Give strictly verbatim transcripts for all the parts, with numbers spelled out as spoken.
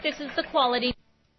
This is the Quality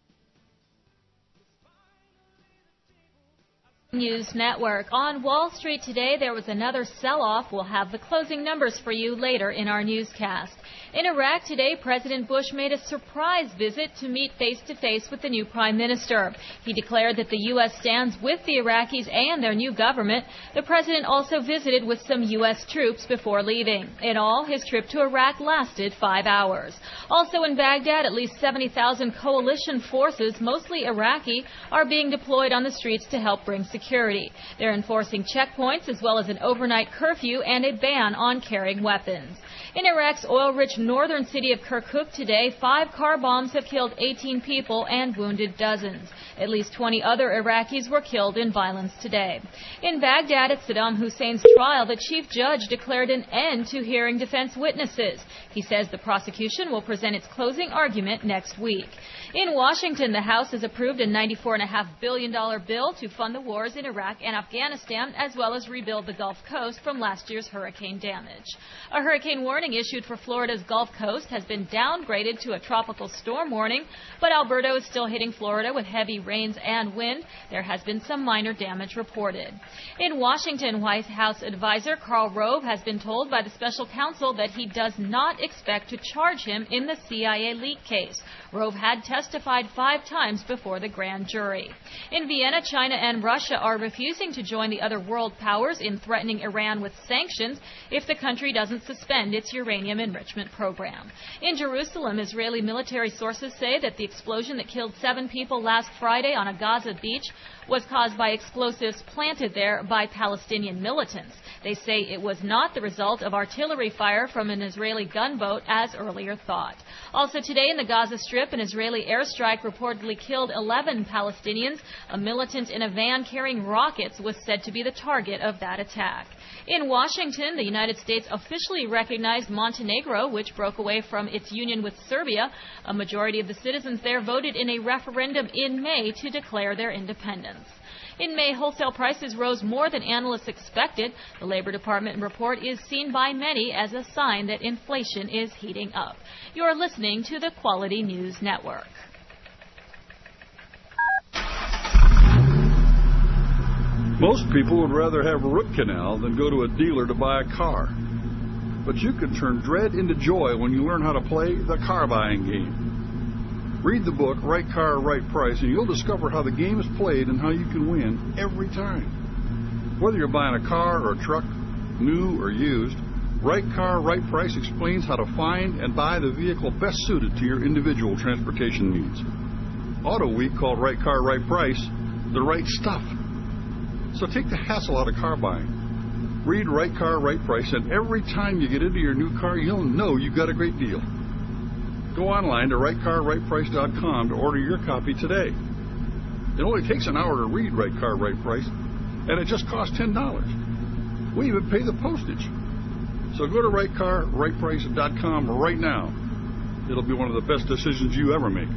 News Network. On Wall Street today, there was another sell-off. We'll have the closing numbers for you later in our newscast. In Iraq today, President Bush made a surprise visit to meet face-to-face with the new prime minister. He declared that the U S stands with the Iraqis and their new government. The president also visited with some U S troops before leaving. In all, his trip to Iraq lasted five hours. Also in Baghdad, at least seventy thousand coalition forces, mostly Iraqi, are being deployed on the streets to help bring security. They're enforcing checkpoints as well as an overnight curfew and a ban on carrying weapons. In Iraq's oil-rich northern city of Kirkuk today, five car bombs have killed eighteen people and wounded dozens. At least twenty other Iraqis were killed in violence today. In Baghdad, at Saddam Hussein's trial, the chief judge declared an end to hearing defense witnesses. He says the prosecution will present its closing argument next week. In Washington, the House has approved a ninety-four point five billion dollars bill to fund the wars in Iraq and Afghanistan, as well as rebuild the Gulf Coast from last year's hurricane damage. A hurricane warning issued for Florida's Gulf Coast has been downgraded to a tropical storm warning, but Alberto is still hitting Florida with heavy rains and wind. There has been some minor damage reported. In Washington, White House advisor Karl Rove has been told by the special counsel that he does not expect to charge him in the C I A leak case. Rove had testified five times before the grand jury. In Vienna, China and Russia are refusing to join the other world powers in threatening Iran with sanctions if the country doesn't suspend its uranium enrichment program. In Jerusalem, Israeli military sources say that the explosion that killed seven people last Friday on a Gaza beach was caused by explosives planted there by Palestinian militants. They say it was not the result of artillery fire from an Israeli gunboat, as earlier thought. Also today in the Gaza Strip, an Israeli airstrike reportedly killed eleven Palestinians. A militant in a van carrying rockets was said to be the target of that attack. In Washington, the United States officially recognized Montenegro, which broke away from its union with Serbia. A majority of the citizens there voted in a referendum in May to declare their independence. In May, wholesale prices rose more than analysts expected. The Labor Department report is seen by many as a sign that inflation is heating up. You're listening to the Quality News Network. Most people would rather have a root canal than go to a dealer to buy a car. But you can turn dread into joy when you learn how to play the car buying game. Read the book, Right Car, Right Price, and you'll discover how the game is played and how you can win every time. Whether you're buying a car or a truck, new or used, Right Car, Right Price explains how to find and buy the vehicle best suited to your individual transportation needs. Auto Week called Right Car, Right Price the right stuff. So take the hassle out of car buying. Read Right Car, Right Price, and every time you get into your new car, you'll know you got a great deal. Go online to right car right price dot com to order your copy today. It only takes an hour to read Right Car, Right Price, and it just costs ten dollars. We even pay the postage. So go to right car right price dot com right now. It'll be one of the best decisions you ever make.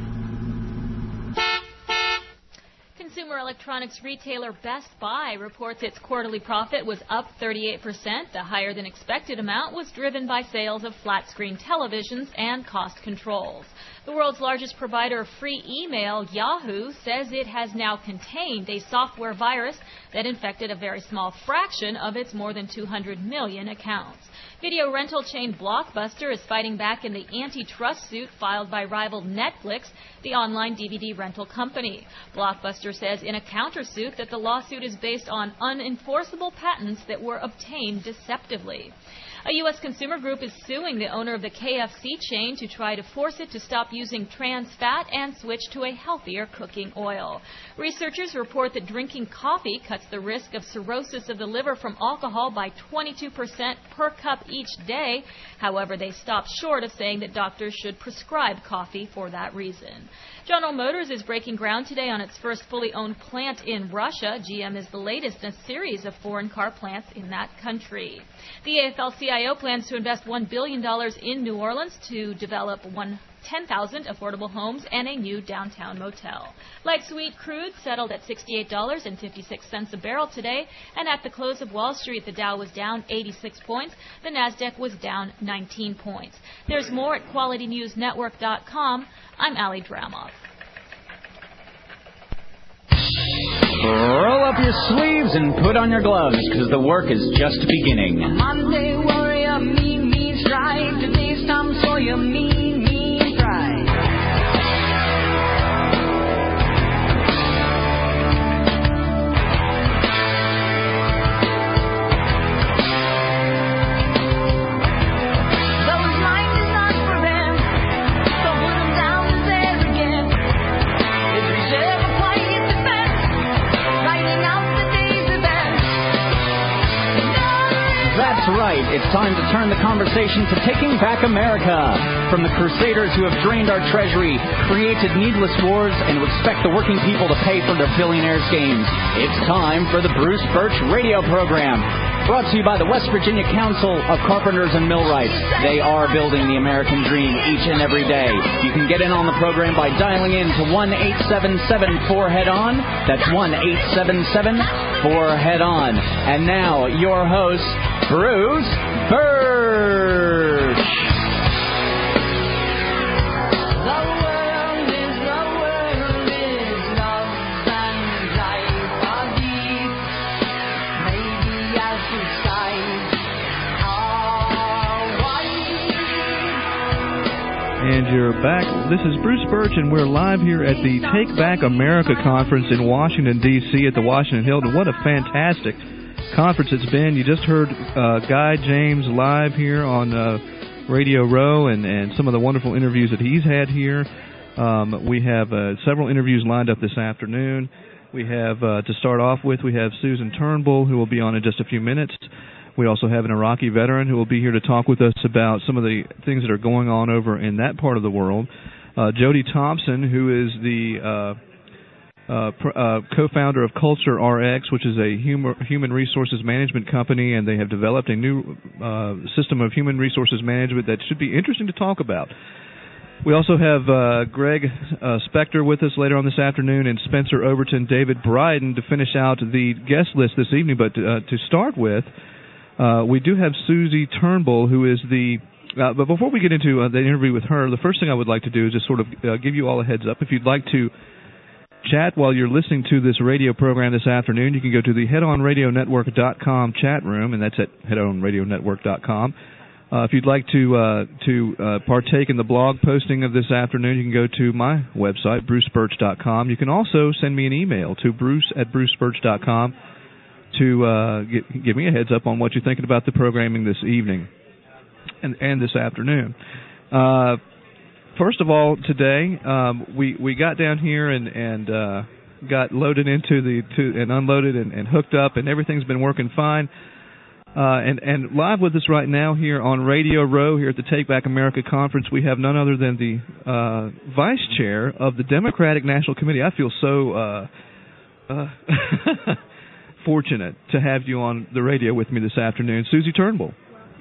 Consumer electronics retailer Best Buy reports its quarterly profit was up thirty-eight percent. The higher-than-expected amount was driven by sales of flat-screen televisions and cost controls. The world's largest provider of free email, Yahoo, says it has now contained a software virus that infected a very small fraction of its more than two hundred million accounts. Video rental chain Blockbuster is fighting back in the antitrust suit filed by rival Netflix, the online D V D rental company. Blockbuster says in a countersuit that the lawsuit is based on unenforceable patents that were obtained deceptively. A U S consumer group is suing the owner of the K F C chain to try to force it to stop using trans fat and switch to a healthier cooking oil. Researchers report that drinking coffee cuts the risk of cirrhosis of the liver from alcohol by twenty-two percent per cup each day. However, they stop short of saying that doctors should prescribe coffee for that reason. General Motors is breaking ground today on its first fully owned plant in Russia. G M is the latest in a series of foreign car plants in that country. The A F L C I O plans to invest one billion dollars in New Orleans to develop one ten thousand affordable homes and a new downtown motel. Light sweet crude settled at sixty-eight dollars and fifty-six cents a barrel today, and at the close of Wall Street, the Dow was down eighty-six points, the Nasdaq was down nineteen points. There's more at quality news network dot com. I'm Ali Dramoff. Roll up your sleeves and put on your gloves, because the work is just beginning. Monday warrior, mean, mean strike. Today's Tom Sawyer, mean, mean pride. Those lines is not for them, so put them down as arrogant. His reserve of quiet defense, writing out the day's events. That's right. It's time to turn the conversation to taking back America. From the crusaders who have drained our treasury, created needless wars, and who expect the working people to pay for their billionaires' games. It's time for the Bruce Birch radio program. Brought to you by the West Virginia Council of Carpenters and Millwrights. They are building the American dream each and every day. You can get in on the program by dialing in to one eight seven seven four head on. That's one eight seven seven four head on. And now, your host, Bruce Birch. The world is, the world is, love and life are deep. Maybe as the skies are wide. And you're back. This is Bruce Birch, and we're live here at the Take Back America conference in Washington, D C at the Washington Hilton. What a fantastic conference it's been. You just heard uh, Guy James live here on uh, Radio Row, and, and some of the wonderful interviews that he's had here. Um, we have uh, several interviews lined up this afternoon. We have, uh, to start off with, we have Susan Turnbull, who will be on in just a few minutes. We also have an Iraqi veteran who will be here to talk with us about some of the things that are going on over in that part of the world. Uh, Jody Thompson, who is the uh, uh, pr- uh, co-founder of Culture R X, which is a humor- human resources management company, and they have developed a new uh, system of human resources management that should be interesting to talk about. We also have uh, Greg uh, Spector with us later on this afternoon, and Spencer Overton, David Bryden to finish out the guest list this evening. But uh, to start with, uh, we do have Susie Turnbull, who is the Uh, but before we get into uh, the interview with her, the first thing I would like to do is just sort of uh, give you all a heads up. If you'd like to chat while you're listening to this radio program this afternoon, you can go to the head on radio network dot com chat room, and that's at head on radio network dot com. Uh, if you'd like to uh, to uh, partake in the blog posting of this afternoon, you can go to my website, bruce birch dot com. You can also send me an email to bruce at bruce birch dot com to uh, get, give me a heads up on what you're thinking about the programming this evening and, and this afternoon. Uh, first of all, today um, we we got down here and and uh, got loaded into the to, and unloaded and, and hooked up, and everything's been working fine. Uh, and, and live with us right now here on Radio Row here at the Take Back America Conference, we have none other than the uh, Vice Chair of the Democratic National Committee. I feel so uh, uh, fortunate to have you on the radio with me this afternoon, Susie Turnbull.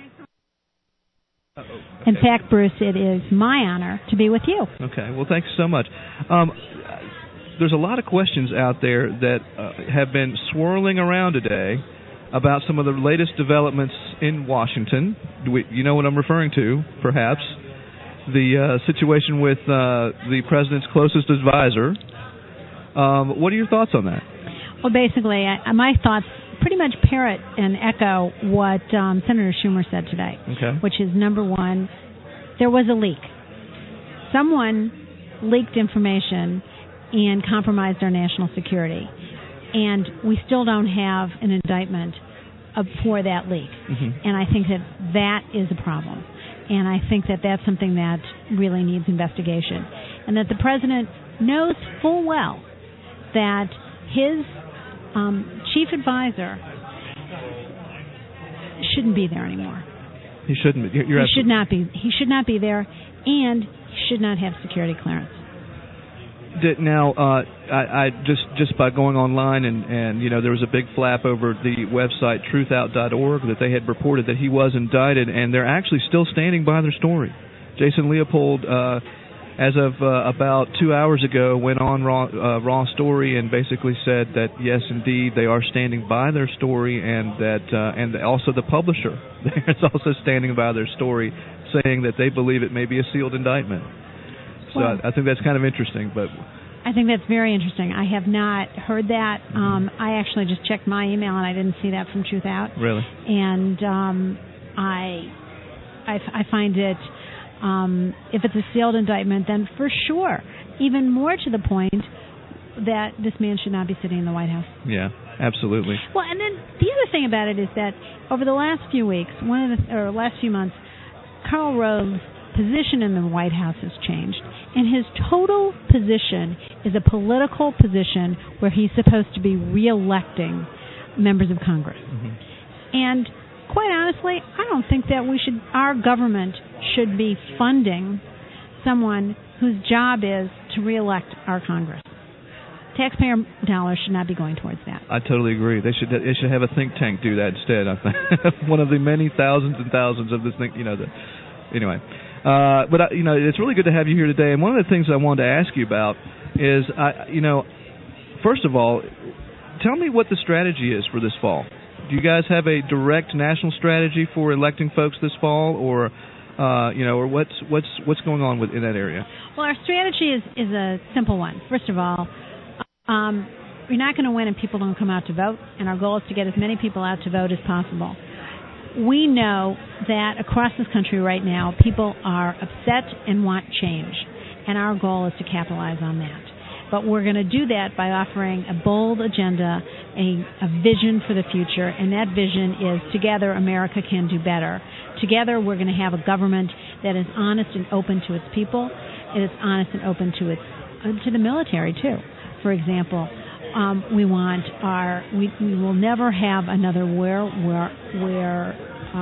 Uh-oh. In fact, Bruce, it is my honor to be with you. Okay, well, thanks so much. Um, there's a lot of questions out there that uh, have been swirling around today about some of the latest developments in Washington. We, you know what I'm referring to, perhaps. The uh, situation with uh, the president's closest advisor. Um, what are your thoughts on that? Well, basically, I, my thoughts pretty much parrot and echo what um, Senator Schumer said today, okay. Which is, number one, there was a leak. Someone leaked information and compromised our national security. And we still don't have an indictment of, for that leak. Mm-hmm. And I think that that is a problem. And I think that that's something that really needs investigation. And that the president knows full well that his um, chief advisor shouldn't be there anymore. He shouldn't be. You're he should not be. He should not be there, and he should not have security clearance. Did, now, uh, I, I just just by going online and, and you know there was a big flap over the website truth out dot org that they had reported that he was indicted, and they're actually still standing by their story. Jason Leopold, uh, as of uh, about two hours ago, went on Raw, uh, Raw Story and basically said that yes, indeed, they are standing by their story, and that uh, and also the publisher is also standing by their story, saying that they believe it may be a sealed indictment. So well, I think that's kind of interesting, but I think that's very interesting. I have not heard that. Um, I actually just checked my email and I didn't see that from Truth Out. Really? And um, I, I, I find it, um, if it's a sealed indictment, then for sure, even more to the point that this man should not be sitting in the White House. Yeah, absolutely. Well, and then the other thing about it is that over the last few weeks, one of the or last few months, Karl Rove's position in the White House has changed, and his total position is a political position where he's supposed to be re-electing members of Congress. Mm-hmm. And quite honestly, I don't think that we should, our government should be funding someone whose job is to re-elect our Congress. Taxpayer dollars should not be going towards that. I totally agree. They should they should have a think tank do that instead. I think one of the many thousands and thousands of this thing, you know. The, anyway. Uh, but, uh, you know, it's really good to have you here today. And one of the things I wanted to ask you about is, I, you know, first of all, tell me what the strategy is for this fall. Do you guys have a direct national strategy for electing folks this fall, or, uh, you know, or what's what's what's going on with, in that area? Well, our strategy is, is a simple one. First of all, um, we're not going to win if people don't come out to vote, and our goal is to get as many people out to vote as possible. We know that across this country right now, people are upset and want change, and our goal is to capitalize on that. But we're going to do that by offering a bold agenda, a, a vision for the future, and that vision is together America can do better. Together we're going to have a government that is honest and open to its people. It is honest and open to its uh, to the military too. For example, Um, we want our. We, we will never have another war where where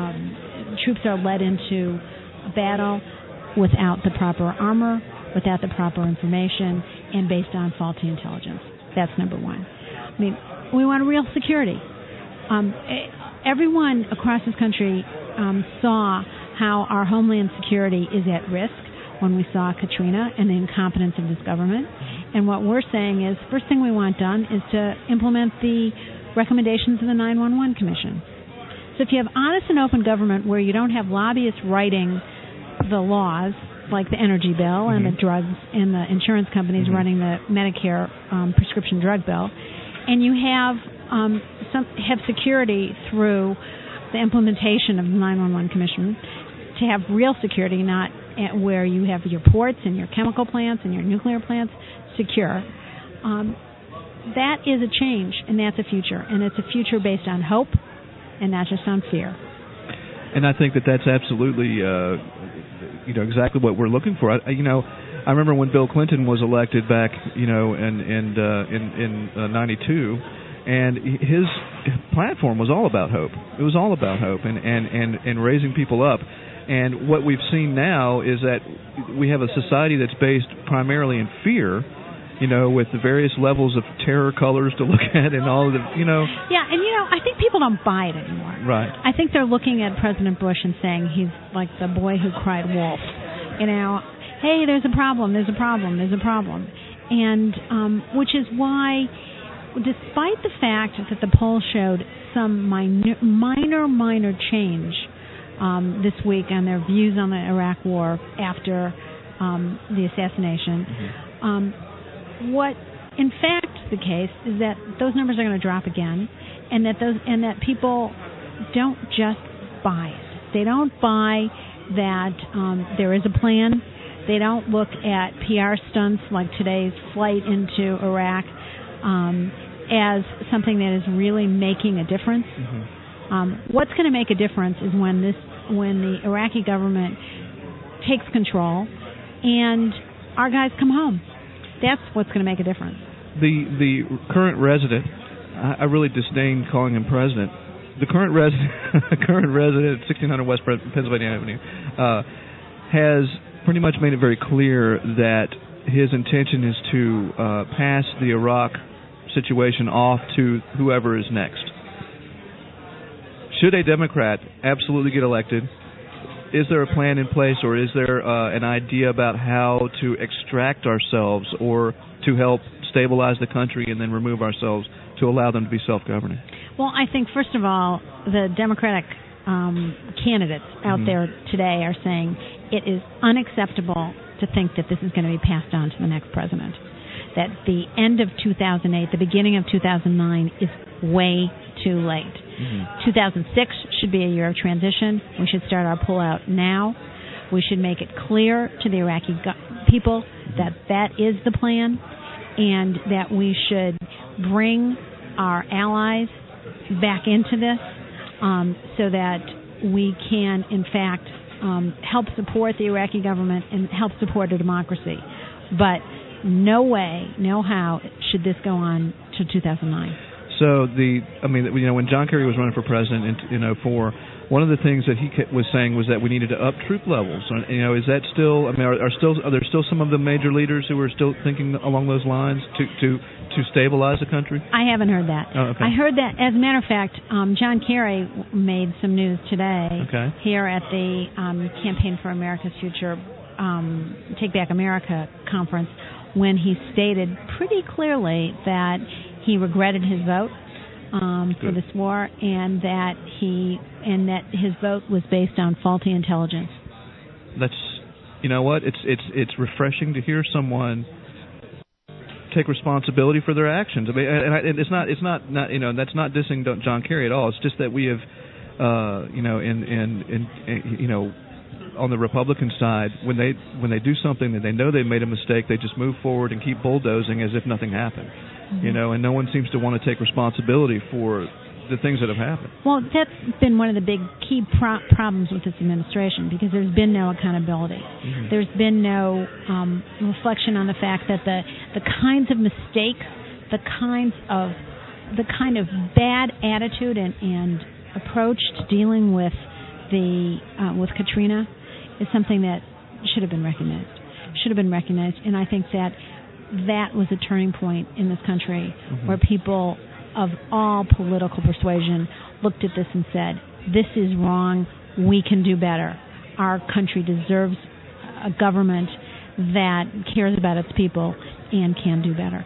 um, troops are led into a battle without the proper armor, without the proper information, and based on faulty intelligence. That's number one. I mean, we want real security. Um, everyone across this country um, saw how our homeland security is at risk when we saw Katrina and the incompetence of this government. And what we're saying is, first thing we want done is to implement the recommendations of the nine one one Commission. So if you have honest and open government where you don't have lobbyists writing the laws, like the energy bill mm-hmm. and the drugs and the insurance companies mm-hmm. running the Medicare um, prescription drug bill, and you have um, some have security through the implementation of the nine one one Commission, to have real security, not at where you have your ports and your chemical plants and your nuclear plants secure. Um, that is a change, and that's a future, and it's a future based on hope and not just on fear. And I think that that's absolutely, uh, you know, exactly what we're looking for. I, you know, I remember when Bill Clinton was elected back, you know, in in uh, in, in uh, ninety-two, and his platform was all about hope. It was all about hope and, and, and, and raising people up. And what we've seen now is that we have a society that's based primarily in fear, you know, with the various levels of terror colors to look at and all of the, you know. Yeah, and, you know, I think people don't buy it anymore. Right. I think they're looking at President Bush and saying he's like the boy who cried wolf. You know, hey, there's a problem, there's a problem, there's a problem. And um, which is why, despite the fact that the poll showed some minor, minor, minor change Um, this week on their views on the Iraq War after um, the assassination. Mm-hmm. Um, what, in fact, the case is that those numbers are going to drop again, and that those and that people don't just buy it. They don't buy that um, there is a plan. They don't look at P R stunts like today's flight into Iraq um, as something that is really making a difference. Mm-hmm. Um, what's going to make a difference is when this, when the Iraqi government takes control and our guys come home. That's what's going to make a difference. The the current resident, I, I really disdain calling him president. The current resident, current resident at sixteen hundred West Pennsylvania Avenue, uh, has pretty much made it very clear that his intention is to uh, pass the Iraq situation off to whoever is next. Should a Democrat absolutely get elected, is there a plan in place, or is there uh, an idea about how to extract ourselves or to help stabilize the country and then remove ourselves to allow them to be self-governing? Well, I think, first of all, the Democratic um, candidates out mm-hmm. there today are saying it is unacceptable to think that this is going to be passed on to the next president. That the end of two thousand eight, the beginning of two thousand nine is way too late. Mm-hmm. two thousand six should be a year of transition. We should start our pullout now. We should make it clear to the Iraqi go- people that that is the plan, and that we should bring our allies back into this um, so that we can, in fact, um, help support the Iraqi government and help support a democracy. But no way, no how should this go on to two thousand nine. So the, I mean, you know, when John Kerry was running for president in, in oh four, one of the things that he was saying was that we needed to up troop levels. You know, is that still? I mean, are, are still are there still some of the major leaders who are still thinking along those lines to to to stabilize the country? I haven't heard that. Oh, okay. I heard that, as a matter of fact, um, John Kerry made some news today okay. here at the um, Campaign for America's Future um, Take Back America conference, when he stated pretty clearly that he regretted his vote um, for this war, and that he and that his vote was based on faulty intelligence. That's, you know what? It's it's it's refreshing to hear someone take responsibility for their actions. I mean, and, I, and it's not it's not, not you know that's not dissing John Kerry at all. It's just that we have, uh, you know, in, in in in you know. on the Republican side, when they when they do something that they know they made a mistake, they just move forward and keep bulldozing as if nothing happened. Mm-hmm. You know, and no one seems to want to take responsibility for the things that have happened. Well, that's been one of the big key pro- problems with this administration, because there's been no accountability. Mm-hmm. There's been no um, reflection on the fact that the the kinds of mistakes, the kinds of the kind of bad attitude and, and approach to dealing with the uh, with Katrina is something that should have been recognized. Should have been recognized, and I think that that was a turning point in this country, mm-hmm. where people of all political persuasion looked at this and said, "This is wrong. We can do better. Our country deserves a government that cares about its people and can do better."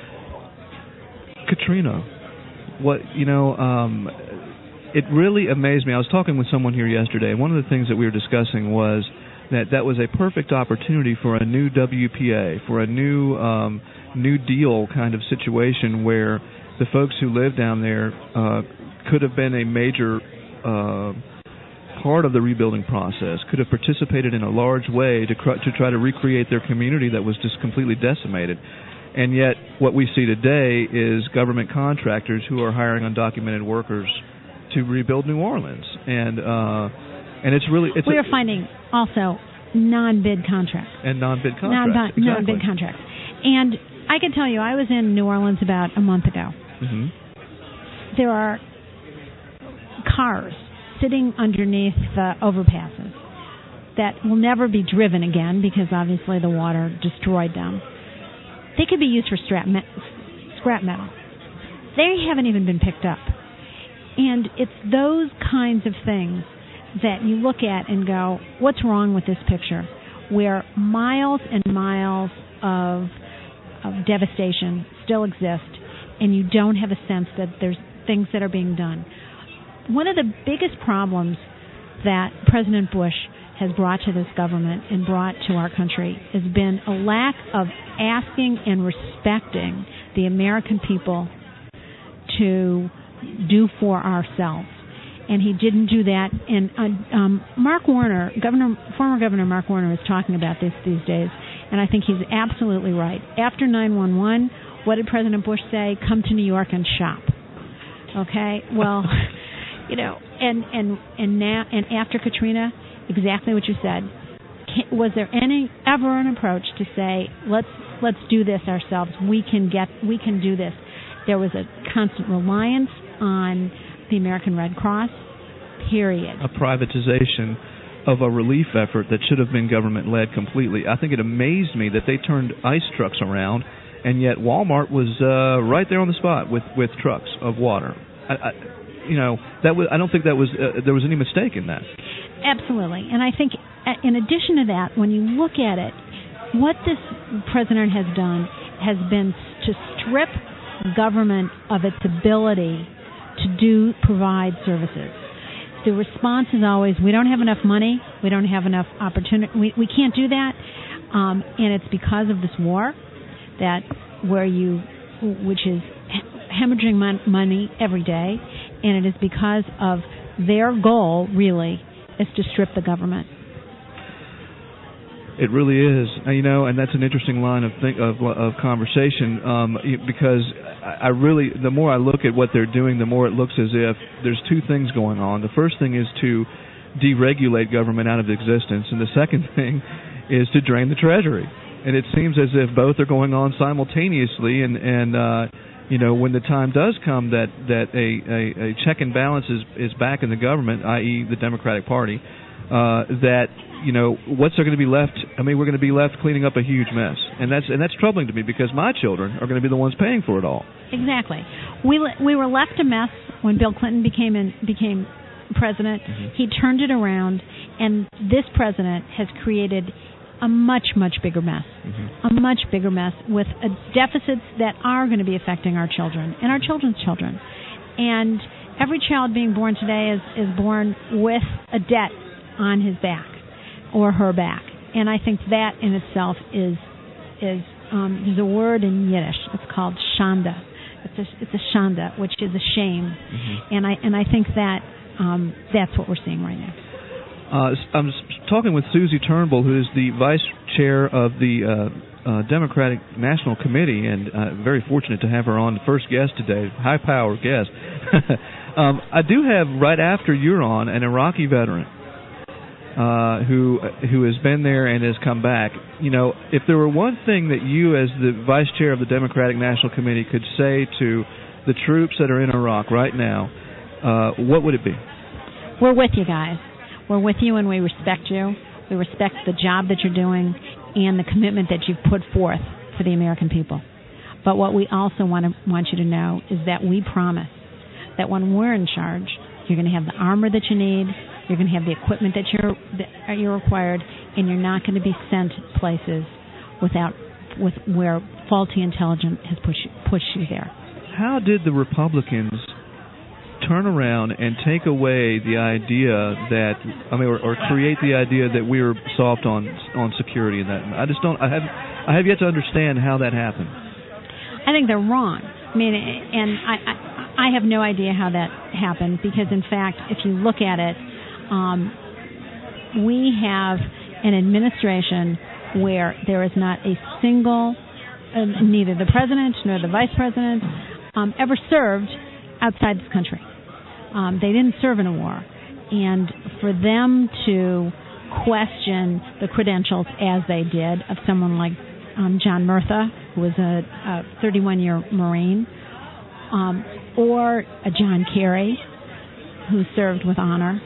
Katrina, what you know. Um, It really amazed me. I was talking with someone here yesterday, and one of the things that we were discussing was that that was a perfect opportunity for a new W P A, for a new um, New Deal kind of situation where the folks who live down there uh, could have been a major uh, part of the rebuilding process, could have participated in a large way to, cr- to try to recreate their community that was just completely decimated. And yet what we see today is government contractors who are hiring undocumented workers to rebuild New Orleans, and uh, and it's really it's we a, are finding also non-bid contracts and non-bid contracts, non-bid, exactly. non-bid contracts. And I can tell you, I was in New Orleans about a month ago. Mm-hmm. There are cars sitting underneath the overpasses that will never be driven again because obviously the water destroyed them. They could be used for scrap me- scrap metal. They haven't even been picked up. And it's those kinds of things that you look at and go, what's wrong with this picture? Where miles and miles of, of devastation still exist, and you don't have a sense that there's things that are being done. One of the biggest problems that President Bush has brought to this government and brought to our country has been a lack of asking and respecting the American people to do for ourselves, and he didn't do that. And uh, um, Mark Warner, Governor, former Governor Mark Warner, is talking about this these days, and I think he's absolutely right. After nine one one, what did President Bush say? Come to New York and shop. Okay, well, you know, and and and now and after Katrina, exactly what you said. Can, was there any ever an approach to say let's let's do this ourselves? We can get we can do this. There was a constant reliance on the American Red Cross, period. A privatization of a relief effort that should have been government-led completely. I think it amazed me that they turned ice trucks around, and yet Walmart was uh, right there on the spot with, with trucks of water. I, I, you know, that was, I don't think that was uh, there was any mistake in that. Absolutely. And I think in addition to that, when you look at it, what this president has done has been to strip government of its ability to do provide services. The response is always, we don't have enough money, we don't have enough opportunity, we, we can't do that, um, and it's because of this war that where you, which is hemorrhaging mon- money every day, and it is because of their goal, really, is to strip the government. It really is, you know, and that's an interesting line of think, of, of conversation um, because I really, the more I look at what they're doing, the more it looks as if there's two things going on. The first thing is to deregulate government out of existence, and the second thing is to drain the Treasury. And it seems as if both are going on simultaneously, and, and uh, you know, when the time does come that, that a, a, a check and balance is, is back in the government, that is the Democratic Party, uh, that you know, what's there going to be left? I mean, we're going to be left cleaning up a huge mess, and that's and that's troubling to me because my children are going to be the ones paying for it all. Exactly. We we were left a mess when Bill Clinton became in, became president. Mm-hmm. He turned it around, and this president has created a much much bigger mess, mm-hmm. a much bigger mess with a deficits that are going to be affecting our children and our children's children. And every child being born today is is born with a debt on his back or her back, and I think that in itself is is um, there's a word in Yiddish. It's called shanda. It's a it's a shanda, which is a shame, mm-hmm. and I and I think that um, that's what we're seeing right now. Uh, I'm talking with Susie Turnbull, who is the vice chair of the uh, uh, Democratic National Committee, and uh, very fortunate to have her on, the first guest today, high-powered guest. um, I do have right after you're on an Iraqi veteran. Uh, who who has been there and has come back. You know, if there were one thing that you as the vice chair of the Democratic National Committee could say to the troops that are in Iraq right now, uh, what would it be? We're with you guys. We're with you and we respect you. We respect the job that you're doing and the commitment that you've put forth for the American people. But what we also want to want you to know is that we promise that when we're in charge, you're going to have the armor that you need, you're going to have the equipment that you're that you're required, and you're not going to be sent places without with where faulty intelligence has pushed pushed you there. How did the Republicans turn around and take away the idea that I mean, or, or create the idea that we were soft on on security and that? I just don't. I have I have yet to understand how that happened. I think they're wrong. I mean, and I I, I have no idea how that happened because, in fact, if you look at it. Um, we have an administration where there is not a single, uh, neither the president nor the vice president um, ever served outside this country. Um, they didn't serve in a war. And for them to question the credentials as they did of someone like um, John Murtha, who was a, a thirty-one-year Marine, um, or a John Kerry, who served with honor,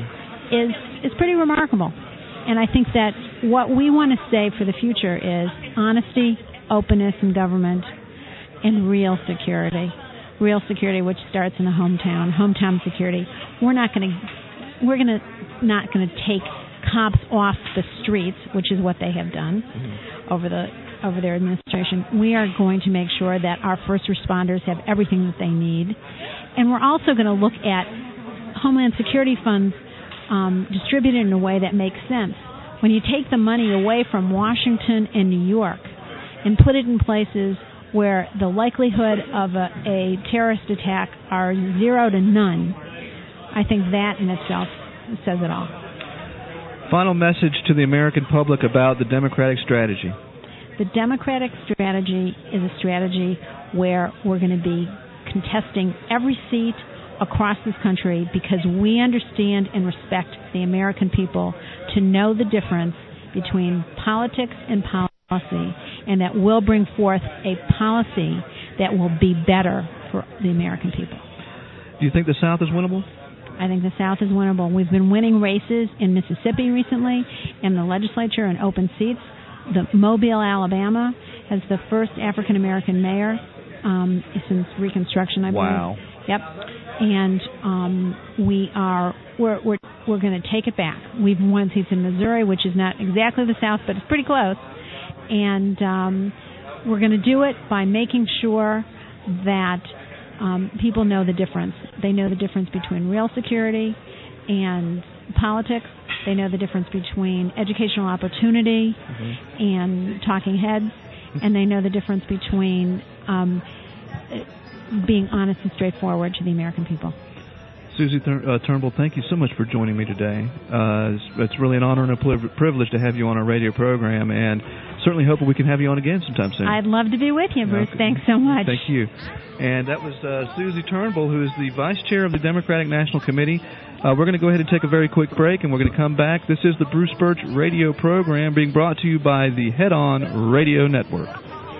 is is pretty remarkable. And I think that what we want to say for the future is honesty, openness in government, and real security. Real security, which starts in the hometown, hometown security. We're not going to we're going to not going to take cops off the streets, which is what they have done mm-hmm. over the over their administration. We are going to make sure that our first responders have everything that they need. And we're also going to look at Homeland Security funds Um, distributed in a way that makes sense. When you take the money away from Washington and New York and put it in places where the likelihood of a, a terrorist attack are zero to none, I think that in itself says it all. Final message to the American public about the Democratic strategy. The Democratic strategy is a strategy where we're going to be contesting every seat across this country because we understand and respect the American people to know the difference between politics and policy, and that will bring forth a policy that will be better for the American people. Do you think the South is winnable? I think the South is winnable. We've been winning races in Mississippi recently, in the legislature, and open seats. The Mobile, Alabama, has the first African-American mayor um, since Reconstruction, I believe. Wow. Yep. And um, we are we're we're we're going to take it back. We've won seats in Missouri, which is not exactly the South, but it's pretty close. And um, we're going to do it by making sure that um, people know the difference. They know the difference between real security and politics. They know the difference between educational opportunity mm-hmm. and talking heads, and they know the difference between um, being honest and straightforward to the American people. Susie Thur- uh, Turnbull, thank you so much for joining me today. Uh, it's, it's really an honor and a pl- privilege to have you on our radio program, and certainly hope we can have you on again sometime soon. I'd love to be with you, Bruce. Okay. Thanks so much. Thank you. And that was uh, Susie Turnbull, who is the Vice Chair of the Democratic National Committee. Uh, we're going to go ahead and take a very quick break, and we're going to come back. This is the Bruce Birch radio program being brought to you by the Head On Radio Network.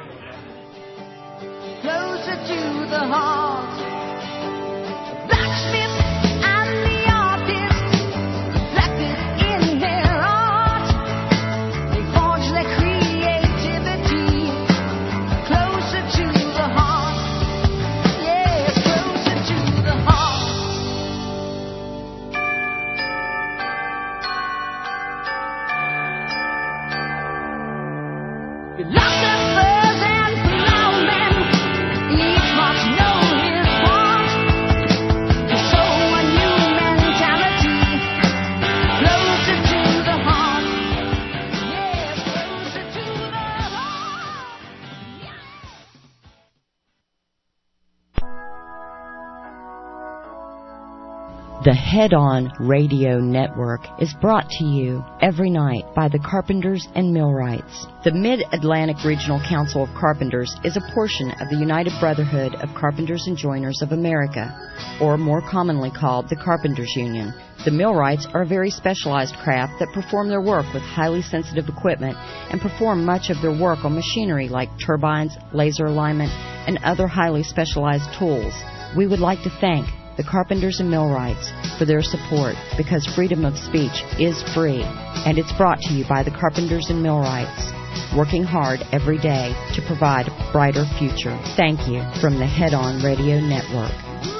Closer to the heart, blacksmith and the artist, reflected in their art, they forge their creativity. Closer to the heart, yeah, closer to the heart. Philosophers and plowmen, each must know his part. To show a new mentality, closer to the heart. Yes, closer to the heart. The Head On Radio Network is brought to you every night by the Carpenters and Millwrights. The Mid-Atlantic Regional Council of Carpenters is a portion of the United Brotherhood of Carpenters and Joiners of America, or more commonly called the Carpenters Union. The Millwrights are a very specialized craft that perform their work with highly sensitive equipment and perform much of their work on machinery like turbines, laser alignment, and other highly specialized tools. We would like to thank the Carpenters and Millwrights for their support, because freedom of speech is free, and it's brought to you by the Carpenters and Millwrights, working hard every day to provide a brighter future. Thank you from the Head On Radio Network.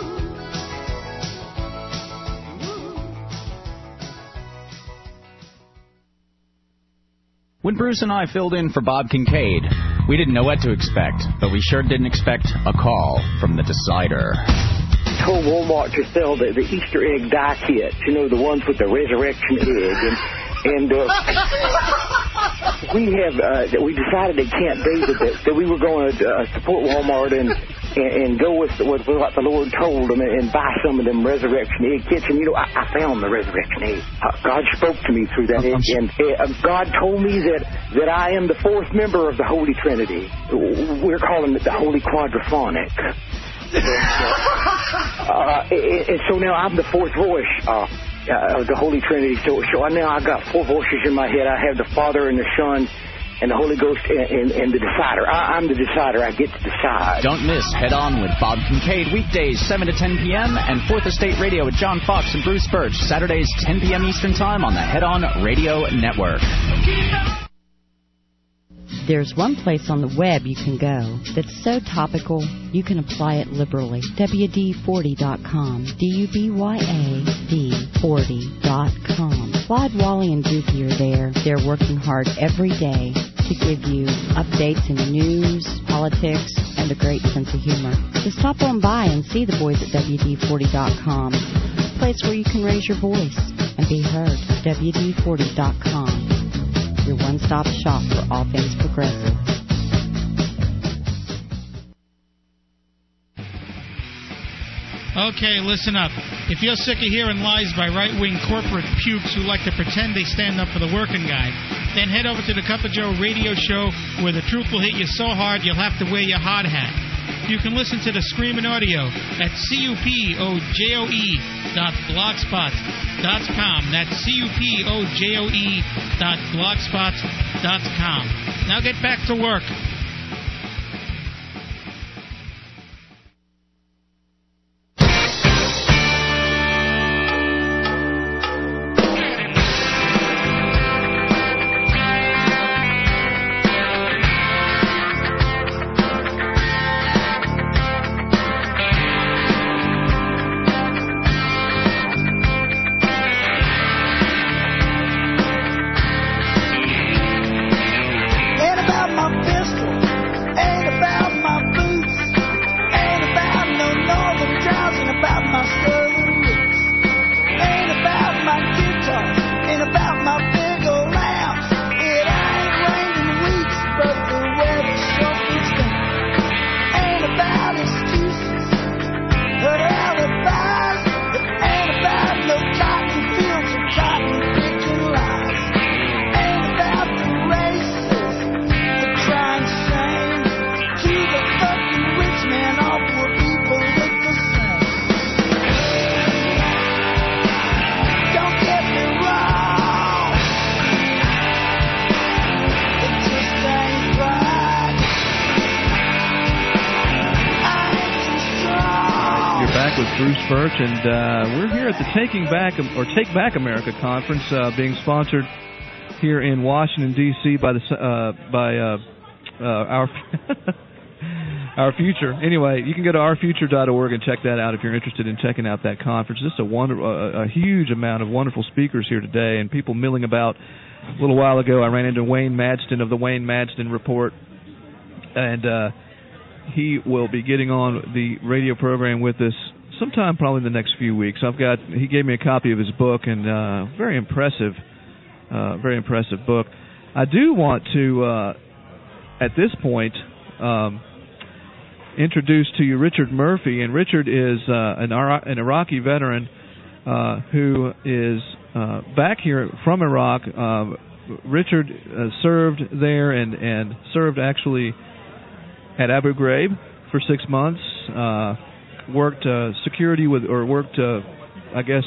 When Bruce and I filled in for Bob Kincaid, we didn't know what to expect, but we sure didn't expect a call from the Decider. Told Walmart to sell the, the Easter egg die kits, you know, the ones with the resurrection egg, and and uh, we have uh, we decided at Camp David that, that we were going to uh, support Walmart and, and and go with, with what the Lord told them and, and buy some of them resurrection egg kits. And you know, I, I found the resurrection egg. Uh, God spoke to me through that, and, and uh, God told me that that I am the fourth member of the Holy Trinity. We're calling it the Holy Quadraphonic. uh, and, and so now I'm the fourth voice uh, uh, of the Holy Trinity. So, so now I've got four voices in my head. I have the Father and the Son and the Holy Ghost and, and, and the Decider. I, I'm the Decider. I get to decide. Don't miss Head On with Bob Kincaid, weekdays seven to ten p.m. and Fourth Estate Radio with John Fox and Bruce Birch, Saturdays ten p.m. Eastern Time on the Head On Radio Network. There's one place on the web you can go that's so topical you can apply it liberally. W D forty dot com. D U B Y A D forty dot com. Clyde, Wally, and Dookie are there. They're working hard every day to give you updates in news, politics, and a great sense of humor. So stop on by and see the boys at W D forty dot com. A place where you can raise your voice and be heard. W D forty dot com. Your one-stop shop for all things progressive. Okay, listen up. If you're sick of hearing lies by right-wing corporate pukes who like to pretend they stand up for the working guy, then head over to the Cup of Joe radio show where the truth will hit you so hard you'll have to wear your hard hat. You can listen to the Screamin' Audio at cupojoe dot blogspot dot com. That's cupojoe dot blogspot dot com. Now get back to work. with Bruce Birch, and uh, we're here at the Taking Back or Take Back America conference, uh, being sponsored here in Washington D C by the uh, by uh, uh, our our future. Anyway, you can go to our future dot org and check that out if you're interested in checking out that conference. Just a wonder, a, a huge amount of wonderful speakers here today, and people milling about. A little while ago, I ran into Wayne Madston of the Wayne Madston Report, and uh, he will be getting on the radio program with us sometime probably in the next few weeks. I've got he gave me a copy of his book, and uh, very impressive, uh, very impressive book. I do want to, uh, at this point, um, introduce to you Richard Murphy, and Richard is uh, an, an Iraqi veteran uh, who is uh, back here from Iraq. Uh, Richard uh, served there and, and served actually at Abu Ghraib for six months. Uh, worked uh, security with, or worked, uh, I guess,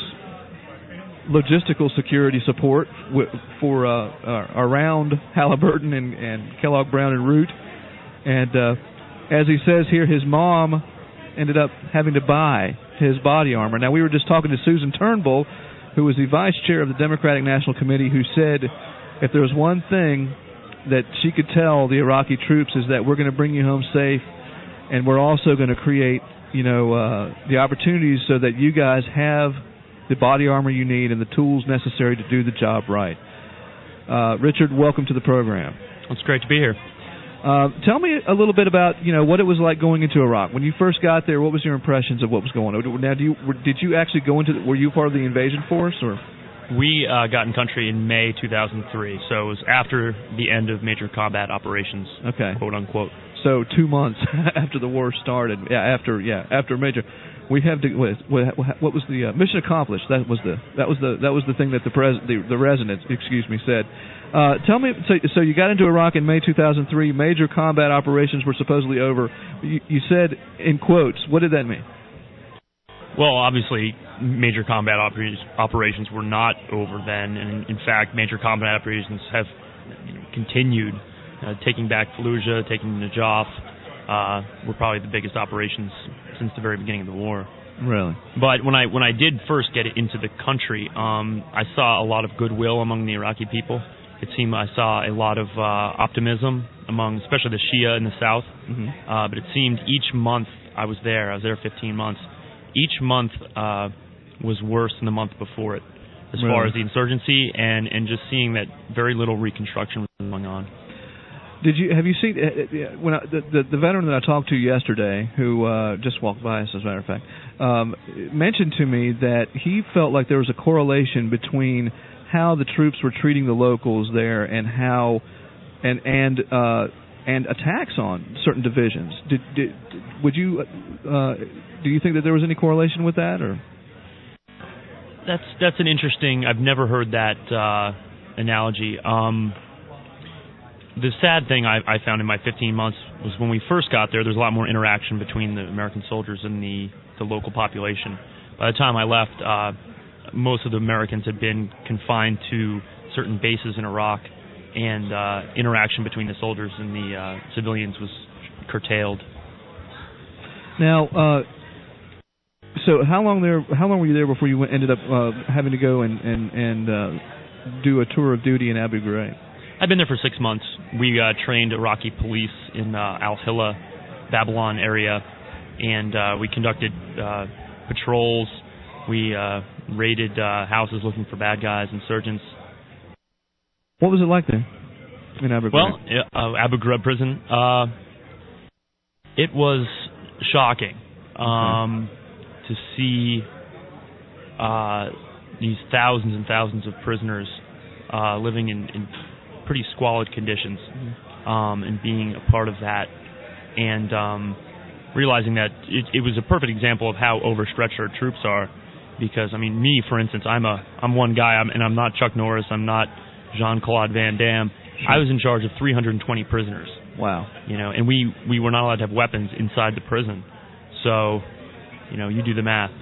logistical security support w- for uh, uh, around Halliburton and, and Kellogg Brown and Root. And uh, as he says here, his mom ended up having to buy his body armor. Now, we were just talking to Susan Turnbull, who was the vice chair of the Democratic National Committee, who said if there was one thing that she could tell the Iraqi troops is that we're going to bring you home safe, and we're also going to create, you know, uh, the opportunities so that you guys have the body armor you need and the tools necessary to do the job right. Uh, Richard, welcome to the program. It's great to be here. Uh, tell me a little bit about, you know, what it was like going into Iraq. When you first got there, what was your impressions of what was going on? Now, do you, did you actually go into, the, were you part of the invasion force, or? We uh, got in country in May two thousand three, so it was after the end of major combat operations, okay, quote unquote. So two months after the war started, yeah, after yeah, after major, we have to. What, what was the uh, mission accomplished? That was the that was the that was the thing that the pres the, the resident, excuse me, said. Uh, tell me, so, so you got into Iraq in May two thousand three. Major combat operations were supposedly over. You, you said in quotes. What did that mean? Well, obviously, major combat oper- operations were not over then, and in fact, major combat operations have you know, continued. Uh, taking back Fallujah, taking Najaf, uh, were probably the biggest operations since the very beginning of the war. Really? But when I when I did first get into the country, um, I saw a lot of goodwill among the Iraqi people. It seemed I saw a lot of uh, optimism among, especially the Shia in the south. Mm-hmm. Uh, but it seemed each month I was there, I was there fifteen months. Each month uh, was worse than the month before it, as really? far as the insurgency and, and just seeing that very little reconstruction was going on. Did you have you seen uh, when I, the, the the veteran that I talked to yesterday, who uh, just walked by us, as a matter of fact, um, mentioned to me that he felt like there was a correlation between how the troops were treating the locals there and how and and uh, and attacks on certain divisions. Did, did would you uh, do you think that there was any correlation with that, or? That's that's an interesting. I've never heard that uh, analogy. Um, the sad thing I, I found in my fifteen months was when we first got there, there's a lot more interaction between the American soldiers and the, the local population. By the time I left, uh, most of the Americans had been confined to certain bases in Iraq, and uh, interaction between the soldiers and the uh, civilians was curtailed. Now, uh, so how long there? How long were you there before you went, ended up uh, having to go and and, and uh, do a tour of duty in Abu Ghraib? I've been there for six months. We uh, trained Iraqi police in uh, Al-Hilla, Babylon area, and uh, we conducted uh, patrols. We uh, raided uh, houses looking for bad guys, insurgents. What was it like there in Abu Ghraib? Well, uh, Abu Ghraib prison. Uh, it was shocking um, okay. to see uh, these thousands and thousands of prisoners uh, living in, in pretty squalid conditions, mm-hmm. um, and being a part of that, and um, realizing that it, it was a perfect example of how overstretched our troops are. Because I mean, me, for instance, I'm a I'm one guy, I'm, and I'm not Chuck Norris, I'm not Jean-Claude Van Damme. Sure. I was in charge of three hundred twenty prisoners. Wow. You know, and we, we were not allowed to have weapons inside the prison. So, you know, you do the math.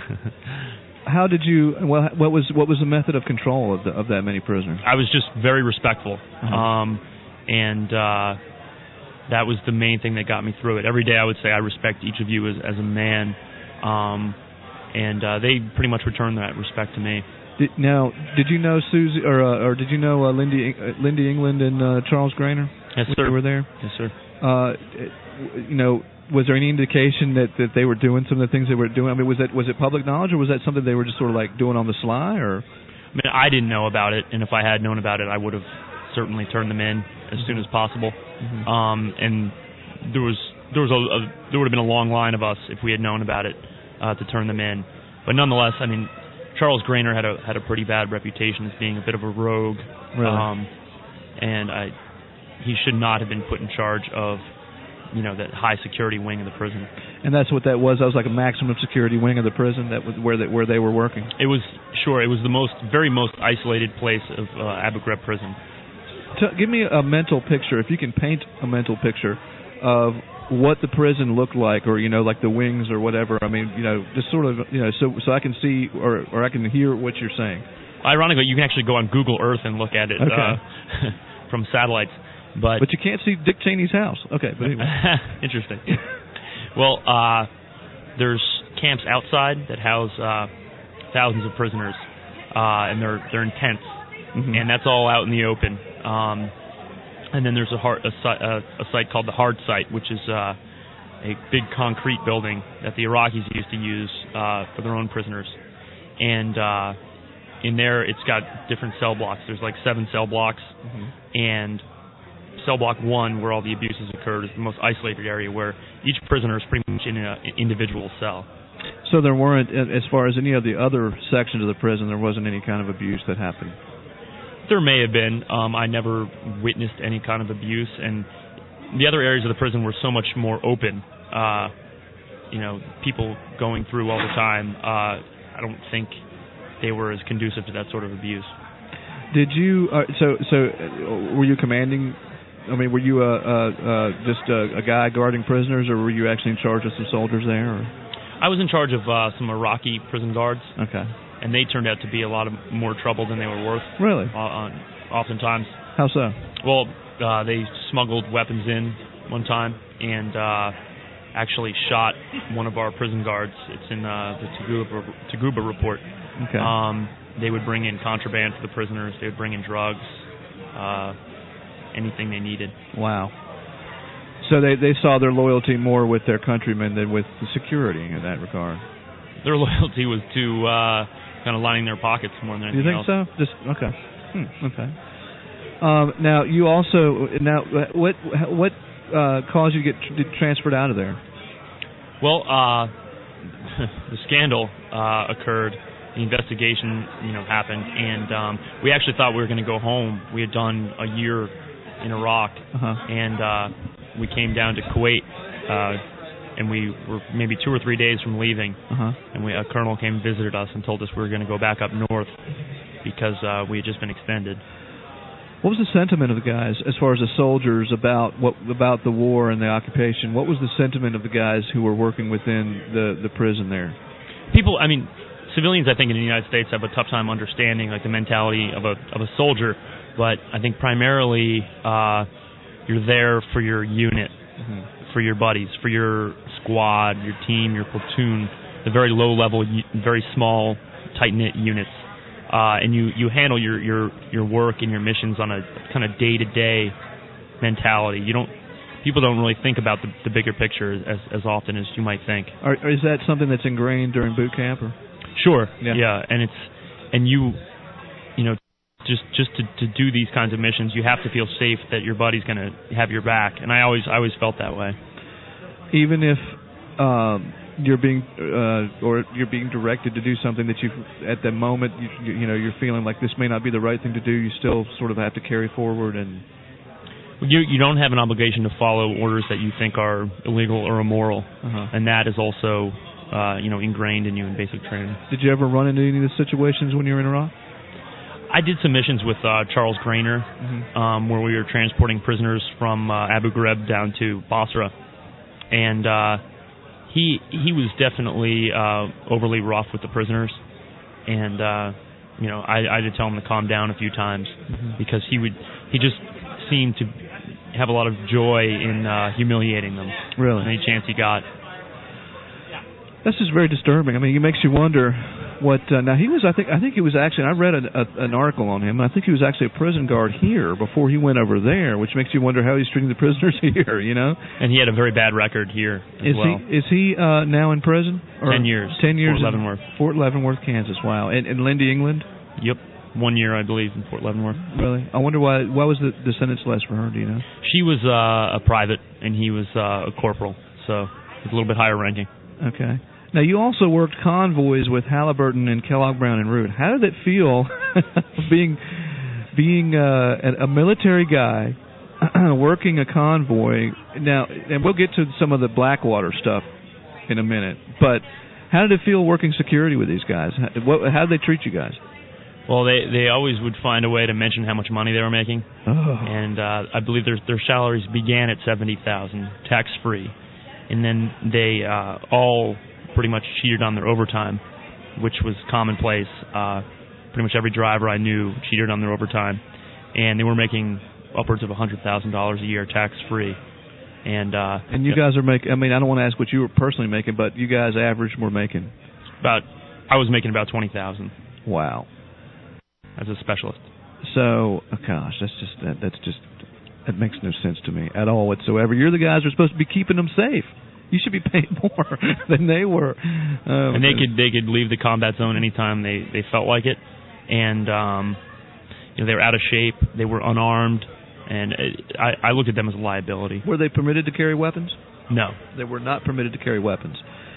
How did you? Well, what was what was the method of control of the, of that many prisoners? I was just very respectful, uh-huh. um, and uh, that was the main thing that got me through it. Every day I would say, I respect each of you as, as a man, Um, and uh, they pretty much returned that respect to me. Did, now, did you know Susie, or uh, or did you know uh, Lindy uh, Lindy England and uh, Charles Grainer? Yes, when sir. You were there. Yes, sir. Uh, you know, was there any indication that, that they were doing some of the things they were doing? I mean, was that was it public knowledge, or was that something they were just sort of like doing on the sly? Or I mean, I didn't know about it, and if I had known about it, I would have certainly turned them in as soon as possible. Mm-hmm. Um, and there was there was a, a there would have been a long line of us if we had known about it uh, to turn them in. But nonetheless, I mean, Charles Grainer had a had a pretty bad reputation as being a bit of a rogue, really? um, and I he should not have been put in charge of, you know, that high security wing of the prison. And that's what that was. That was like a maximum security wing of the prison. That was where they, where they were working. It was sure. It was the most very most isolated place of uh, Abu Ghraib prison. T- give me a mental picture, if you can paint a mental picture of what the prison looked like, or you know, like the wings or whatever. I mean, you know, just sort of, you know, so so I can see or or I can hear what you're saying. Ironically, you can actually go on Google Earth and look at it okay. uh, from satellites. But, but you can't see Dick Cheney's house. Okay, but anyway. Interesting. Well, uh, there's camps outside that house uh, thousands of prisoners, uh, and they're they're in tents, mm-hmm. and that's all out in the open. Um, and then there's a, hard, a, a, a site called the Hard Site, which is uh, a big concrete building that the Iraqis used to use uh, for their own prisoners. And uh, in there, it's got different cell blocks. There's like seven cell blocks, mm-hmm. and cell block one, where all the abuses occurred, is the most isolated area where each prisoner is pretty much in an individual cell. So there weren't, as far as any of the other sections of the prison, there wasn't any kind of abuse that happened? There may have been. Um, I never witnessed any kind of abuse, and the other areas of the prison were so much more open. Uh, you know, people going through all the time. Uh, I don't think they were as conducive to that sort of abuse. Did you, uh, so, so uh, were you commanding, I mean, were you uh, uh, uh, just a, a guy guarding prisoners, or were you actually in charge of some soldiers there? Or? I was in charge of uh, some Iraqi prison guards. Okay. And they turned out to be a lot of more trouble than they were worth. Really? Uh, uh, oftentimes. How so? Well, uh, they smuggled weapons in one time and uh, actually shot one of our prison guards. It's in uh, the Taguba, Taguba report. Okay. Um, they would bring in contraband for the prisoners. They would bring in drugs, uh, anything they needed. Wow. So they they saw their loyalty more with their countrymen than with the security in that regard. Their loyalty was to uh, kind of lining their pockets more than anything else. You think so? Just okay. Hmm, okay. Um, now you also now what what uh, caused you to get tr- transferred out of there? Well, uh, the scandal uh, occurred. The investigation, you know, happened, and um, we actually thought we were going to go home. We had done a year in Iraq, uh-huh. and uh, we came down to Kuwait, uh, and we were maybe two or three days from leaving, uh-huh. and we, a colonel came and visited us and told us we were going to go back up north because uh, we had just been extended. What was the sentiment of the guys, as far as the soldiers, about what about the war and the occupation? What was the sentiment of the guys who were working within the, the prison there? People, I mean, civilians, I think, in the United States have a tough time understanding like the mentality of a of a soldier, but I think primarily uh, you're there for your unit, mm-hmm. for your buddies, for your squad, your team, your platoon, the very low level, very small, tight knit units. Uh, and you, you handle your, your, your work and your missions on a kind of day-to-day mentality. You don't people don't really think about the, the bigger picture as as often as you might think. Are, is that something that's ingrained during boot camp? Or? Sure. Yeah. yeah. And it's and you you know just just to, to do these kinds of missions, you have to feel safe that your buddy's going to have your back. And I always I always felt that way. Even if. Um, You're being, uh, or you're being directed to do something that you, at the moment, you, you know, you're feeling like this may not be the right thing to do. You still sort of have to carry forward, and you you don't have an obligation to follow orders that you think are illegal or immoral, uh-huh. and that is also, uh, you know, ingrained in you in basic training. Did you ever run into any of the situations when you were in Iraq? I did some missions with uh, Charles Grainer, mm-hmm. um, where we were transporting prisoners from uh, Abu Ghraib down to Basra, and. Uh, He he was definitely uh, overly rough with the prisoners, and uh, you know I, I had to tell him to calm down a few times mm-hmm. because he would he just seemed to have a lot of joy in uh, humiliating them. Really, any chance he got. That's just very disturbing. I mean, it makes you wonder what. Uh, now he was, I think, I think he was actually. I read a, a, an article on him. And I think he was actually a prison guard here before he went over there, which makes you wonder how he's treating the prisoners here. You know. And he had a very bad record here as is well. he? Is he uh, now in prison? Or Ten years. Ten years. Fort Leavenworth. Fort Leavenworth, Kansas. Wow. And, and Lindy, England. Yep. One year, I believe, in Fort Leavenworth. Really? I wonder why. Why was the, the sentence less for her? Do you know? She was uh, a private, and he was uh, a corporal, so it's a little bit higher ranking. Okay. Now, you also worked convoys with Halliburton and Kellogg Brown and Root. How did it feel being being uh, a military guy working a convoy? Now, and we'll get to some of the Blackwater stuff in a minute, but how did it feel working security with these guys? How, how did they treat you guys? Well, they they always would find a way to mention how much money they were making, oh. and uh, I believe their their salaries began at seventy thousand, tax free, and then they uh, all pretty much cheated on their overtime, which was commonplace. Uh, pretty much every driver I knew cheated on their overtime, and they were making upwards of a hundred thousand dollars a year tax free. And uh, and you yeah, guys are making. I mean, I don't want to ask what you were personally making, but you guys average were making about. I was making about twenty thousand. Wow. As a specialist. So, oh gosh, that's just that, that's just that makes no sense to me at all whatsoever. You're the guys who are supposed to be keeping them safe. You should be paid more than they were. Uh, and they could they could leave the combat zone anytime they, they felt like it, and um, you know, they were out of shape, they were unarmed, and it, I I looked at them as a liability. Were they permitted to carry weapons? No, they were not permitted to carry weapons.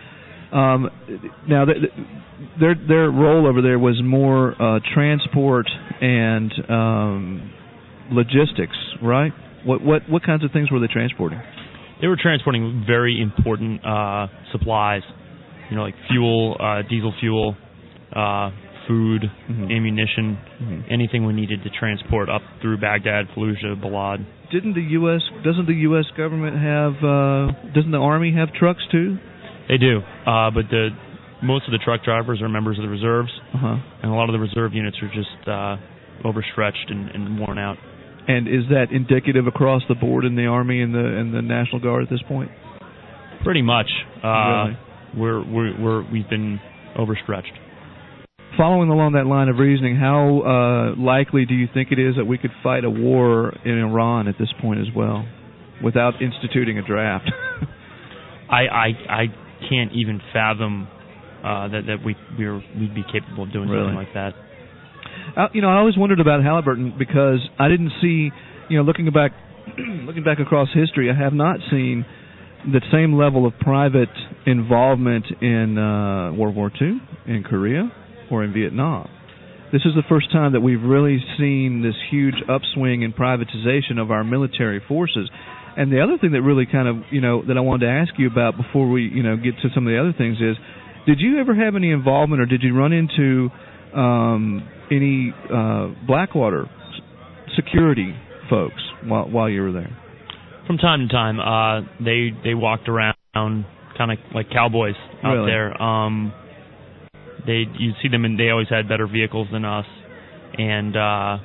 Um, now, th- th- their their role over there was more uh, transport and um, logistics, right? What what what kinds of things were they transporting? They were transporting very important uh, supplies, you know, like fuel, uh, diesel fuel, uh, food, mm-hmm. ammunition, mm-hmm. anything we needed to transport up through Baghdad, Fallujah, Balad. Didn't the U S doesn't the U S government have uh, doesn't the Army have trucks too? They do, uh, but the most of the truck drivers are members of the reserves, uh-huh. and a lot of the reserve units are just uh, overstretched and, and worn out. And is that indicative across the board in the Army and the and the National Guard at this point? Pretty much. Uh, really? We're we're we're we've been overstretched. Following along that line of reasoning, how uh, likely do you think it is that we could fight a war in Iran at this point as well, without instituting a draft? I I I can't even fathom uh, that that we we're, we'd be capable of doing really? something like that. Uh, you know, I always wondered about Halliburton because I didn't see, you know, looking back, looking back across history, I have not seen the same level of private involvement in uh, World War Two, in Korea, or in Vietnam. This is the first time that we've really seen this huge upswing in privatization of our military forces. And the other thing that really kind of, you know, that I wanted to ask you about before we, you know, get to some of the other things is, did you ever have any involvement or did you run into um, any uh, Blackwater security folks while while you were there? From time to time, uh, they they walked around kind of like cowboys out really? there. Um, they you'd see them, and they always had better vehicles than us, and uh,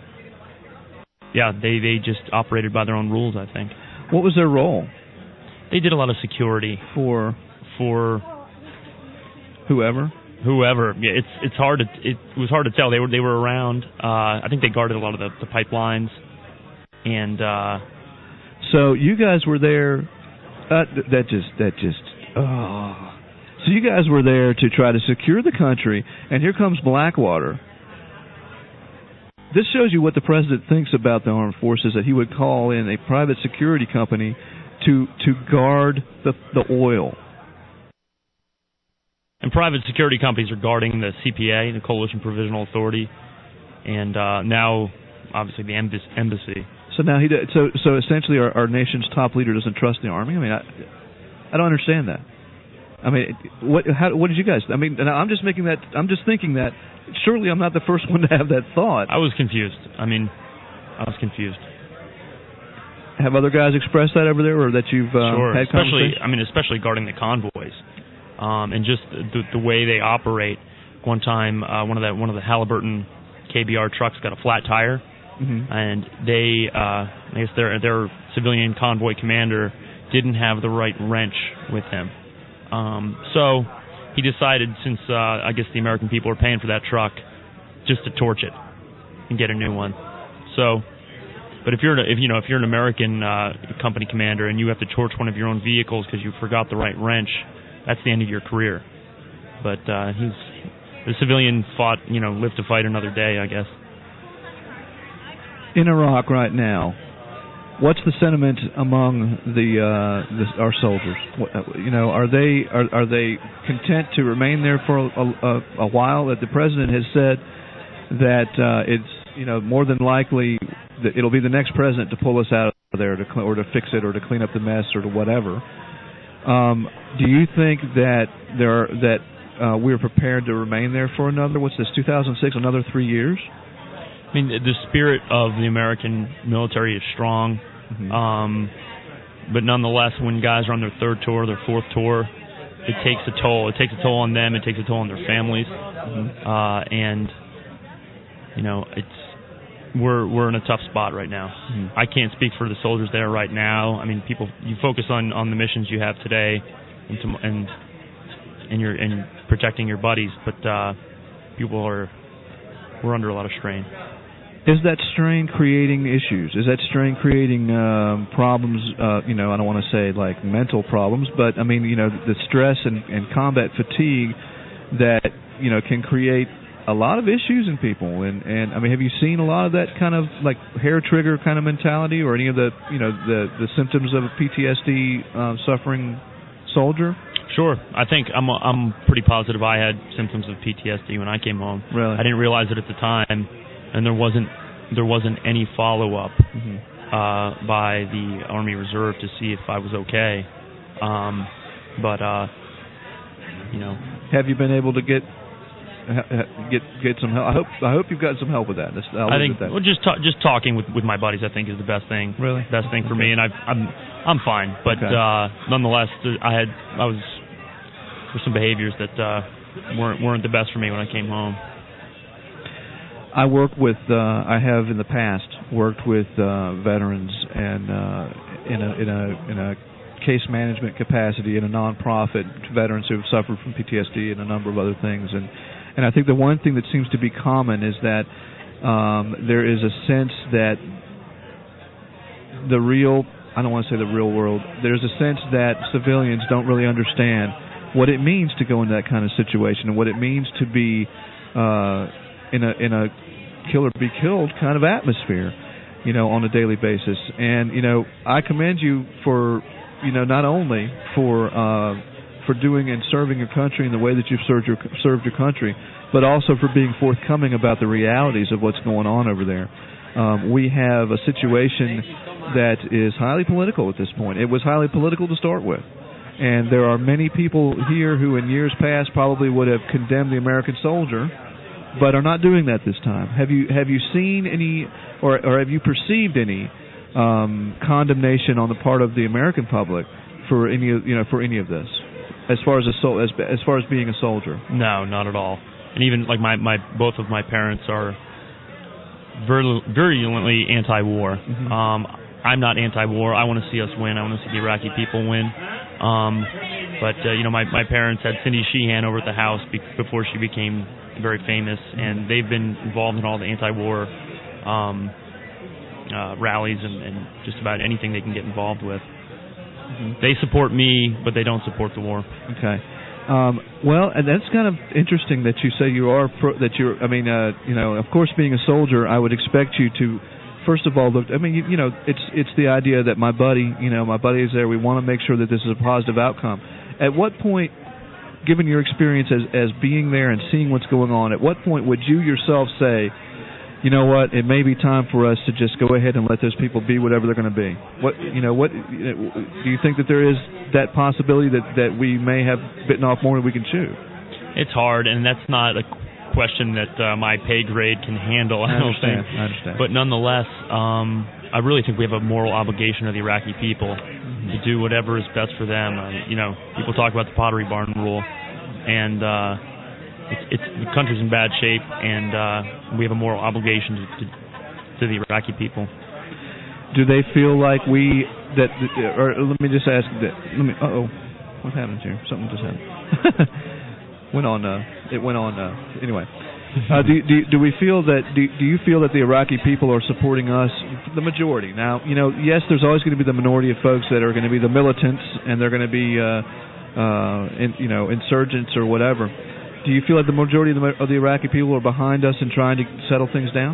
yeah, they they just operated by their own rules, I think. What was their role? They did a lot of security for for whoever. Whoever, yeah, it's it's hard to it was hard to tell. They were they were around. Uh, I think they guarded a lot of the, the pipelines, and uh, so you guys were there. Uh, that just that just. Oh. So you guys were there to try to secure the country, and here comes Blackwater. This shows you what the president thinks about the armed forces, that he would call in a private security company to to guard the the oil. And private security companies are guarding the C P A, the Coalition Provisional Authority, and uh, now, obviously, the embassy. So now he did, so so essentially, our, our nation's top leader doesn't trust the Army. I mean, I, I don't understand that. I mean, what how what did you guys? I mean, and I'm just making that. I'm just thinking that. Surely, I'm not the first one to have that thought. I was confused. I mean, I was confused. Have other guys expressed that over there, or that you've uh, sure. had especially, conversations? I mean, especially guarding the convoys. Um, and just the, the way they operate. One time, uh, one of the one of the Halliburton K B R trucks got a flat tire, mm-hmm. and they, uh, I guess their their civilian convoy commander didn't have the right wrench with him. Um, so he decided, since uh, I guess the American people are paying for that truck, just to torch it and get a new one. So, but if you're an, if you know if you're an American uh, company commander and you have to torch one of your own vehicles because you forgot the right wrench, that's the end of your career. But uh, he's the civilian fought, you know, lived to fight another day, I guess. In Iraq right now, what's the sentiment among the, uh, the our soldiers? What, you know, are they are are they content to remain there for a, a, a while? That the president has said that uh, it's you know more than likely that it'll be the next president to pull us out of there to cl- or to fix it or to clean up the mess or to whatever. Um, do you think that there are, that uh, we're prepared to remain there for another? What's this? two thousand six, another three years? I mean, the spirit of the American military is strong, mm-hmm. um, but nonetheless, when guys are on their third tour, their fourth tour, it takes a toll. It takes a toll on them. It takes a toll on their families, mm-hmm. uh, and you know, it's we're we're in a tough spot right now. Mm-hmm. I can't speak for the soldiers there right now. I mean, people, you focus on, on the missions you have today, and to, and and you're and protecting your buddies, but uh, people are we're under a lot of strain. Is that strain creating issues? Is that strain creating um, problems, uh, you know, I don't want to say like mental problems, but I mean, you know, the stress and, and combat fatigue that, you know, can create a lot of issues in people. And, and I mean, have you seen a lot of that kind of like hair trigger kind of mentality or any of the, you know, the, the symptoms of a P T S D uh, suffering soldier? Sure. I think I'm I'm pretty positive I had symptoms of P T S D when I came home. Really? I didn't realize it at the time. And there wasn't there wasn't any follow up mm-hmm. uh, by the Army Reserve to see if I was okay. Um, but uh, you know, have you been able to get get get some help? I hope I hope you've got some help with that. That's, I think that. Well, just ta- just talking with, with my buddies, I think, is the best thing. Really, best thing for okay. me, and I've, I'm I'm fine. But okay. uh, nonetheless, I had I was there's some behaviors that uh, weren't weren't the best for me when I came home. I work with, uh, I have in the past worked with uh, veterans and uh, in a in a in a case management capacity in a nonprofit, veterans who have suffered from P T S D and a number of other things. And and I think the one thing that seems to be common is that um, there is a sense that the real, I don't want to say the real world, there's a sense that civilians don't really understand what it means to go into that kind of situation and what it means to be uh, in a in a kill or be killed kind of atmosphere, you know, on a daily basis. And you know, I commend you for, you know, not only for uh, for doing and serving your country in the way that you've served your served your country, but also for being forthcoming about the realities of what's going on over there. Um, we have a situation that is highly political at this point. It was highly political to start with. And there are many people here who in years past probably would have condemned the American soldier, but are not doing that this time. Have you have you seen any, or or have you perceived any um, condemnation on the part of the American public for any you know for any of this, as far as a sol- as as far as being a soldier? No, not at all. And even like my, my both of my parents are vir- virulently anti-war. Mm-hmm. Um, I'm not anti-war. I want to see us win. I want to see the Iraqi people win. Um, but uh, you know, my my parents had Cindy Sheehan over at the house be- before she became very famous, and they've been involved in all the anti-war um, uh, rallies and, and just about anything they can get involved with. Mm-hmm. They support me, but they don't support the war. Okay. Um, well, and that's kind of interesting that you say you are pro- that you're. I mean, uh, you know, of course, being a soldier, I would expect you to. First of all, look. I mean, you, you know, it's it's the idea that my buddy, you know, my buddy is there. We want to make sure that this is a positive outcome. At what point, given your experience as as being there and seeing what's going on, at what point would you yourself say, you know what, it may be time for us to just go ahead and let those people be whatever they're going to be? What you know, what do you think that there is that possibility that that we may have bitten off more than we can chew? It's hard, and that's not a question that uh, my pay grade can handle. I, I understand. don't think. I understand. But nonetheless, um, I really think we have a moral obligation to the Iraqi people mm-hmm. to do whatever is best for them. Uh, you know, people talk about the Pottery Barn rule, and uh, it's, it's the country's in bad shape, and uh, we have a moral obligation to, to, to the Iraqi people. Do they feel like we that? Or let me just ask that. Let me. Uh oh, what happened here? Something just happened. went on. Uh, it went on. Uh, anyway, uh, do, do do we feel that? Do, do you feel that the Iraqi people are supporting us, the majority? Now, you know, yes, there's always going to be the minority of folks that are going to be the militants, and they're going to be, uh, uh, in, you know, insurgents or whatever. Do you feel like the majority of the, of the Iraqi people are behind us and trying to settle things down?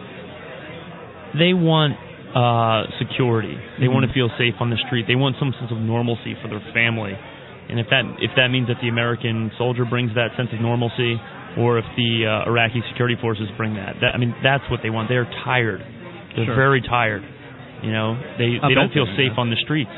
They want uh, security. They Mm-hmm. want to feel safe on the street. They want some sense of normalcy for their family. And if that if that means that the American soldier brings that sense of normalcy, or if the uh, Iraqi security forces bring that, that, I mean, that's what they want. They're tired. They're Sure. very tired. You know, they I they don't bet feel they- safe on the streets.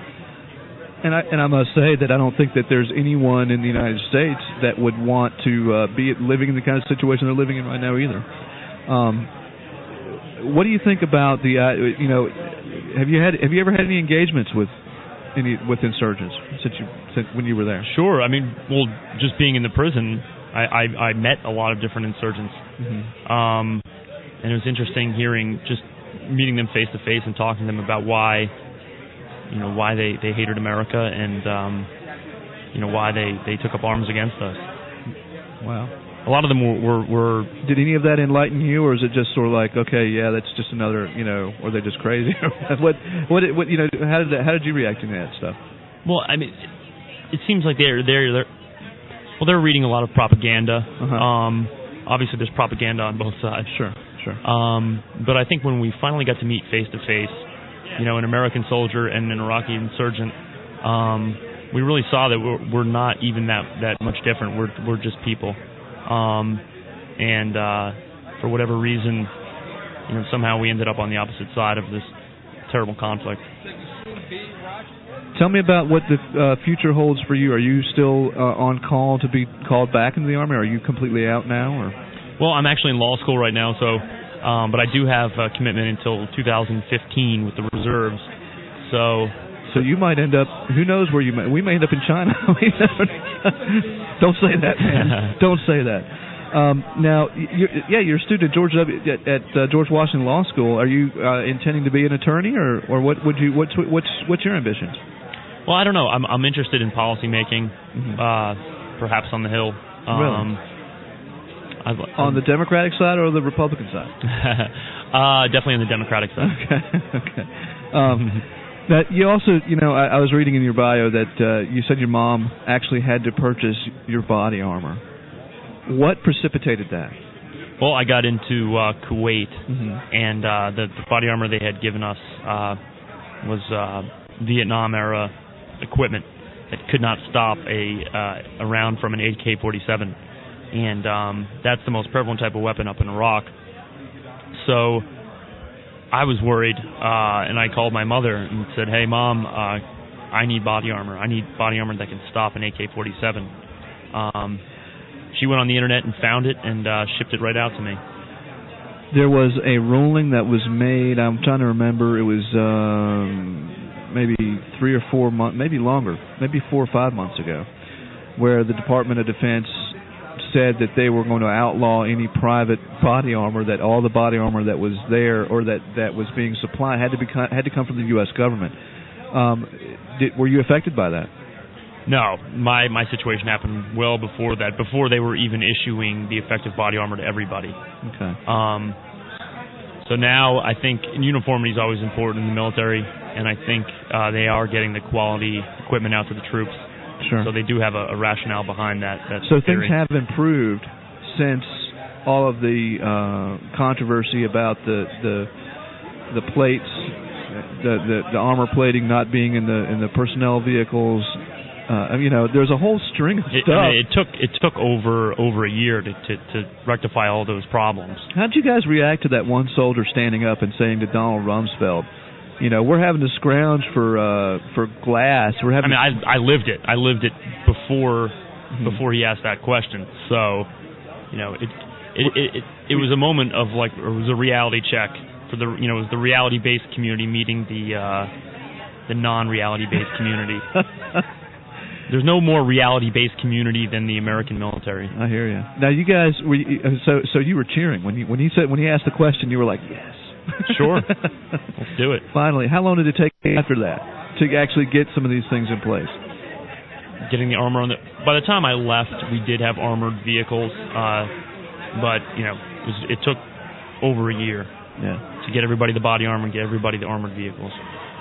And I and I must say that I don't think that there's anyone in the United States that would want to uh, be living in the kind of situation they're living in right now either. Um, what do you think about the? Uh, you know, have you had have you ever had any engagements with any with insurgents since you since when you were there? Sure. I mean, well, just being in the prison, I I, I met a lot of different insurgents, Mm-hmm. um, and it was interesting hearing just meeting them face to face and talking to them about why. You know, why they, they hated America and, um, you know, why they, they took up arms against us. Wow. A lot of them were, were, were... Did any of that enlighten you, or is it just sort of like, okay, yeah, that's just another, you know, or they're just crazy? what, what, what, you know, how did that, how did you react to that stuff? Well, I mean, it seems like they're, they're, they're well, they're reading a lot of propaganda. Uh-huh. Um, obviously, there's propaganda on both sides. Sure, sure. Um, but I think when we finally got to meet face to face, you know, an American soldier and an Iraqi insurgent, um, we really saw that we're, we're not even that, that much different. We're we're just people, um, and uh, for whatever reason, you know, somehow we ended up on the opposite side of this terrible conflict. Tell me about what the uh, future holds for you. Are you still uh, on call to be called back into the Army? Or are you completely out now? Or? Well, I'm actually in law school right now, so. Um, but I do have a commitment until two thousand fifteen with the reserves. So, so you might end up. Who knows where you may? We may end up in China. Don't say that, man. Don't say that. Um, now, you're, yeah, you're a student at George W. at, at uh, George Washington Law School. Are you uh, intending to be an attorney, or, or what would you? What's what's what's your ambitions? Well, I don't know. I'm I'm interested in policy making, Mm-hmm. uh, perhaps on the Hill. Um, Really? I've, on the Democratic side or the Republican side? uh, definitely on the Democratic side. Okay. Okay. Um, that you also, you know, I, I was reading in your bio that uh, you said your mom actually had to purchase your body armor. What precipitated that? Well, I got into uh, Kuwait, Mm-hmm. and uh, the, the body armor they had given us uh, was uh, Vietnam era equipment that could not stop a uh, a round from an A K forty-seven. And um, that's the most prevalent type of weapon up in Iraq. So I was worried, uh, and I called my mother and said, hey, Mom, uh, I need body armor. I need body armor that can stop an A K forty-seven. Um, she went on the Internet and found it and uh, shipped it right out to me. There was a ruling that was made, I'm trying to remember, it was um, maybe three or four months, maybe longer, maybe four or five months ago, where the Department of Defense said that they were going to outlaw any private body armor, that all the body armor that was there or that, that was being supplied had to be had to come from the U S government. Um, did, were you affected by that? No, my my situation happened well before that, before they were even issuing the effective body armor to everybody. Okay. Um, so now I think uniformity is always important in the military, and I think uh, they are getting the quality equipment out to the troops. Sure. So they do have a, a rationale behind that. that so theory. things have improved since all of the uh, controversy about the the the plates, the, the the armor plating not being in the in the personnel vehicles. Uh, you know, there's a whole string of it, stuff. I mean, it took it took over over a year to, to to rectify all those problems. How did you guys react to that one soldier standing up and saying to Donald Rumsfeld, you know, we're having to scrounge for uh, for glass. We're having. I mean, I I lived it. I lived it before mm-hmm. before he asked that question. So, you know, it it it, it, it was a moment of like it was a reality check for the you know it was the reality based community meeting the uh, the non reality based community. There's no more reality based community than the American military. I hear you. Now, you guys, were you, so so you were cheering when he when he said when he asked the question. You were like, yes. Sure. Let's do it. Finally, how long did it take after that to actually get some of these things in place? Getting the armor on the by the time I left, we did have armored vehicles, uh, but you know, it, was, it took over a year yeah. to get everybody the body armor and get everybody the armored vehicles.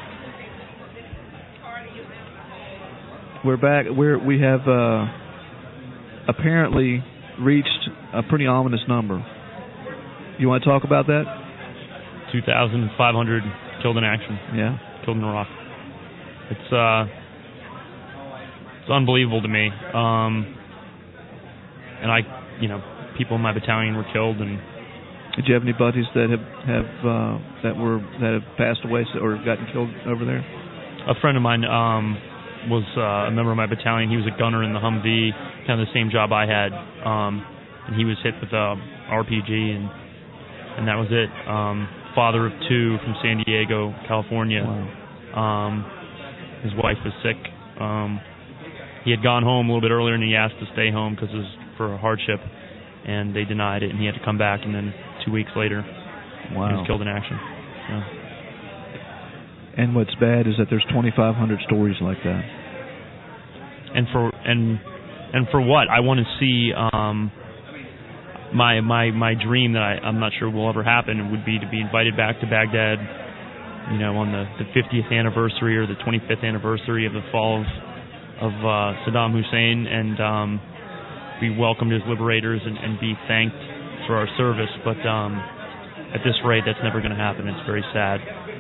We're back. We're we have uh, apparently reached a pretty ominous number. You want to talk about that? two thousand five hundred killed in action. Yeah, killed in Iraq. It's uh, it's unbelievable to me. Um, and I, you know, people in my battalion were killed. And did you have any buddies that have have uh, that were that have passed away or gotten killed over there? A friend of mine um, was uh, a member of my battalion. He was a gunner in the Humvee, kind of the same job I had, um, and he was hit with a R P G, and and that was it. Um, father of two from San Diego, California. Wow. Um, his wife was sick. Um, he had gone home a little bit earlier, and he asked to stay home because it was for a hardship, and they denied it, and he had to come back. And then two weeks later, wow. he was killed in action. Yeah. And what's bad is that there's twenty-five hundred stories like that. And for and and for what? I want to see. Um, my my my dream that I, I'm not sure will ever happen would be to be invited back to Baghdad, you know, on the, the fiftieth anniversary or the twenty-fifth anniversary of the fall of of uh, Saddam Hussein, and um, be welcomed as liberators and, and be thanked for our service. But um, at this rate, that's never going to happen. It's very sad.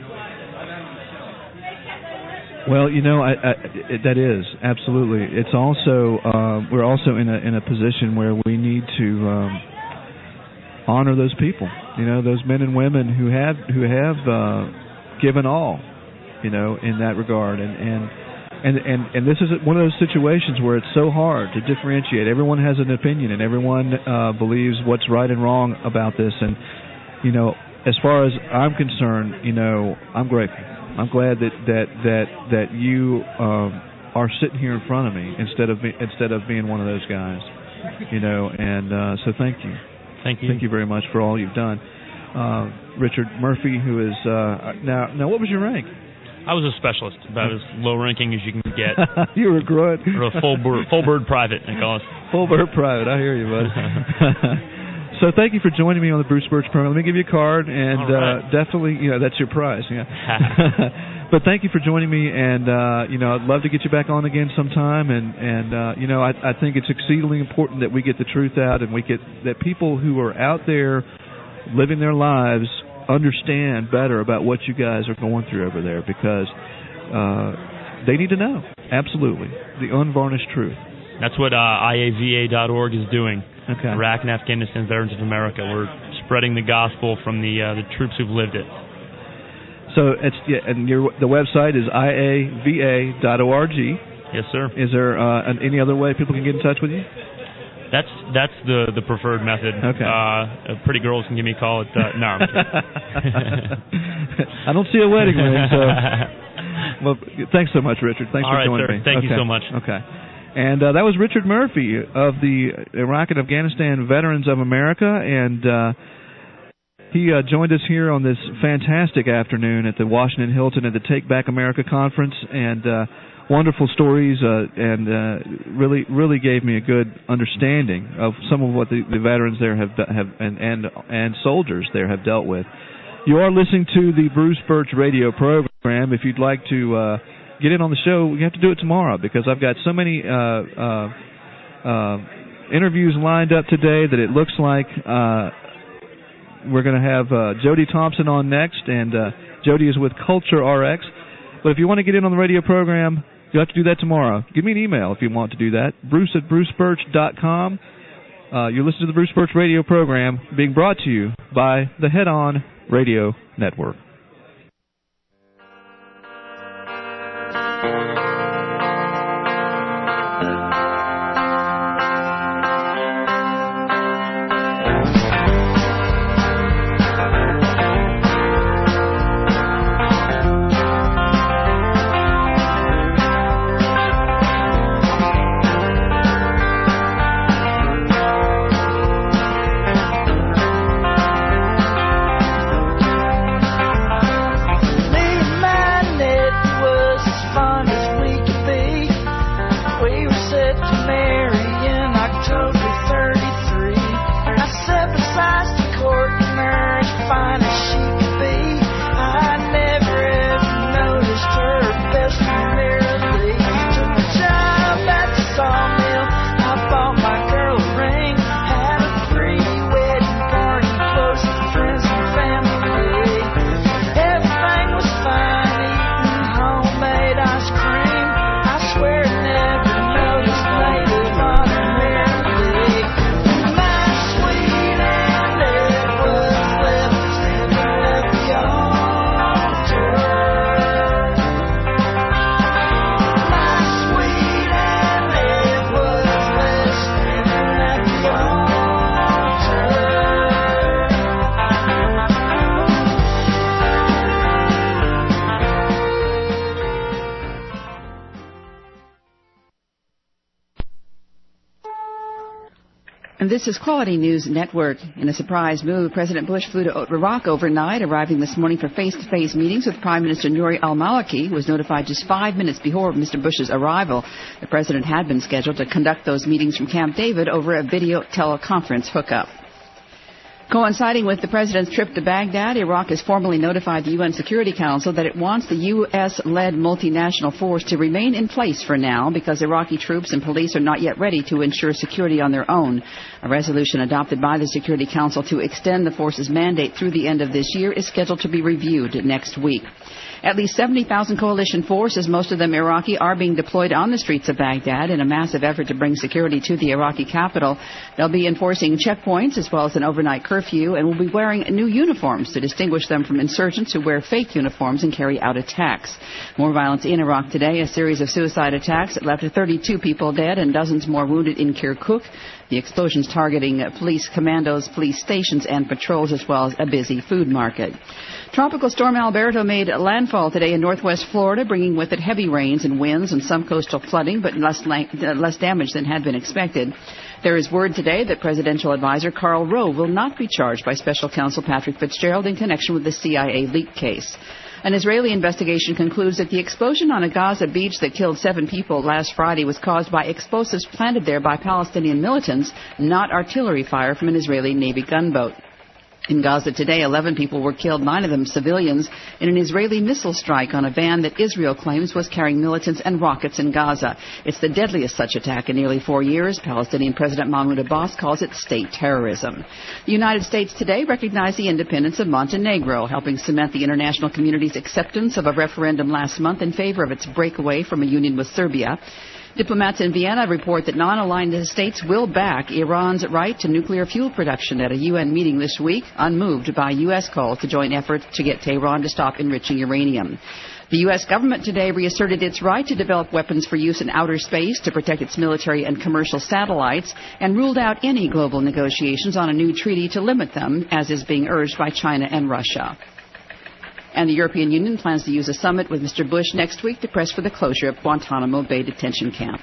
Well, you know, I, I, it, that is absolutely. It's also uh, we're also in a in a position where we need to um, honor those people. You know, those men and women who have who have uh, given all. You know, in that regard, and and and and and this is one of those situations where it's so hard to differentiate. Everyone has an opinion, and everyone uh, believes what's right and wrong about this. And you know, as far as I'm concerned, you know, I'm grateful. I'm glad that that that that you um, are sitting here in front of me instead of be, instead of being one of those guys, you know. And uh, so, thank you, thank you, thank you very much for all you've done, uh, Richard Murphy. Who is uh, now now? What was your rank? I was a specialist, about as low ranking as you can get. You were a grunt. Or a full bird, full bird private, they call it. Full bird private. I hear you, buddy. So thank you for joining me on the Bruce Birch program. Let me give you a card, and right. uh, definitely, you know, that's your prize. Yeah. But thank you for joining me, and uh, you know, I'd love to get you back on again sometime. And and uh, you know, I, I think it's exceedingly important that we get the truth out, and we get that people who are out there living their lives understand better about what you guys are going through over there, because uh, they need to know absolutely the unvarnished truth. That's what uh, I A V A dot org is doing. Okay. Iraq and Afghanistan Veterans of America. We're spreading the gospel from the uh, the troops who've lived it. So it's yeah, and your the website is I A V A dot org. Yes, sir. Is there uh, an, any other way people can get in touch with you? That's that's the, the preferred method. Okay. Uh, pretty girls can give me a call at uh, no. I'm I don't see a wedding ring. So well, thanks so much, Richard. Thanks All for right, joining sir. me. Thank okay. you so much. Okay. And uh, that was Richard Murphy of the Iraq and Afghanistan Veterans of America, and uh, he uh, joined us here on this fantastic afternoon at the Washington Hilton at the Take Back America Conference, and uh, wonderful stories, uh, and uh, really, really gave me a good understanding of some of what the, the veterans there have have and, and and soldiers there have dealt with. You are listening to the Bruce Birch radio program. If you'd like to Uh, get in on the show, you have to do it tomorrow, because I've got so many uh, uh, uh, interviews lined up today that it looks like uh, we're going to have uh, Jody Thompson on next, and uh, Jody is with Culture R X. But if you want to get in on the radio program, you'll have to do that tomorrow. Give me an email if you want to do that, bruce at bruce birch dot com. Uh, you're listening to the Bruce Birch radio program being brought to you by the Head On Radio Network. And this is Quality News Network. In a surprise move, President Bush flew to Iraq overnight, arriving this morning for face-to-face meetings with Prime Minister Nouri al-Maliki, who was notified just five minutes before Mister Bush's arrival. The president had been scheduled to conduct those meetings from Camp David over a video teleconference hookup. Coinciding with the president's trip to Baghdad, Iraq has formally notified the U N Security Council that it wants the U S-led multinational force to remain in place for now because Iraqi troops and police are not yet ready to ensure security on their own. A resolution adopted by the Security Council to extend the force's mandate through the end of this year is scheduled to be reviewed next week. At least seventy thousand coalition forces, most of them Iraqi, are being deployed on the streets of Baghdad in a massive effort to bring security to the Iraqi capital. They'll be enforcing checkpoints as well as an overnight curfew and will be wearing new uniforms to distinguish them from insurgents who wear fake uniforms and carry out attacks. More violence in Iraq today, a series of suicide attacks that left thirty-two people dead and dozens more wounded in Kirkuk. The explosions targeting police commandos, police stations, and patrols, as well as a busy food market. Tropical storm Alberto made landfall today in northwest Florida, bringing with it heavy rains and winds and some coastal flooding, but less, uh, less damage than had been expected. There is word today that presidential advisor Karl Rove will not be charged by special counsel Patrick Fitzgerald in connection with the C I A leak case. An Israeli investigation concludes that the explosion on a Gaza beach that killed seven people last Friday was caused by explosives planted there by Palestinian militants, not artillery fire from an Israeli Navy gunboat. In Gaza today, eleven people were killed, nine of them civilians, in an Israeli missile strike on a van that Israel claims was carrying militants and rockets in Gaza. It's the deadliest such attack in nearly four years. Palestinian President Mahmoud Abbas calls it state terrorism. The United States today recognized the independence of Montenegro, helping cement the international community's acceptance of a referendum last month in favor of its breakaway from a union with Serbia. Diplomats in Vienna report that non-aligned states will back Iran's right to nuclear fuel production at a U N meeting this week, unmoved by U S calls to join efforts to get Tehran to stop enriching uranium. The U S government today reasserted its right to develop weapons for use in outer space to protect its military and commercial satellites and ruled out any global negotiations on a new treaty to limit them, as is being urged by China and Russia. And the European Union plans to use a summit with Mister Bush next week to press for the closure of Guantanamo Bay detention camp.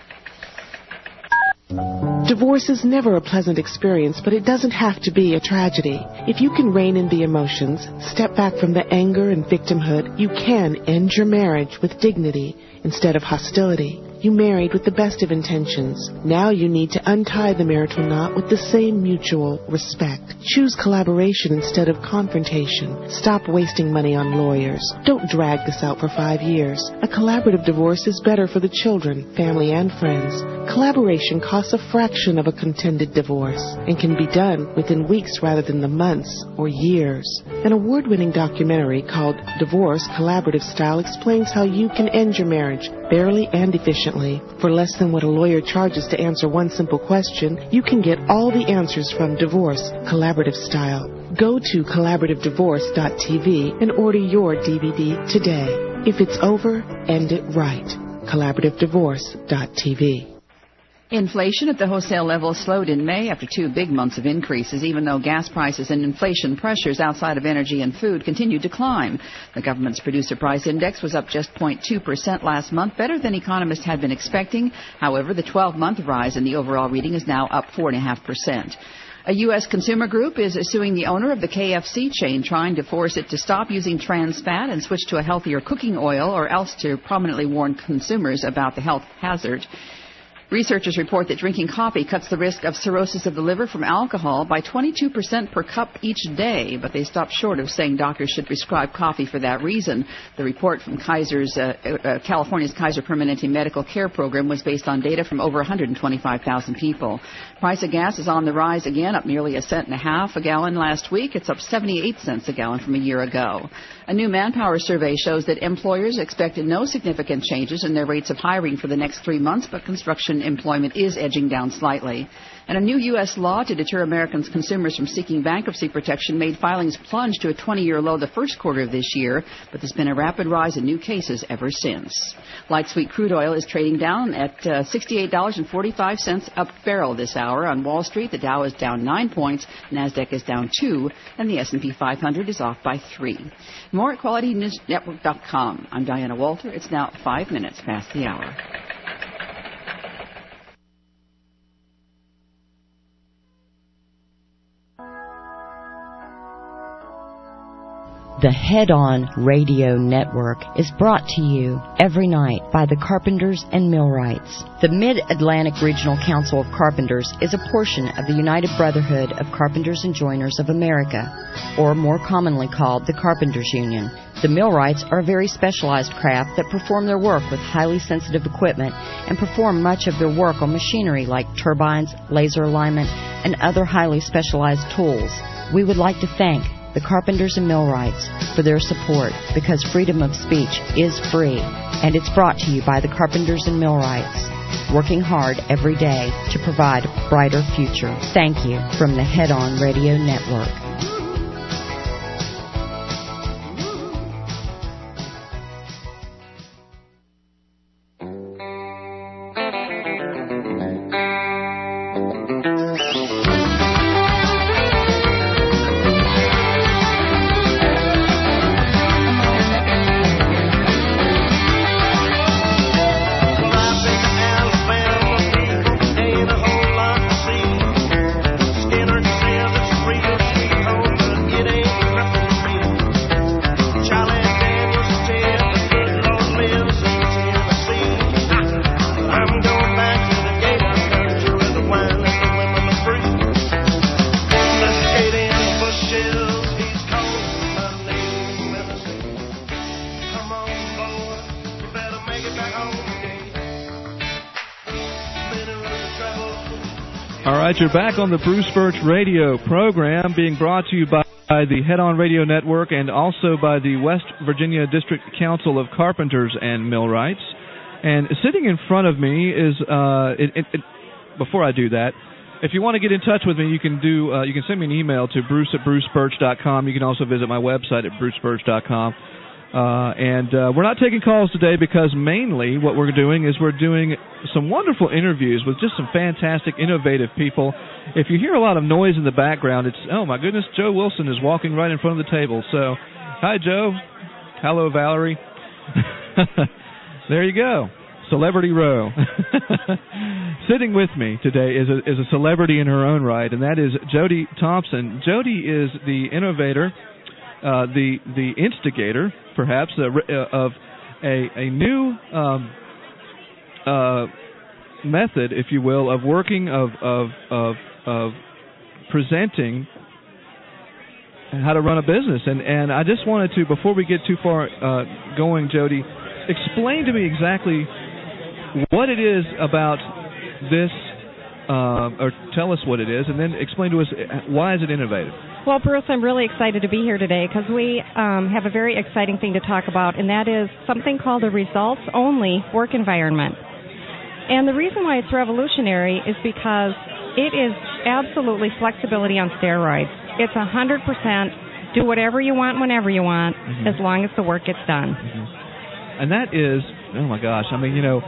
Divorce is never a pleasant experience, but it doesn't have to be a tragedy. If you can rein in the emotions, step back from the anger and victimhood, you can end your marriage with dignity instead of hostility. You married with the best of intentions. Now you need to untie the marital knot with the same mutual respect. Choose collaboration instead of confrontation. Stop wasting money on lawyers. Don't drag this out for five years. A collaborative divorce is better for the children, family, and friends. Collaboration costs a fraction of a contended divorce and can be done within weeks rather than the months or years. An award-winning documentary called Divorce Collaborative Style explains how you can end your marriage barely and efficiently. For less than what a lawyer charges to answer one simple question, you can get all the answers from Divorce Collaborative Style. Go to collaborative divorce dot t v and order your D V D today. If it's over, end it right. collaborative divorce dot t v. Inflation at the wholesale level slowed in May after two big months of increases, even though gas prices and inflation pressures outside of energy and food continued to climb. The government's producer price index was up just zero point two percent last month, better than economists had been expecting. However, the twelve-month rise in the overall reading is now up four point five percent. A U S consumer group is suing the owner of the K F C chain, trying to force it to stop using trans fat and switch to a healthier cooking oil, or else to prominently warn consumers about the health hazard. Researchers report that drinking coffee cuts the risk of cirrhosis of the liver from alcohol by twenty-two percent per cup each day, but they stopped short of saying doctors should prescribe coffee for that reason. The report from Kaiser's, uh, uh, California's Kaiser Permanente Medical Care Program was based on data from over one hundred twenty-five thousand people. Price of gas is on the rise again, up nearly a cent and a half a gallon last week. It's up seventy-eight cents a gallon from a year ago. A new Manpower survey shows that employers expected no significant changes in their rates of hiring for the next three months, but construction employment is edging down slightly. And a new U S law to deter American consumers from seeking bankruptcy protection made filings plunge to a twenty-year low the first quarter of this year, but there's been a rapid rise in new cases ever since. Light sweet crude oil is trading down at uh, sixty-eight dollars and forty-five cents a barrel this hour. On Wall Street, the Dow is down nine points, NASDAQ is down two, and the S and P five hundred is off by three. More at quality news network dot com. I'm Diana Walter. It's now five minutes past the hour. The Head On Radio Network is brought to you every night by the Carpenters and Millwrights. The Mid-Atlantic Regional Council of Carpenters is a portion of the United Brotherhood of Carpenters and Joiners of America, or more commonly called the Carpenters Union. The Millwrights are a very specialized craft that perform their work with highly sensitive equipment and perform much of their work on machinery like turbines, laser alignment, and other highly specialized tools. We would like to thank the Carpenters and Millwrights for their support, because freedom of speech is free, and it's brought to you by the Carpenters and Millwrights, working hard every day to provide a brighter future. Thank you from the Head On Radio Network. You're back on the Bruce Birch Radio program, being brought to you by the Head On Radio Network and also by the West Virginia District Council of Carpenters and Millwrights. And sitting in front of me is, uh, it, it, it, before I do that, if you want to get in touch with me, you can do. Uh, you can send me an email to bruce at bruce birch dot com. You can also visit my website at bruce birch dot com. Uh, and uh, we're not taking calls today because mainly what we're doing is we're doing some wonderful interviews with just some fantastic, innovative people. If you hear a lot of noise in the background, it's, oh my goodness, Joe Wilson is walking right in front of the table. So, hi Joe. Hello Valerie. There you go. Celebrity Row. Sitting with me today is a, is a celebrity in her own right, and that is Jody Thompson. Jody is the innovator, uh, the the instigator, perhaps, uh, uh, of a, a new um, uh, method, if you will, of working, of, of, of, of presenting how to run a business. And, and I just wanted to, before we get too far uh, going, Jody, explain to me exactly what it is about this, uh, or tell us what it is, and then explain to us why is it innovative. Well, Bruce, I'm really excited to be here today because we um, have a very exciting thing to talk about, and that is something called a results-only work environment. And the reason why it's revolutionary is because it is absolutely flexibility on steroids. It's one hundred percent do whatever you want whenever you want, mm-hmm. as long as the work gets done. Mm-hmm. And that is, oh my gosh, I mean, you know,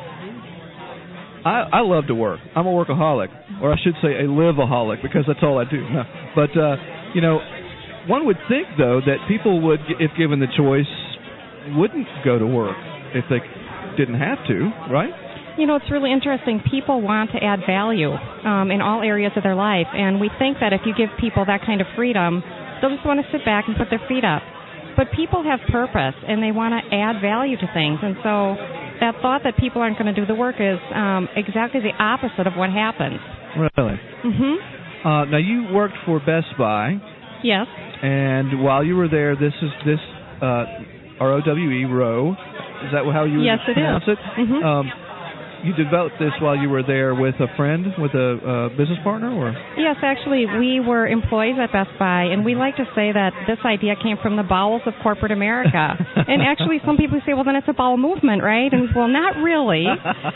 I, I love to work. I'm a workaholic, or I should say a liveaholic, because that's all I do. No. But, uh, you know, one would think, though, that people would, if given the choice, wouldn't go to work if they didn't have to, right? You know, it's really interesting. People want to add value um, in all areas of their life, and we think that if you give people that kind of freedom, they'll just want to sit back and put their feet up. But people have purpose, and they want to add value to things, and so that thought that people aren't going to do the work is um, exactly the opposite of what happens. Really? Mm-hmm. Uh, now, you worked for Best Buy. Yes. And while you were there, this is this uh, R O W E, Row. Is that how you yes, pronounce it? it? Mm-hmm. Um, you developed this while you were there with a friend, with a uh, business partner, or? Yes, actually, we were employees at Best Buy, and we like to say that this idea came from the bowels of corporate America. And actually, some people say, well, then it's a bowel movement, right? And well, not really.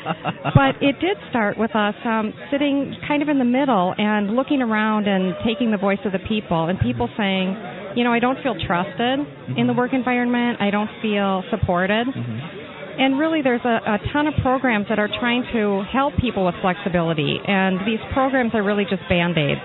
But it did start with us um, sitting kind of in the middle and looking around and taking the voice of the people, and people saying, you know, I don't feel trusted mm-hmm. in the work environment. I don't feel supported. Mm-hmm. And really, there's a, a ton of programs that are trying to help people with flexibility, and these programs are really just Band-Aids.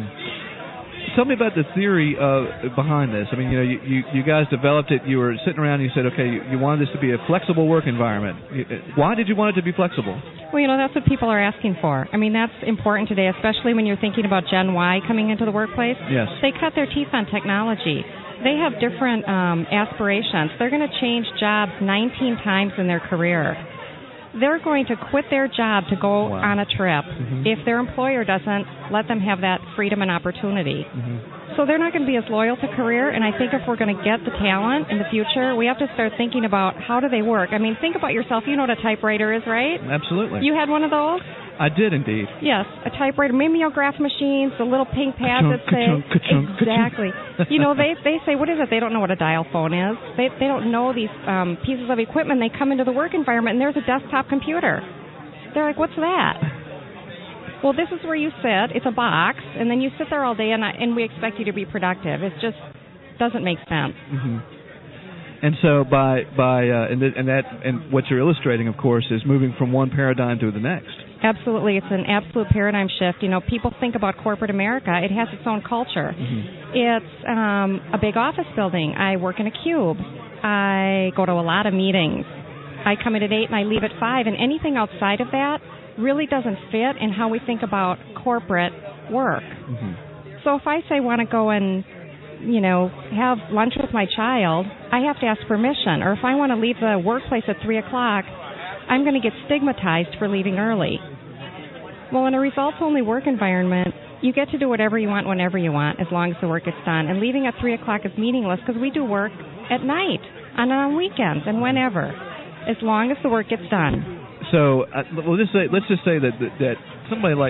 Mm-hmm. Tell me about the theory uh, behind this. I mean, you know, you, you, you guys developed it. You were sitting around and you said, okay, you, you wanted this to be a flexible work environment. Why did you want it to be flexible? Well, you know, that's what people are asking for. I mean, that's important today, especially when you're thinking about Gen Y coming into the workplace. Yes. They cut their teeth on technology. they have different um, aspirations. They're going to change jobs nineteen times in their career. They're going to quit their job to go Wow. on a trip Mhm. if their employer doesn't let them have that freedom and opportunity. Mhm. So they're not going to be as loyal to career, and I think if we're going to get the talent in the future, we have to start thinking about how do they work. I mean, think about yourself. You know what a typewriter is, right? Absolutely. You had one of those? I did indeed. Yes, a typewriter, mimeograph machines, the little pink pads that say Ka-chunk, ka-chunk, ka-chunk. exactly. You know, they they say what is it? They don't know what a dial phone is. They they don't know these um, pieces of equipment. They come into the work environment and there's a desktop computer. They're like, what's that? Well, this is where you sit. It's a box, and then you sit there all day, and I, and we expect you to be productive. It just doesn't make sense. hmm And so by by uh, and, th- and that and what you're illustrating, of course, is moving from one paradigm to the next. Absolutely, it's an absolute paradigm shift. You know, people think about corporate America. It has its own culture. Mm-hmm. It's um, a big office building. I work in a cube. I go to a lot of meetings. I come in at eight and I leave at five, and anything outside of that really doesn't fit in how we think about corporate work. Mm-hmm. So if I say want to go and, you know, have lunch with my child, I have to ask permission. Or if I want to leave the workplace at three o'clock, I'm going to get stigmatized for leaving early. Well, in a results-only work environment, you get to do whatever you want whenever you want as long as the work gets done. And leaving at three o'clock is meaningless because we do work at night and on weekends and whenever, as long as the work gets done. So uh, we'll just say, let's just say that, that that somebody like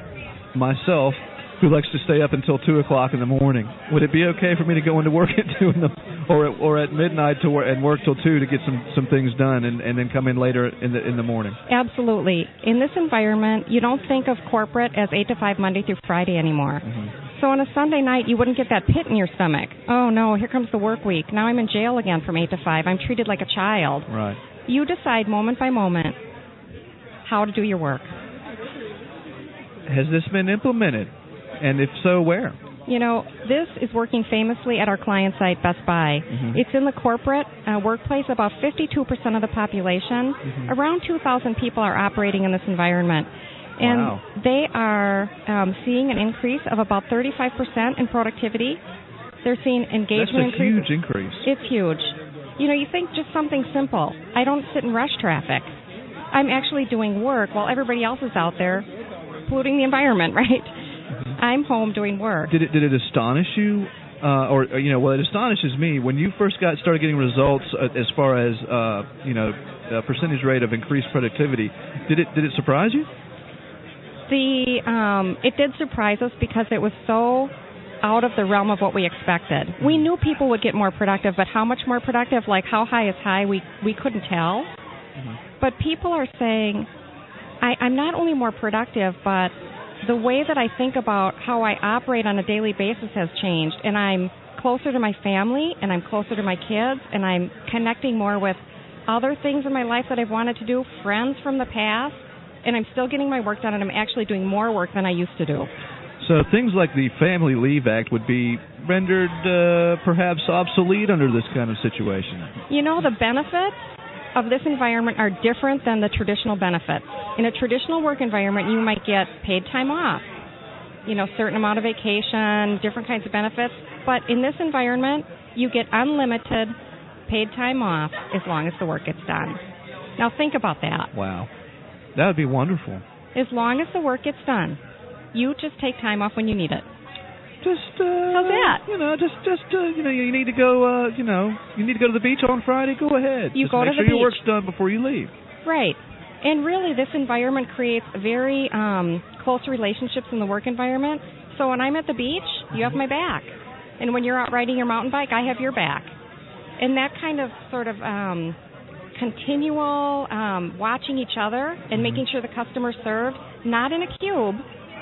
myself who likes to stay up until two o'clock in the morning, would it be okay for me to go into work at two in the or at, or at midnight to work and work till two to get some, some things done and, and then come in later in the in the morning? Absolutely. In this environment, you don't think of corporate as eight to five Monday through Friday anymore. Mm-hmm. So on a Sunday night, you wouldn't get that pit in your stomach. Oh no, here comes the work week. Now I'm in jail again from eight to five. I'm treated like a child. Right. You decide moment by moment how to do your work. Has this been implemented? And if so, where? You know, this is working famously at our client site, Best Buy. Mm-hmm. It's in the corporate uh, workplace. About fifty-two percent of the population, Mm-hmm. around two thousand people are operating in this environment. And Wow. they are um, seeing an increase of about thirty-five percent in productivity. They're seeing engagement That's a increase. huge increase. It's huge. You know, you think just something simple. I don't sit in rush traffic. I'm actually doing work while everybody else is out there polluting the environment, right? Mm-hmm. I'm home doing work. Did it did it astonish you, uh, or or, you know, well, it astonishes me when you first got started getting results uh, as far as uh, you know, uh, percentage rate of increased productivity. Did it did it surprise you? The um, it did surprise us because it was so out of the realm of what we expected. We knew people would get more productive, but how much more productive, like how high is high, we we couldn't tell. Mm-hmm. But people are saying, I, I'm not only more productive, but the way that I think about how I operate on a daily basis has changed, and I'm closer to my family, and I'm closer to my kids, and I'm connecting more with other things in my life that I've wanted to do, friends from the past, and I'm still getting my work done, and I'm actually doing more work than I used to do. So things like the Family Leave Act would be rendered uh, perhaps obsolete under this kind of situation. You know, the benefits of this environment are different than the traditional benefits. In a traditional work environment, you might get paid time off, you know, certain amount of vacation, different kinds of benefits. But in this environment, you get unlimited paid time off as long as the work gets done. Now think about that. Wow. That would be wonderful. As long as the work gets done, you just take time off when you need it. Just uh, how's that? You know, just just uh, you know, you need to go. Uh, you know, you need to go to the beach on Friday. Go ahead. You just go make to sure the your beach. work's done before you leave. Right. And really, this environment creates very um, close relationships in the work environment. So when I'm at the beach, you have my back. And when you're out riding your mountain bike, I have your back. And that kind of sort of um, continual um, watching each other and making sure the customer's served, not in a cube,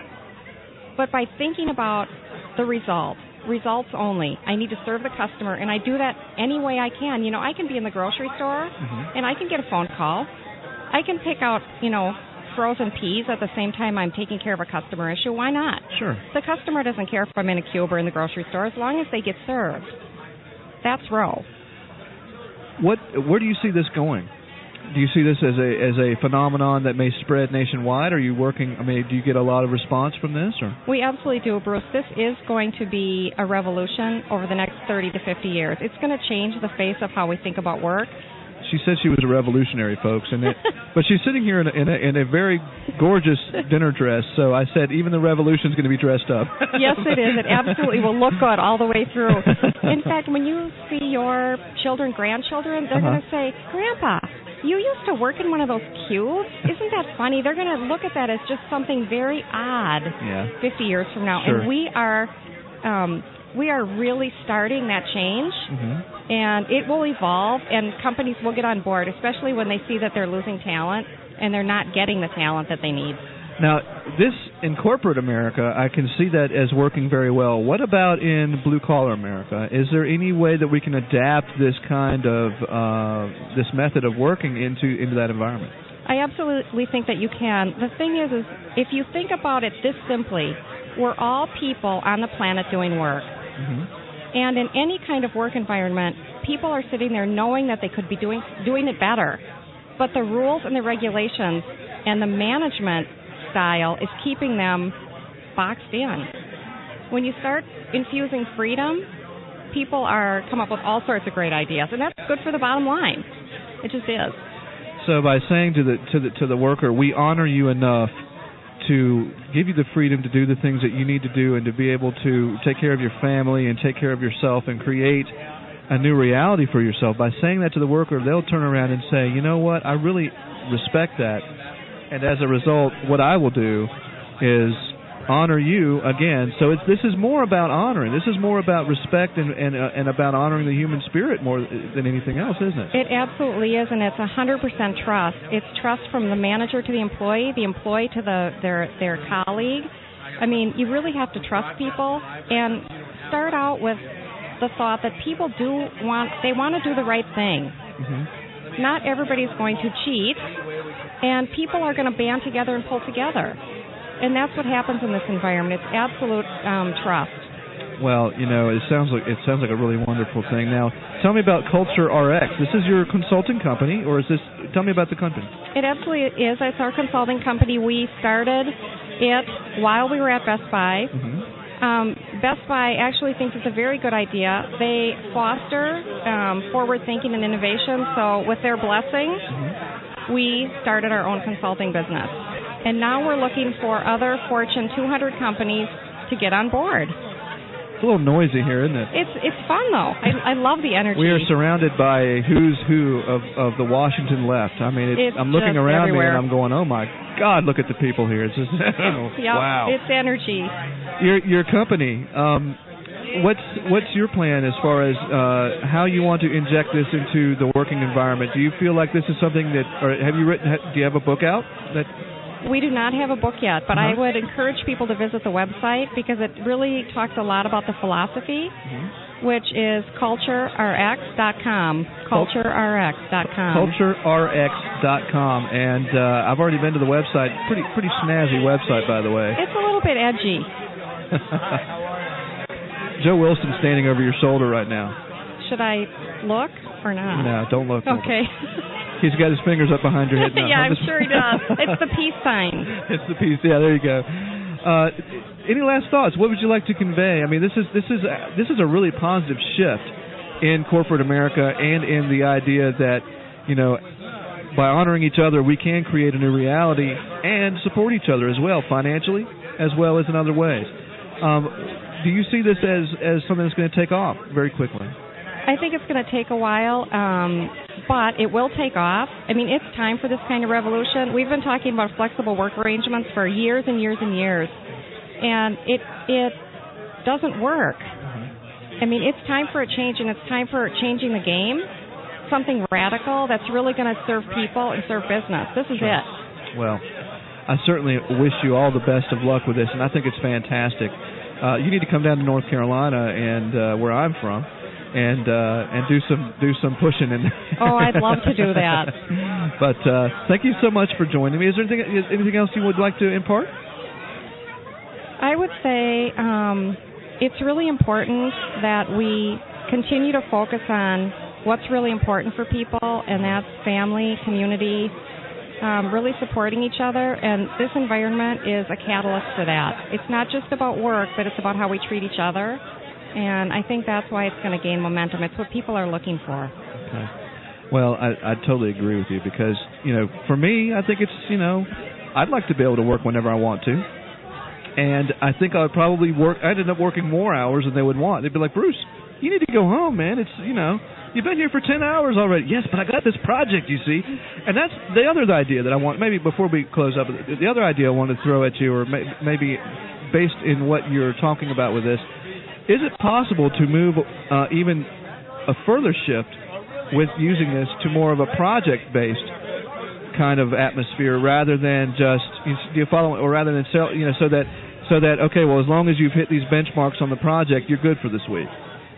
but by thinking about the result. Results only. I need to serve the customer, and I do that any way I can. You know, I can be in the grocery store, Mm-hmm. and I can get a phone call. I can pick out, you know, frozen peas at the same time I'm taking care of a customer issue. Why not? Sure. The customer doesn't care if I'm in a cube or in the grocery store as long as they get served. That's Roe. What? Where do you see this going? do you see this as a as a phenomenon that may spread nationwide? Are you working? I mean, do you get a lot of response from this? Or we absolutely do, Bruce. This is going to be a revolution over the next thirty to fifty years. It's going to change the face of how we think about work. She said she was a revolutionary, folks, and it, but she's sitting here in a, in, a, in a very gorgeous dinner dress. So I said, even the revolution's going to be dressed up. Yes, it is. It absolutely will look good all the way through. In fact, when you see your children, grandchildren, they're Uh-huh. going to say, "Grandpa, you used to work in one of those cubes? Isn't that funny?" They're going to look at that as just something very odd. Yeah. fifty years from now, Sure. and we are. Um, We are really starting that change, Mm-hmm. and it will evolve, and companies will get on board, especially when they see that they're losing talent and they're not getting the talent that they need. Now, this in corporate America, I can see that as working very well. What about in blue-collar America? Is there any way that we can adapt this kind of uh, this method of working into into that environment? I absolutely think that you can. The thing is, is if you think about it this simply, we're all people on the planet doing work. Mm-hmm. And in any kind of work environment, people are sitting there knowing that they could be doing doing it better. But the rules and the regulations and the management style is keeping them boxed in. When you start infusing freedom, people are come up with all sorts of great ideas, and that's good for the bottom line. It just is. So by saying to the to the to the worker, we honor you enough to give you the freedom to do the things that you need to do and to be able to take care of your family and take care of yourself and create a new reality for yourself. By saying that to the worker, they'll turn around and say, you know what, I really respect that. And as a result, what I will do is honor you again. So it's, this is more about honoring. This is more about respect and and, uh, and about honoring the human spirit more than anything else, isn't it? It absolutely is, and it's one hundred percent trust. It's trust from the manager to the employee, the employee to the their their colleague. I mean, you really have to trust people and start out with the thought that people do want, they want to do the right thing. Mm-hmm. Not everybody's going to cheat, and people are going to band together and pull together. And that's what happens in this environment. It's absolute um, trust. Well, you know, it sounds like it sounds like a really wonderful thing. Now, tell me about Culture R X. This is your consulting company, or is this? Tell me about the company. It absolutely is. It's our consulting company. We started it while we were at Best Buy. Mm-hmm. Um, Best Buy actually thinks it's a very good idea. They foster um, forward thinking and innovation. So, with their blessing, mm-hmm. we started our own consulting business. And now we're looking for other Fortune two hundred companies to get on board. It's a little noisy here, isn't it? It's it's fun, though. I, I love the energy. We are surrounded by a who's who of, of the Washington left. I mean, it's, It's I'm looking just around everywhere. me and I'm going, oh, my God, look at the people here. It's just, Yep, wow. it's energy. Your, your company, um, what's what's your plan as far as uh, how you want to inject this into the working environment? Do you feel like this is something that, or have you written, do you have a book out that... We do not have a book yet, but Uh-huh. I would encourage people to visit the website because it really talks a lot about the philosophy, Mm-hmm. which is culture r x dot com. culture r x dot com. culture r x dot com. And uh, I've already been to the website. Pretty pretty snazzy website, by the way. It's a little bit edgy. Joe Wilson's standing over your shoulder right now. Should I look or not? No, don't look. Don't Okay. look. He's got his fingers up behind your head now. Yeah, I'm sure he does. It's the peace sign. It's the piece. Yeah, there you go. Uh, any last thoughts? What would you like to convey? I mean, this is this is a, this is a really positive shift in corporate America and in the idea that, you know, by honoring each other, we can create a new reality and support each other as well, financially as well as in other ways. Um, do you see this as as something that's going to take off very quickly? I think it's going to take a while, um, but it will take off. I mean, it's time for this kind of revolution. We've been talking about flexible work arrangements for years and years and years, and it it doesn't work. I mean, it's time for a change, and it's time for changing the game, something radical that's really going to serve people and serve business. This is it. Well, I certainly wish you all the best of luck with this, and I think it's fantastic. Uh, you need to come down to North Carolina and uh, where I'm from, and uh, and do some do some pushing. And oh, I'd love to do that. But uh, thank you so much for joining me. Is there anything is anything else you would like to impart? I would say um, it's really important that we continue to focus on what's really important for people, and that's family, community, um, really supporting each other. And this environment is a catalyst for that. It's not just about work, but it's about how we treat each other. And I think that's why it's going to gain momentum. It's what people are looking for. Okay. Well, I, I totally agree with you because, you know, for me, I think it's, you know, I'd like to be able to work whenever I want to. And I think I would probably work, I'd end up working more hours than they would want. They'd be like, Bruce, you need to go home, man. It's, you know, you've been here for ten hours already. Yes, but I got this project, you see. And that's the other idea that I want, maybe before we close up, the other idea I want to throw at you, or may, maybe based in what you're talking about with this, is it possible to move uh, even a further shift with using this to more of a project-based kind of atmosphere rather than just, you follow, or rather than sell, you know, so that so that okay, well, as long as you've hit these benchmarks on the project, you're good for this week.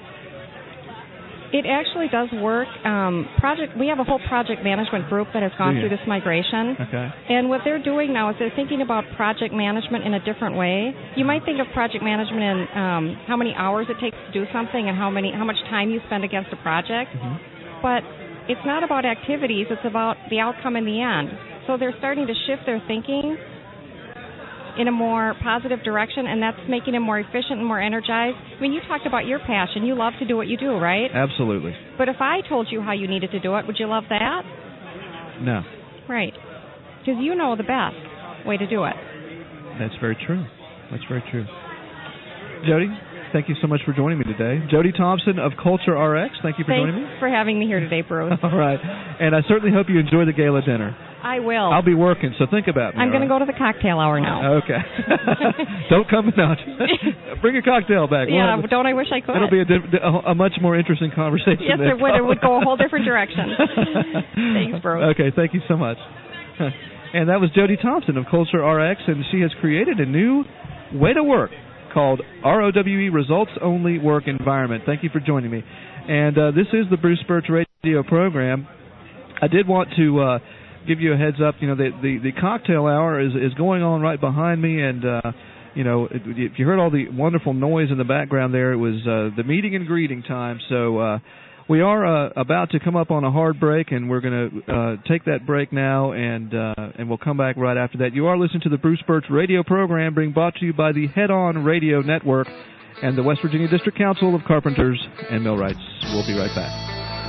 It actually does work. Um, project. We have a whole project management group that has gone through this migration. Okay. And what they're doing now is they're thinking about project management in a different way. You might think of project management in um, how many hours it takes to do something and how many how much time you spend against a project. Mm-hmm. But it's not about activities. It's about the outcome in the end. So they're starting to shift their thinking in a more positive direction, and that's making them more efficient and more energized. I mean, you talked about your passion. You love to do what you do, right? Absolutely. But if I told you how you needed to do it, would you love that? No. Right. Because you know the best way to do it. That's very true. That's very true. Jody, thank you so much for joining me today. Jody Thompson of Culture R X, thank you for Thanks joining me. for having me here today, Bruce. All right. And I certainly hope you enjoy the gala dinner. I will. I'll be working, so think about me. I'm going right? to go to the cocktail hour now. Okay. Don't come out. Bring a cocktail back. Yeah, we'll don't I wish I could. It'll be a, di- a, a much more interesting conversation. Yes, it would. It would go a whole different direction. Thanks, Bruce. Okay, thank you so much. And that was Jody Thompson of Culture R X, and she has created a new way to work called R O W E, Results Only Work Environment. Thank you for joining me. And uh, this is the Bruce Birch Radio program. I did want to uh, give you a heads up. You know, the, the, the cocktail hour is, is going on right behind me, and, uh, you know, if you heard all the wonderful noise in the background there, it was uh, the meeting and greeting time. So uh, we are uh, about to come up on a hard break, and we're going to uh, take that break now, and uh, and we'll come back right after that. You are listening to the Bruce Birch Radio program, being brought to you by the Head On Radio Network and the West Virginia District Council of Carpenters and Millwrights. We'll be right back.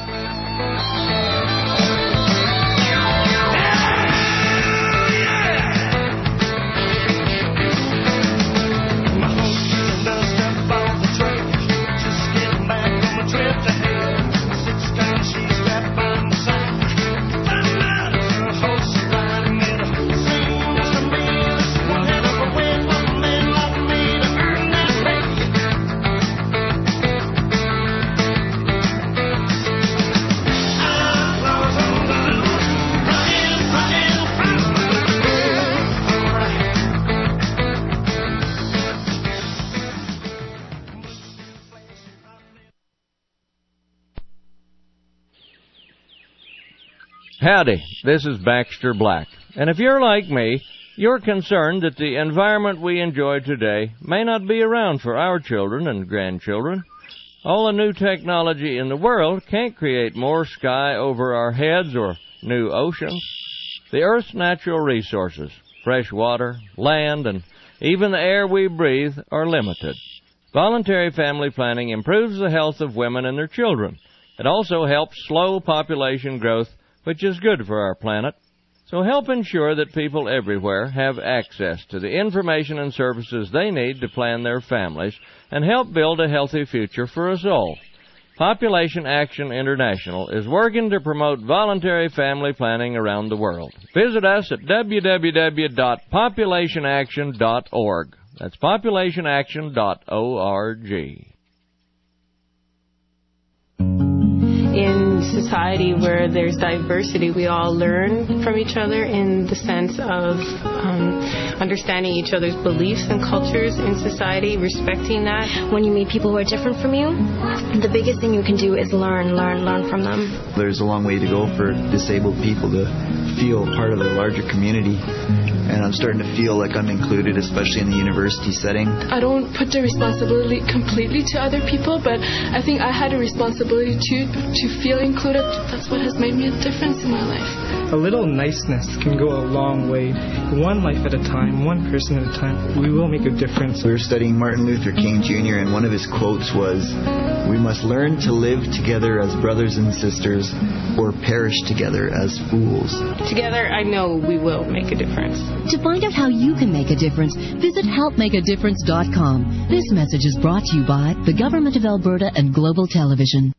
Howdy, this is Baxter Black, and if you're like me, you're concerned that the environment we enjoy today may not be around for our children and grandchildren. All the new technology in the world can't create more sky over our heads or new oceans. The Earth's natural resources, fresh water, land, and even the air we breathe are limited. Voluntary family planning improves the health of women and their children. It also helps slow population growth, which is good for our planet. So help ensure that people everywhere have access to the information and services they need to plan their families and help build a healthy future for us all. Population Action International is working to promote voluntary family planning around the world. Visit us at w w w dot population action dot org. That's population action dot org. In in society where there's diversity, we all learn from each other in the sense of um, understanding each other's beliefs and cultures in society, respecting that. When you meet people who are different from you, the biggest thing you can do is learn, learn, learn from them. There's a long way to go for disabled people to feel part of the larger community. And I'm starting to feel like I'm included, especially in the university setting. I don't put the responsibility completely to other people, but I think I had a responsibility to to feel included. That's what has made me a difference in my life. A little niceness can go a long way. One life at a time, one person at a time. We will make a difference. We were studying Martin Luther King Junior, and one of his quotes was, "We must learn to live together as brothers and sisters, or perish together as fools." Together, I know we will make a difference. To find out how you can make a difference, visit help make a difference dot com. This message is brought to you by the Government of Alberta and Global Television.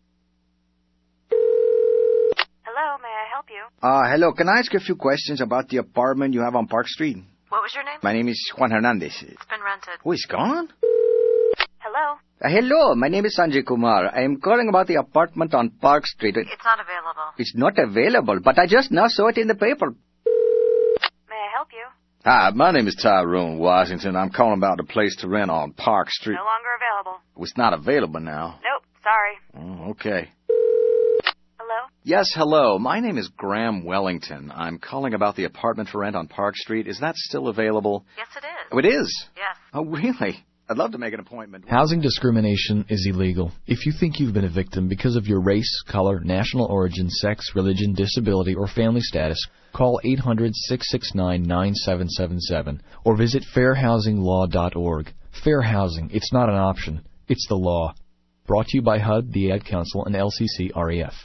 Hello, may I help you? Uh, hello, can I ask you a few questions about the apartment you have on Park Street? What was your name? My name is Juan Hernandez. It's been rented. Oh, he's gone? Hello? Uh, hello, my name is Sanjay Kumar. I am calling about the apartment on Park Street. It's not available. It's not available, but I just now saw it in the paper. May I help you? Hi, my name is Tyrone Washington. I'm calling about a place to rent on Park Street. No longer available. It's not available now. Nope, sorry. Oh, okay. Hello? Yes, hello. My name is Graham Wellington. I'm calling about the apartment for rent on Park Street. Is that still available? Yes, it is. Oh, it is? Yes. Oh, really? I'd love to make an appointment. Housing discrimination is illegal. If you think you've been a victim because of your race, color, national origin, sex, religion, disability, or family status, call eight hundred, six six nine, nine seven seven seven or visit fair housing law dot org. Fair housing, it's not an option, it's the law. Brought to you by H U D, the Ad Council, and L C C R E F.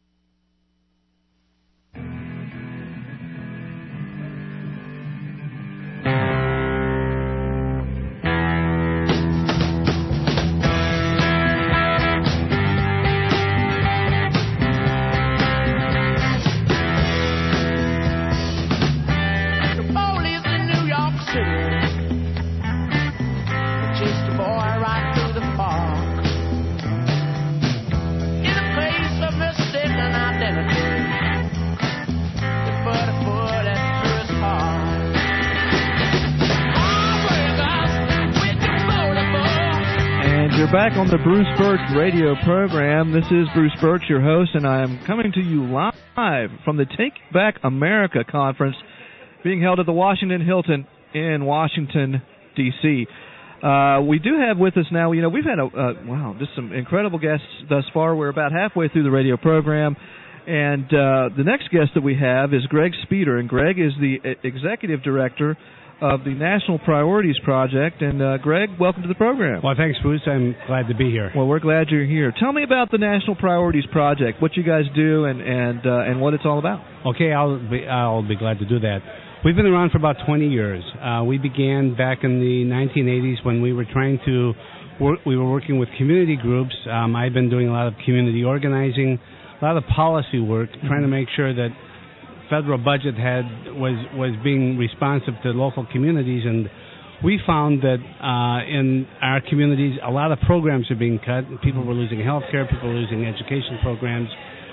You're back on the Bruce Birch radio program. This is Bruce Birch, your host, and I am coming to you live from the Take Back America conference being held at the Washington Hilton in Washington, D C Uh, we do have with us now, you know, we've had, a uh, wow, just some incredible guests thus far. We're about halfway through the radio program, and uh, the next guest that we have is Greg Speeder, and Greg is the executive director of the National Priorities Project. And, uh, Greg, welcome to the program. Well, thanks, Bruce. I'm glad to be here. Well, we're glad you're here. Tell me about the National Priorities Project, what you guys do, and and uh, and what it's all about. Okay, I'll be, I'll be glad to do that. We've been around for about twenty years. Uh, we began back in the nineteen eighties when we were trying to work, we were working with community groups. Um, I've been doing a lot of community organizing, a lot of policy work, mm-hmm. trying to make sure that federal budget had was was being responsive to local communities, and we found that uh, in our communities a lot of programs are being cut. People were losing health care, people were losing education programs,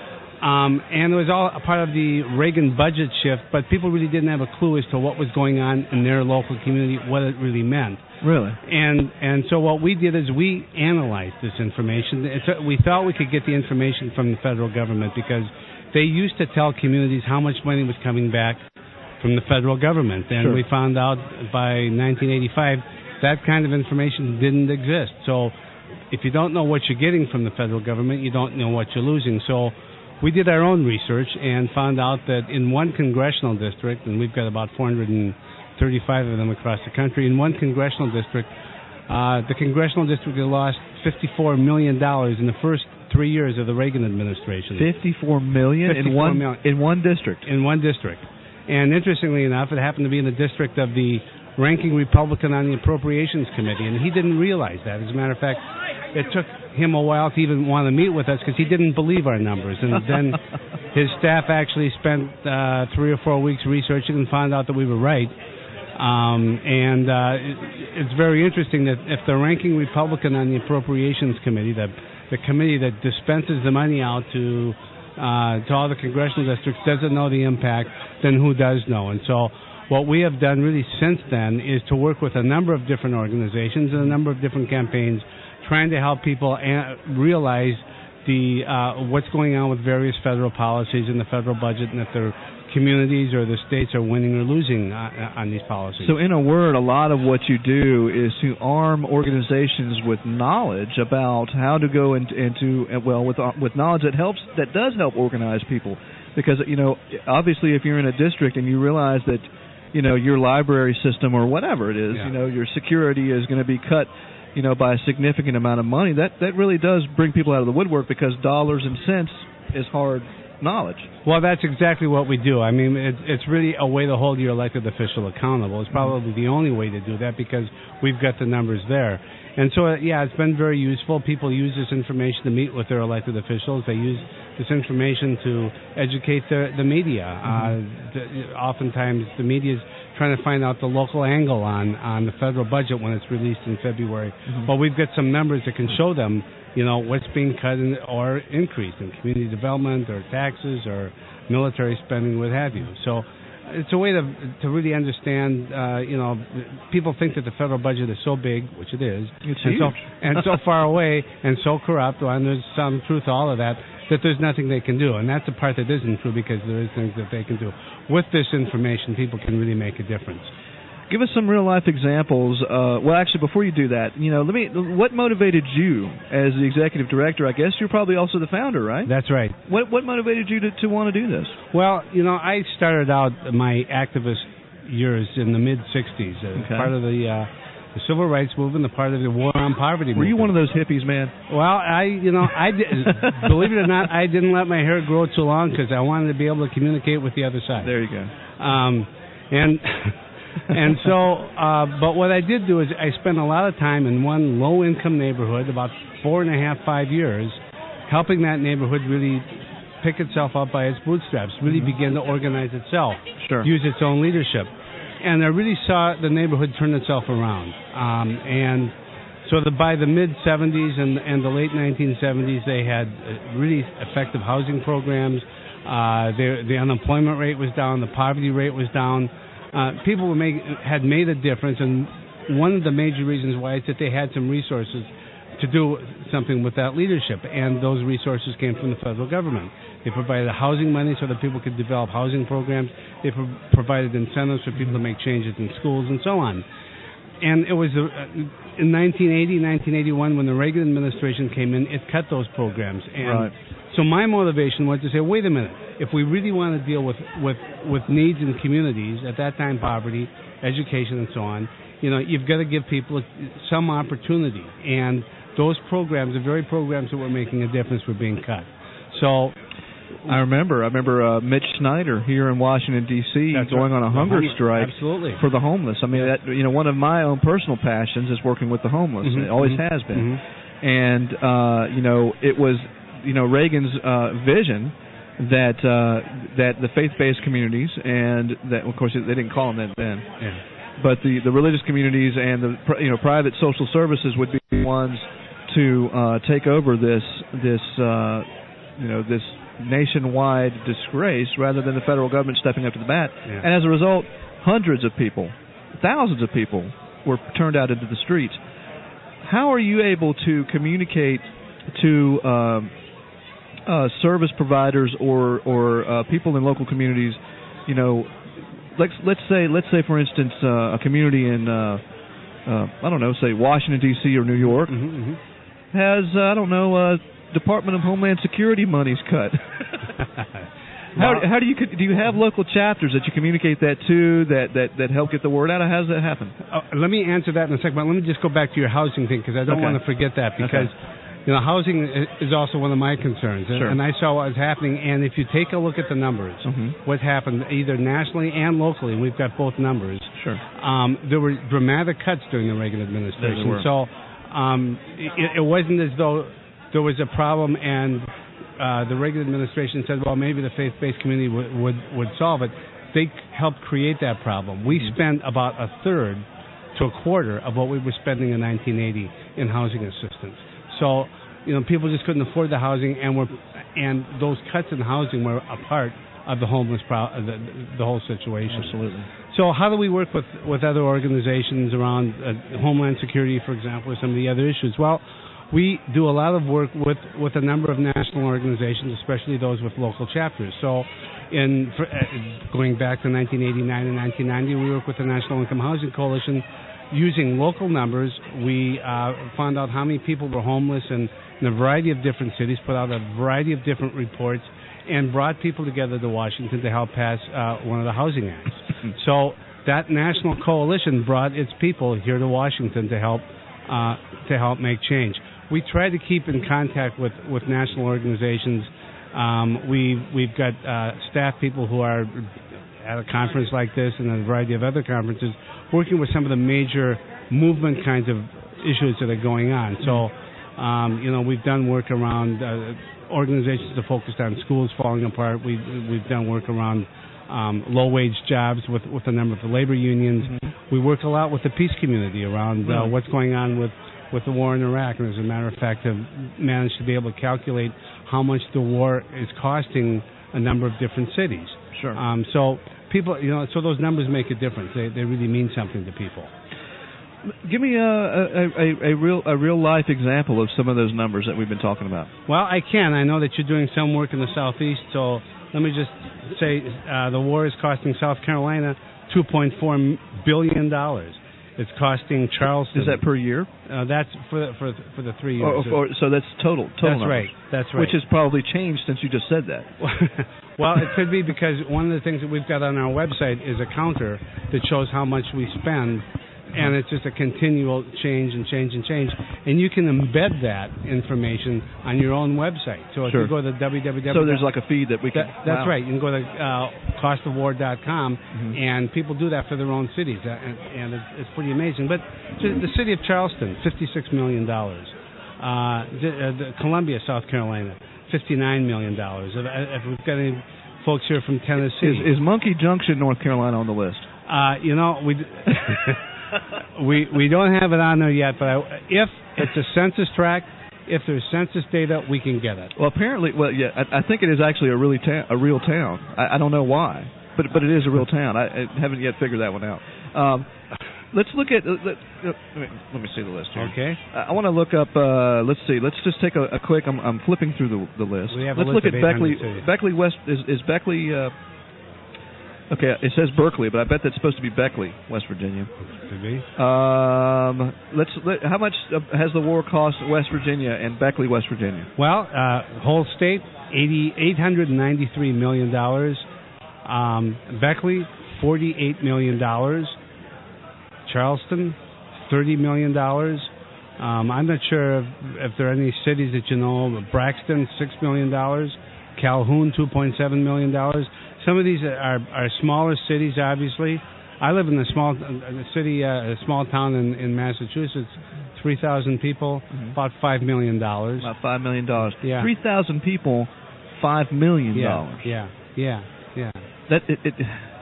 um, and it was all a part of the Reagan budget shift, but people really didn't have a clue as to what was going on in their local community, what it really meant. Really? And and so what we did is we analyzed this information. It's, we thought we could get the information from the federal government because they used to tell communities how much money was coming back from the federal government. And Sure. we found out by nineteen eighty-five that kind of information didn't exist. So if you don't know what you're getting from the federal government, you don't know what you're losing. So we did our own research and found out that in one congressional district, and we've got about four hundred thirty-five of them across the country, in one congressional district, uh, the congressional district had lost fifty-four million dollars in the first three years of the Reagan administration. Fifty-four million in one million. in one district. In one district, and interestingly enough, it happened to be in the district of the ranking Republican on the Appropriations Committee, and he didn't realize that. As a matter of fact, it took him a while to even want to meet with us because he didn't believe our numbers, and then his staff actually spent uh, three or four weeks researching and found out that we were right. Um, and uh, it, it's very interesting that if the ranking Republican on the Appropriations Committee, the the committee that dispenses the money out to uh, to all the congressional districts doesn't know the impact, then who does know? And so what we have done really since then is to work with a number of different organizations and a number of different campaigns trying to help people an- realize the uh, what's going on with various federal policies in the federal budget, and if their communities or the states are winning or losing uh, on these policies. So in a word, a lot of what you do is to arm organizations with knowledge about how to go into, into well, with with knowledge that helps, that does help organize people. Because, you know, obviously if you're in a district and you realize that, you know, your library system or whatever it is, yeah. you know, your security is going to be cut, you know, by a significant amount of money, that, that really does bring people out of the woodwork, because dollars and cents is hard knowledge. Well, that's exactly what we do. I mean, it, it's really a way to hold your elected official accountable. It's probably mm-hmm. the only way to do that, because we've got the numbers there. And so, uh, yeah, it's been very useful. People use this information to meet with their elected officials. They use this information to educate the, the media. Mm-hmm. Uh, the, oftentimes, the media is trying to find out the local angle on, on the federal budget when it's released in February. Mm-hmm. But we've got some numbers that can show them, you know, what's being cut in, or increased in community development or taxes or military spending, what have you. So it's a way to to really understand, uh, you know, people think that the federal budget is so big, which it is, it's and, huge. so, and so far away and so corrupt, and there's some truth to all of that, that there's nothing they can do. And that's the part that isn't true, because there is things that they can do. With this information, people can really make a difference. Give us some real-life examples. Uh, well, actually, before you do that, you know, let me. What motivated you as the executive director? I guess you're probably also the founder, right? That's right. What What motivated you to, to want to do this? Well, you know, I started out my activist years in the mid-sixties as Okay. part of the, uh, the civil rights movement, the part of the war on poverty movement. Were you one of those hippies, man? Well, I, you know, I did, believe it or not, I didn't let my hair grow too long because I wanted to be able to communicate with the other side. There you go. Um, and... and so, uh, but what I did do is I spent a lot of time in one low-income neighborhood, about four and a half, five years, helping that neighborhood really pick itself up by its bootstraps, really mm-hmm. begin to organize itself, sure. use its own leadership. And I really saw the neighborhood turn itself around. Um, and so the, by the mid-seventies and, and the late nineteen seventies, they had really effective housing programs. Uh, the, the unemployment rate was down, the poverty rate was down. Uh, people were make, had made a difference, and one of the major reasons why is that they had some resources to do something with that leadership, and those resources came from the federal government. They provided housing money so that people could develop housing programs. They pro- provided incentives for people to make changes in schools and so on. And it was uh, in nineteen eighty, nineteen eighty-one, when the Reagan administration came in, it cut those programs. And right. So my motivation was to say, wait a minute, if we really want to deal with, with, with needs in communities, at that time poverty, education and so on, you know, you've got to give people some opportunity. And those programs, the very programs that were making a difference, were being cut. So I remember, I remember uh, Mitch Snyder here in Washington, D C, going right. on a hunger hum- strike absolutely. for the homeless. I mean, that, you know, one of my own personal passions is working with the homeless. Mm-hmm. It always mm-hmm. has been. Mm-hmm. And, uh, you know, it was, you know, Reagan's uh, vision that uh, that the faith-based communities, and that, of course, they didn't call them that then, yeah. but the, the religious communities and the, you know, private social services would be the ones to uh, take over this this uh, you know this nationwide disgrace, rather than the federal government stepping up to the bat. Yeah. And as a result, hundreds of people, thousands of people, were turned out into the streets. How are you able to communicate to um, uh, service providers or or uh, people in local communities? You know, let's let's say let's say for instance uh, a community in uh, uh, I don't know, say Washington D C or New York mm-hmm, mm-hmm. has uh, I don't know uh, Department of Homeland Security money's cut. How, how do you do you have local chapters that you communicate that to that, that, that help get the word out? How does that happen? Uh, let me answer that in a second, but let me just go back to your housing thing, because I don't okay. want to forget that, because okay. you know, housing is also one of my concerns, sure. and I saw what was happening. And if you take a look at the numbers, mm-hmm. what happened either nationally and locally, we've got both numbers. Sure. Um, there were dramatic cuts during the Reagan administration, so um, it, it wasn't as though there was a problem and Uh, the Reagan administration said, well, maybe the faith-based community would, would, would solve it. They helped create that problem. We mm-hmm. spent about a third to a quarter of what we were spending in nineteen eighty in housing assistance. So, you know, people just couldn't afford the housing, and were and those cuts in housing were a part of the homeless pro- the, the whole situation. Absolutely. So how do we work with, with other organizations around uh, Homeland Security, for example, or some of the other issues? Well, we do a lot of work with, with a number of national organizations, especially those with local chapters. So in for, uh, going back to nineteen eighty-nine and nineteen ninety, we worked with the National Income Housing Coalition. Using local numbers, we uh, found out how many people were homeless in, in a variety of different cities, put out a variety of different reports, and brought people together to Washington to help pass uh, one of the housing acts. So that national coalition brought its people here to Washington to help uh, to help make change. We try to keep in contact with, with national organizations. Um, we we've got uh, staff people who are at a conference like this and a variety of other conferences, working with some of the major movement kinds of issues that are going on. So, um, you know, we've done work around uh, organizations that are focused on schools falling apart. We, we've done work around um, low-wage jobs with, with a number of the labor unions. Mm-hmm. We work a lot with the peace community around uh, what's going on with, with the war in Iraq. And as a matter of fact, have managed to be able to calculate how much the war is costing a number of different cities. Sure. Um, so people, you know, so those numbers make a difference. They they really mean something to people. Give me a, a, a, a real a real life example of some of those numbers that we've been talking about. Well, I can. I know that you're doing some work in the Southeast, so let me just say uh, the war is costing South Carolina two point four billion dollars. It's costing Charleston. Is that per year? Uh, that's for the, for for the three years. Or, or, so that's total. total that's numbers. right. That's right. Which has probably changed since you just said that. Well, it could be because one of the things that we've got on our website is a counter that shows how much we spend, and it's just a continual change and change and change. And you can embed that information on your own website. So if Sure. you go to w w w. So there's like a feed that we can. That, that's wow. right. You can go to uh, cost of war dot com, Mm-hmm. and people do that for their own cities, uh, and, and it's, it's pretty amazing. But to the city of Charleston, fifty-six million dollars. Uh, the, uh, the Columbia, South Carolina, fifty-nine million dollars. If, if we've got any folks here from Tennessee. Is, is Monkey Junction, North Carolina, on the list? Uh, you know, we we we don't have it on there yet, but I, if it's a census tract, if there's census data, we can get it. Well, apparently, well, yeah, I, I think it is actually a really ta- a real town. I, I don't know why, but but it is a real town. I, I haven't yet figured that one out. Um, let's look at. Uh, let, uh, let, me, let me see the list here. Okay. I, I want to look up. Uh, let's see. Let's just take a, a quick. I'm, I'm flipping through the the list. We have let's a look list at of Beckley. cities. Beckley West is is Beckley. Uh, Okay, it says Berkeley, but I bet that's supposed to be Beckley, West Virginia. Could be. Um, let's. Let, how much has the war cost West Virginia and Beckley, West Virginia? Well, uh, whole state, eighty eight hundred ninety three million dollars. Um, Beckley, forty eight million dollars. Charleston, thirty million dollars. Um, I'm not sure if, if there are any cities that you know. Braxton, six million dollars. Calhoun, two point seven million dollars. Some of these are, are smaller cities, obviously. I live in a small a city, uh, a small town in, in Massachusetts, three thousand people, mm-hmm. about five million dollars. About five million dollars. Yeah. three thousand people, five million dollars. Yeah, yeah, yeah, yeah. That, it, it,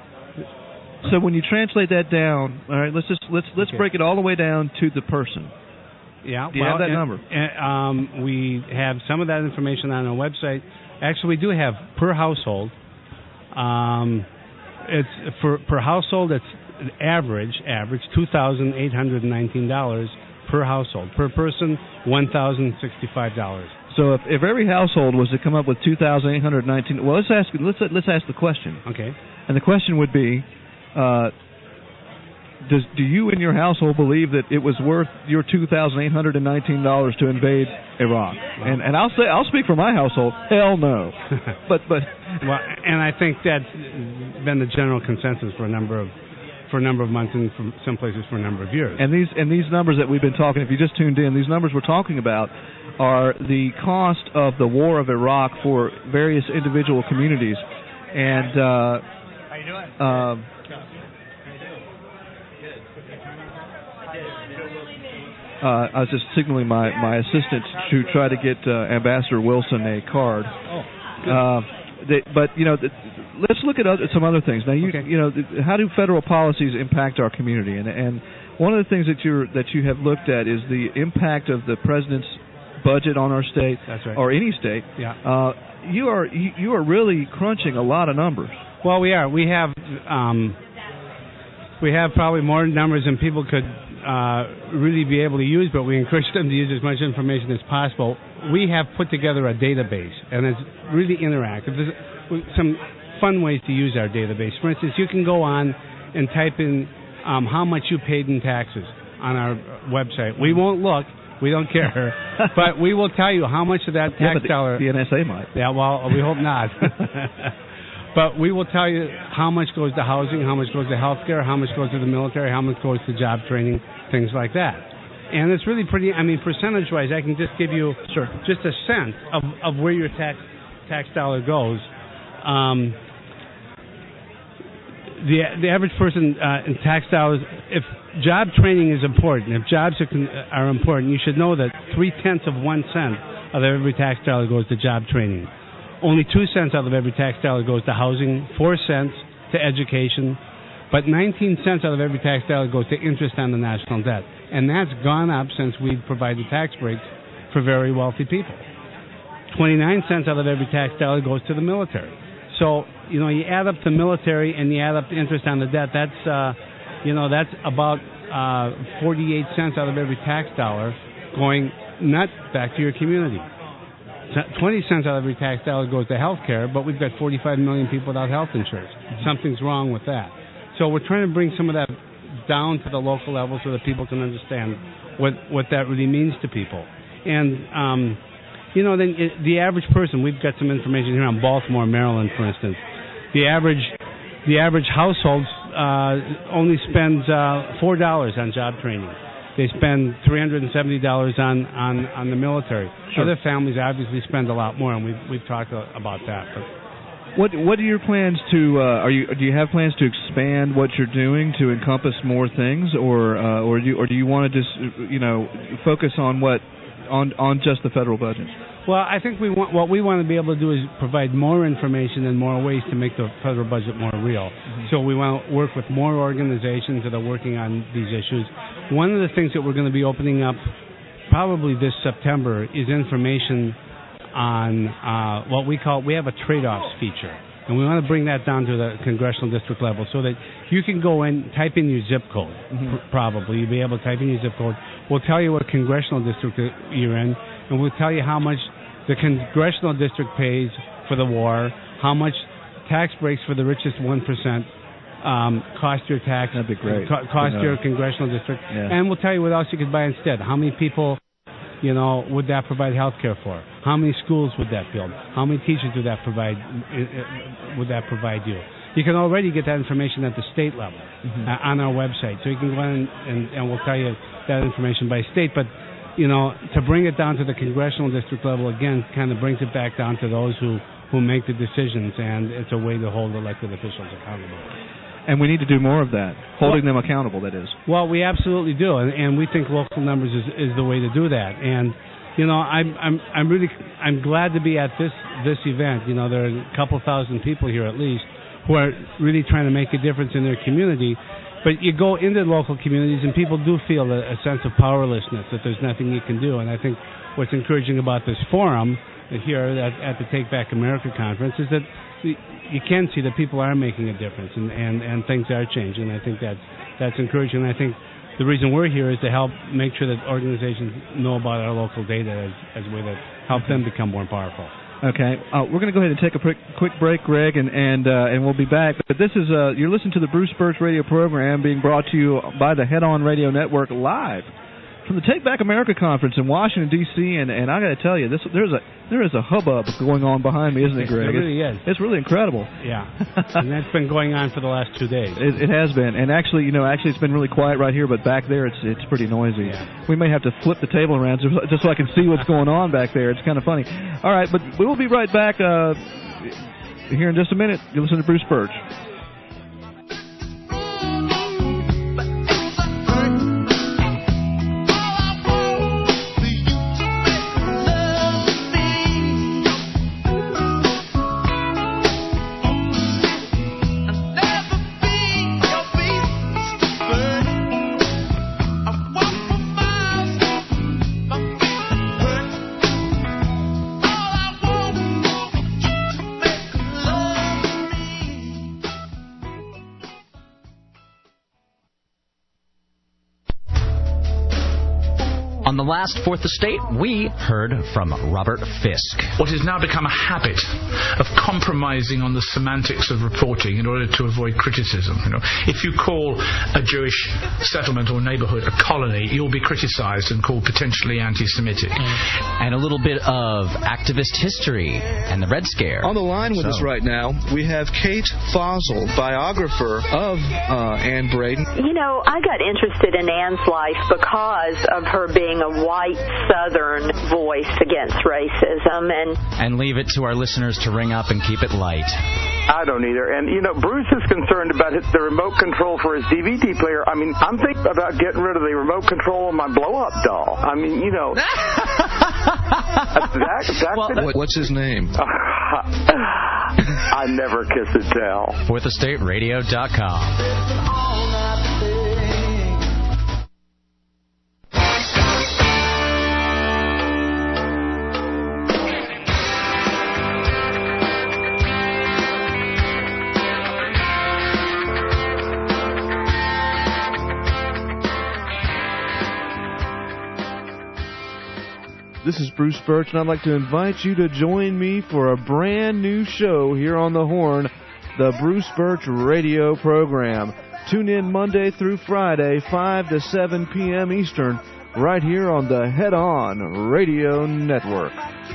so when you translate that down, all right, let's just let's let's Okay. break it all the way down to the person. Yeah, Do you well, have that and, number? And, um, we have some of that information on our website. Actually, we do have per household. Um, it's for per household. It's average average two thousand eight hundred nineteen dollars per household. Per person, one thousand sixty five dollars. So if, if every household was to come up with two thousand eight hundred nineteen, well, let's ask let's let's ask the question. Okay. And the question would be, uh, does do you in your household believe that it was worth your two thousand eight hundred and nineteen dollars to invade Iraq? Wow. And and I'll say I'll speak for my household. Hell no. but but well, and I think that's been the general consensus for a number of for a number of months and for some places for a number of years. And these and these numbers that we've been talking, if you just tuned in, these numbers we're talking about are the cost of the war of Iraq for various individual communities. And uh, how you doing? Um, Uh, I was just signaling my, my assistant to try to get uh, Ambassador Wilson a card. Oh, uh, they, but you know, th- let's look at other, some other things. Now, you okay. you know, th- how do federal policies impact our community? And and one of the things that you that you have looked at is the impact of the president's budget on our state, That's right. or any state, Yeah. uh, you are you, you are really crunching a lot of numbers. Well, we are. We have um, we have probably more numbers than people could uh, really be able to use, but we encourage them to use as much information as possible. We have put together a database, and it's really interactive. There's some fun ways to use our database. For instance, you can go on and type in um, how much you paid in taxes on our website. We won't look. We don't care. But we will tell you how much of that tax yeah, but the, dollar... The N S A might. Yeah, well, we hope not. But we will tell you how much goes to housing, how much goes to health care, how much goes to the military, how much goes to job training, things like that. And it's really pretty, I mean, percentage-wise, I can just give you sure. just a sense of, of where your tax tax dollar goes. Um, the the average person uh, in tax dollars, if job training is important, if jobs are, con- are important, you should know that three-tenths of one cent of every tax dollar goes to job training. Only two cents out of every tax dollar goes to housing, four cents to education, but nineteen cents out of every tax dollar goes to interest on the national debt. And that's gone up since we've provided tax breaks for very wealthy people. twenty-nine cents out of every tax dollar goes to the military. So, you know, you add up the military and you add up the interest on the debt, that's, uh, you know, that's about uh, forty-eight cents out of every tax dollar going not back to your community. twenty cents out of every tax dollar goes to health care, but we've got forty-five million people without health insurance. Something's wrong with that. So we're trying to bring some of that down to the local level so that people can understand what, what that really means to people. And, um, you know, then it, the average person, we've got some information here on Baltimore, Maryland, for instance. The average, the average household uh, only spends uh, four dollars on job training. They spend three hundred seventy dollars on, on, on the military. Sure. Other families obviously spend a lot more, and we've, we've talked about that. But what what are your plans to? Uh, are you do you have plans to expand what you're doing to encompass more things, or uh, or do you, or do you want to just you know focus on what on on just the federal budget? Well, I think we want what we want to be able to do is provide more information and more ways to make the federal budget more real. Mm-hmm. So we want to work with more organizations that are working on these issues. One of the things that we're going to be opening up probably this September is information on uh, what we call, we have a trade-offs feature. And we want to bring that down to the congressional district level so that you can go in, type in your zip code, mm-hmm. pr- probably. You'll be able to type in your zip code. We'll tell you what congressional district you're in, and we'll tell you how much the congressional district pays for the war, how much tax breaks for the richest one percent um, cost your tax, That'd be great. Co- cost your congressional district. Yeah. And we'll tell you what else you could buy instead. How many people, you know, would that provide health care for? How many schools would that build? How many teachers would that provide? Would that provide you? You can already get that information at the state level mm-hmm. uh, on our website. So you can go in and, and we'll tell you that information by state. But, you know, to bring it down to the congressional district level, again, kind of brings it back down to those who, who make the decisions, and it's a way to hold elected officials accountable. And we need to do more of that, holding well, them accountable, that is. Well, we absolutely do, and, and we think local numbers is, is the way to do that. And, you know, I'm I'm I'm really I'm glad to be at this this event. You know, there are a couple thousand people here at least who are really trying to make a difference in their community. But you go into local communities and people do feel a, a sense of powerlessness, that there's nothing you can do. And I think what's encouraging about this forum here at, at the Take Back America conference is that you can see that people are making a difference and, and, and things are changing. I think that's, that's encouraging. And I think the reason we're here is to help make sure that organizations know about our local data as, as a way to help them become more powerful. Okay, uh, we're going to go ahead and take a quick, quick break, Greg, and and, uh, and we'll be back. But this is uh, you're listening to the Bruce Birch Radio program being brought to you by the Head On Radio Network live from the Take Back America conference in Washington D C. And, and I got to tell you, this there's a there is a hubbub going on behind me, isn't it, Greg? It really is. It's really incredible. Yeah, and that's been going on for the last two days. It, it has been, and actually, you know, actually it's been really quiet right here, but back there it's it's pretty noisy. Yeah. We may have to flip the table around just, just so I can see what's going on back there. It's kind of funny. All right, but we will be right back uh, here in just a minute. You listen to Bruce Birch. On the last Fourth Estate, we heard from Robert Fisk. What has now become a habit of compromising on the semantics of reporting in order to avoid criticism. You know, if you call a Jewish settlement or neighborhood a colony, you'll be criticized and called potentially anti-Semitic. And a little bit of activist history and the Red Scare. On the line with so. us right now, we have Kate Fossil, biographer of uh, Anne Braden. You know, I got interested in Anne's life because of her being a white Southern voice against racism. And, and leave it to our listeners to ring up and keep it light. I don't either. And, you know, Bruce is concerned about his, the remote control for his D V D player. I mean, I'm thinking about getting rid of the remote control of my blow-up doll. I mean, you know. that, that well, could, what's his name? I never kiss a tell. fourth estate radio dot com. This is Bruce Birch, and I'd like to invite you to join me for a brand new show here on the Horn, the Bruce Birch Radio Program. Tune in Monday through Friday, five to seven p.m. Eastern, right here on the Head On Radio Network.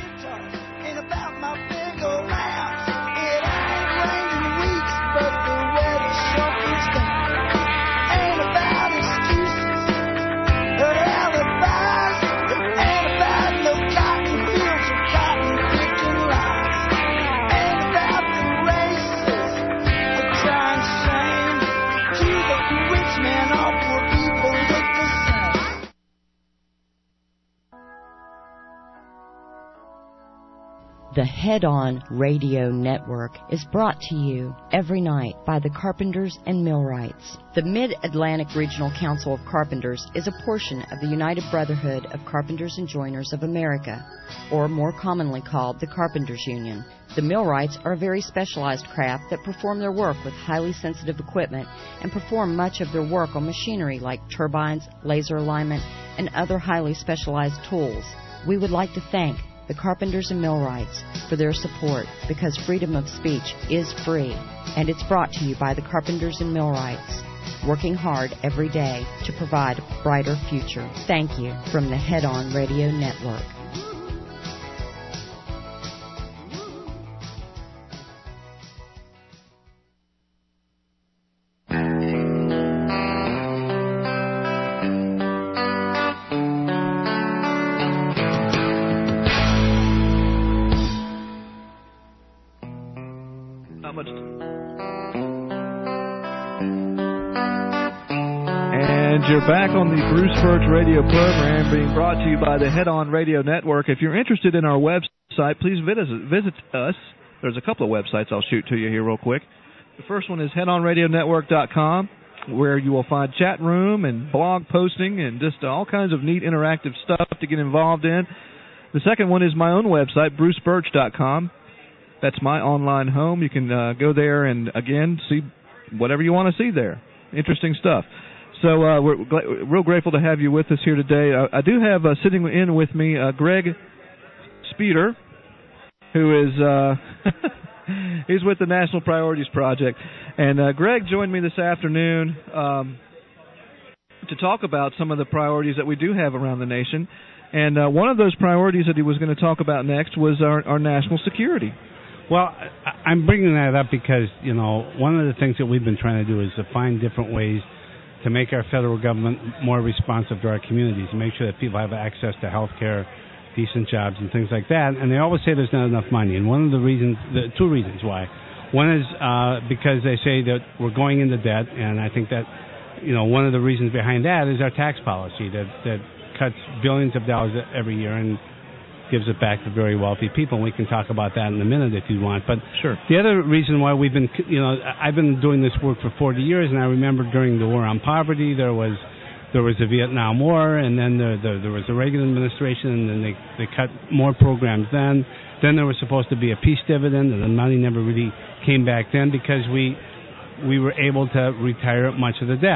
The Head On Radio Network is brought to you every night by the Carpenters and Millwrights. The Mid-Atlantic Regional Council of Carpenters is a portion of the United Brotherhood of Carpenters and Joiners of America, or more commonly called the Carpenters Union. The Millwrights are a very specialized craft that perform their work with highly sensitive equipment and perform much of their work on machinery like turbines, laser alignment, and other highly specialized tools. We would like to thank the Carpenters and Millwrights for their support, because freedom of speech is free, and it's brought to you by the Carpenters and Millwrights, working hard every day to provide a brighter future. Thank you from the Head On Radio Network. You're back on the Bruce Birch Radio Program, being brought to you by the Head On Radio Network. If you're interested in our website, please visit, visit us. There's a couple of websites I'll shoot to you here real quick. The first one is head on radio network dot com, where you will find chat room and blog posting and just all kinds of neat interactive stuff to get involved in. The second one is my own website, bruce birch dot com. That's my online home. You can uh, go there and, again, see whatever you want to see there. Interesting stuff. So uh, we're gl- real grateful to have you with us here today. I, I do have uh, sitting in with me uh, Greg Speeder, who is uh, he's with the National Priorities Project. And uh, Greg joined me this afternoon um, to talk about some of the priorities that we do have around the nation. And uh, one of those priorities that he was going to talk about next was our, our national security. Well, I'm bringing that up because, you know, one of the things that we've been trying to do is to find different ways to make our federal government more responsive to our communities, and make sure that people have access to health care, decent jobs, and things like that. And they always say there's not enough money. And one of the reasons, the two reasons why. One is uh, because they say that we're going into debt, and I think that, you know, one of the reasons behind that is our tax policy that, that cuts billions of dollars every year and gives it back to very wealthy people. And we can talk about that in a minute if you want. But sure. The other reason why we've been, you know, I've been doing this work for forty years, and I remember during the war on poverty, there was there was the Vietnam War, and then the, the, there was the Reagan administration, and then they, they cut more programs then. Then there was supposed to be a peace dividend, and the money never really came back then because we we were able to retire much of the debt.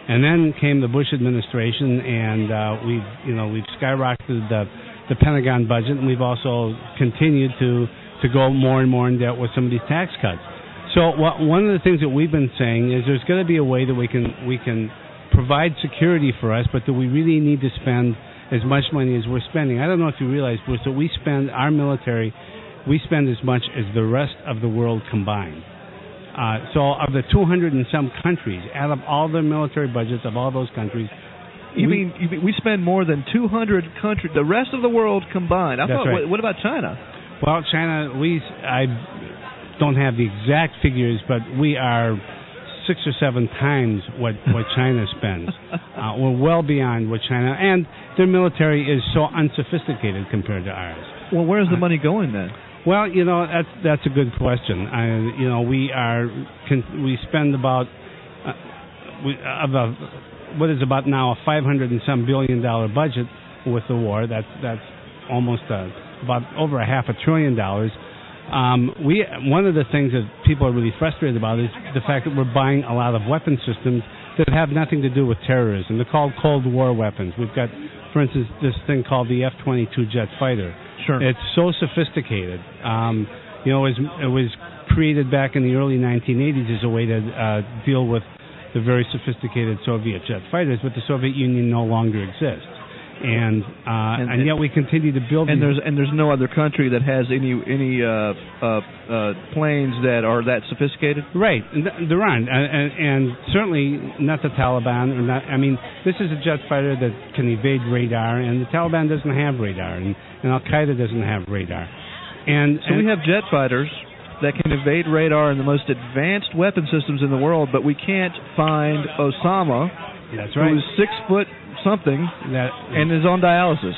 And then came the Bush administration, and uh, we've, you know, we've skyrocketed the, the Pentagon budget, and we've also continued to, to go more and more in debt with some of these tax cuts. So what, one of the things that we've been saying is there's going to be a way that we can we can provide security for us, but that we really need to spend as much money as we're spending. I don't know if you realize, Bruce, that we spend, our military, we spend as much as the rest of the world combined. Uh, so of the two hundred and some countries, add up all the military budgets of all those countries. You we, mean you mean we spend more than two hundred countries, the rest of the world combined? I that's thought, right. what, what about China? Well, China, we, I don't have the exact figures, but we are six or seven times what, what China spends. Uh, we're well beyond what China, and their military is so unsophisticated compared to ours. Well, where's the uh, money going then? Well, you know, that's that's a good question. I, you know, we are we spend about uh, we of a, what is about now a five hundred and some billion dollar budget with the war. That's that's almost a, about over a half a trillion dollars. Um, we one of the things that people are really frustrated about is the fact that we're buying a lot of weapon systems that have nothing to do with terrorism. They're called Cold War weapons. We've got, for instance, this thing called the F twenty-two jet fighter. Sure. It's so sophisticated. Um, you know, it was, it was created back in the early nineteen eighties as a way to uh, deal with the very sophisticated Soviet jet fighters, but the Soviet Union no longer exists. And, uh, and and yet we continue to build. And these. there's and there's no other country that has any any uh, uh, uh, planes that are that sophisticated. Right, there aren't, and, and, and certainly not the Taliban. Or not. I mean, this is a jet fighter that can evade radar, and the Taliban doesn't have radar, and, and Al Qaeda doesn't have radar. And so and we have jet fighters that can evade radar and the most advanced weapon systems in the world, but we can't find Osama. That's right. Who's six foot something that and is on dialysis.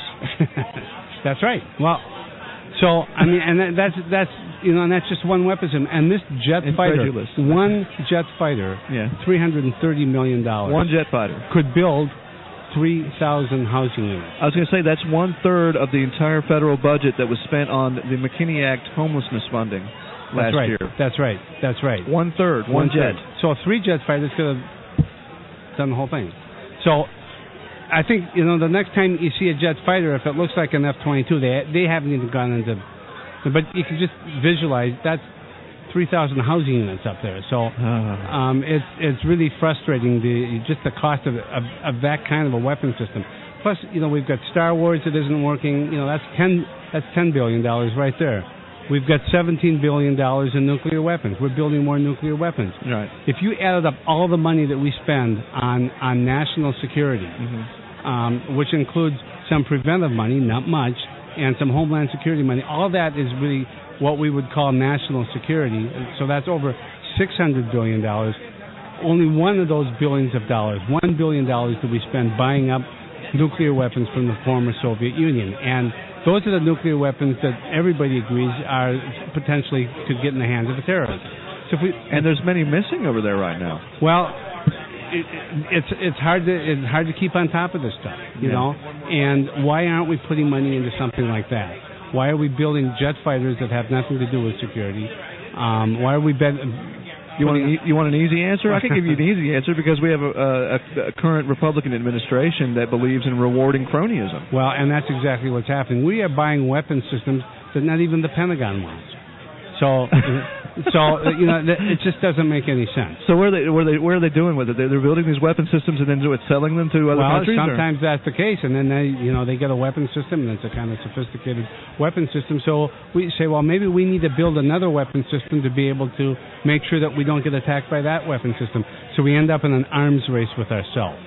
That's right. Well, so I mean, and that, that's that's you know, and that's just one weapon system. And this jet fighter, one jet fighter, yeah, three hundred and thirty million dollars. One jet fighter could build three thousand housing units. I was going to say that's one third of the entire federal budget that was spent on the McKinney Act homelessness funding last that's right. year. That's right. That's right. One third. One, one jet. Third. So three jet fighters could have done the whole thing. So I think, you know, the next time you see a jet fighter, if it looks like an F twenty-two, they they haven't even gone into. But you can just visualize that's three thousand housing units up there. So um, it's it's really frustrating the just the cost of, of of that kind of a weapon system. Plus, you know, we've got Star Wars that isn't working. You know, that's ten that's ten billion dollars right there. We've got seventeen billion dollars in nuclear weapons. We're building more nuclear weapons. Right. If you added up all the money that we spend on, on national security, mm-hmm. um, which includes some preventive money, not much, and some homeland security money, all that is really what we would call national security. So that's over six hundred billion dollars. Only one of those billions of dollars, one billion dollars that we spend buying up nuclear weapons from the former Soviet Union. And those are the nuclear weapons that everybody agrees are potentially could get in the hands of a terrorist. So if we, and there's many missing over there right now. Well, it, it's it's hard to it's hard to keep on top of this stuff, you yeah. know. And why aren't we putting money into something like that? Why are we building jet fighters that have nothing to do with security? Um, why are we bet? You want, an, you want an easy answer? I can give you an easy answer because we have a, a, a current Republican administration that believes in rewarding cronyism. Well, and that's exactly what's happening. We are buying weapon systems that not even the Pentagon wants. So, so you know, it just doesn't make any sense. So where are they, where are they, where are they doing with it? They're building these weapon systems and then do it, selling them to other well, countries? Well, sometimes or? that's the case, and then they, you know, they get a weapon system, and it's a kind of sophisticated weapon system. So we say, well, maybe we need to build another weapon system to be able to make sure that we don't get attacked by that weapon system. So we end up in an arms race with ourselves.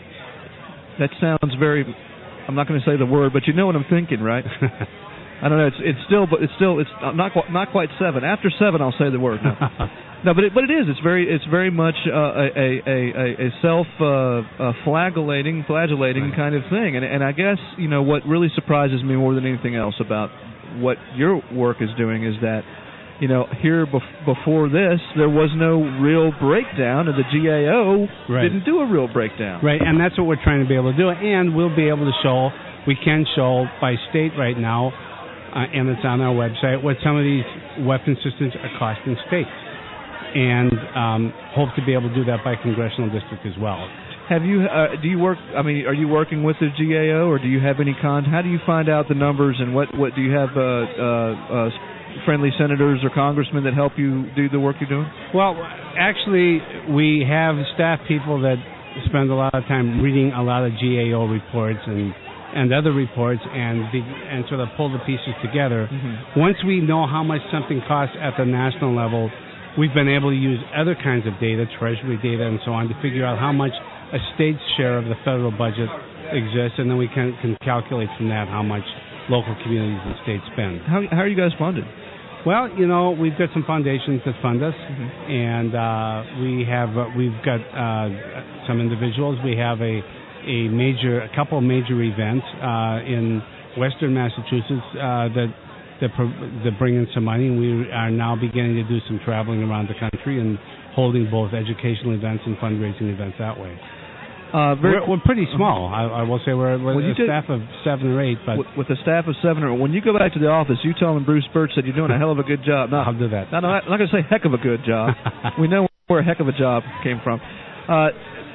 That sounds very. I'm not going to say the word, but you know what I'm thinking, right? I don't know. It's it's still, but it's still it's not quite, not quite seven. After seven, I'll say the word. No, no but it, but it is. It's very it's very much uh, a a a self uh, uh, flagellating flagellating right. kind of thing. And and I guess you know what really surprises me more than anything else about what your work is doing is that you know here bef- before this there was no real breakdown, and the G A O right. didn't do a real breakdown. Right, and that's what we're trying to be able to do, and we'll be able to show we can show by state right now. Uh, and it's on our website, what some of these weapon systems are costing states. And um, hope to be able to do that by congressional district as well. Have you? Uh, do you work? I mean, are you working with the G A O, or do you have any con? How do you find out the numbers, and what? What do you have? Uh, uh, uh, friendly senators or congressmen that help you do the work you're doing? Well, actually, we have staff people that spend a lot of time reading a lot of G A O reports and and other reports, and be, and sort of pull the pieces together. Mm-hmm. Once we know how much something costs at the national level, we've been able to use other kinds of data, Treasury data and so on, to figure out how much a state's share of the federal budget exists, and then we can, can calculate from that how much local communities and states spend. How, how are you guys funded? Well, you know, we've got some foundations that fund us, mm-hmm. and uh, we have uh, we've got uh, some individuals. We have a a major, a couple of major events uh, in Western Massachusetts uh, that that, pro- that bring in some money, and we are now beginning to do some traveling around the country and holding both educational events and fundraising events that way. Uh, very we're, we're pretty small. I, I will say we're, we're well, a staff of seven or eight. But with, with a staff of seven or eight, when you go back to the office, you tell them Bruce Birch said you're doing a hell of a good job. No, I'll do that. No, no, I'm not going to say heck of a good job. We know where a heck of a job came from. Uh,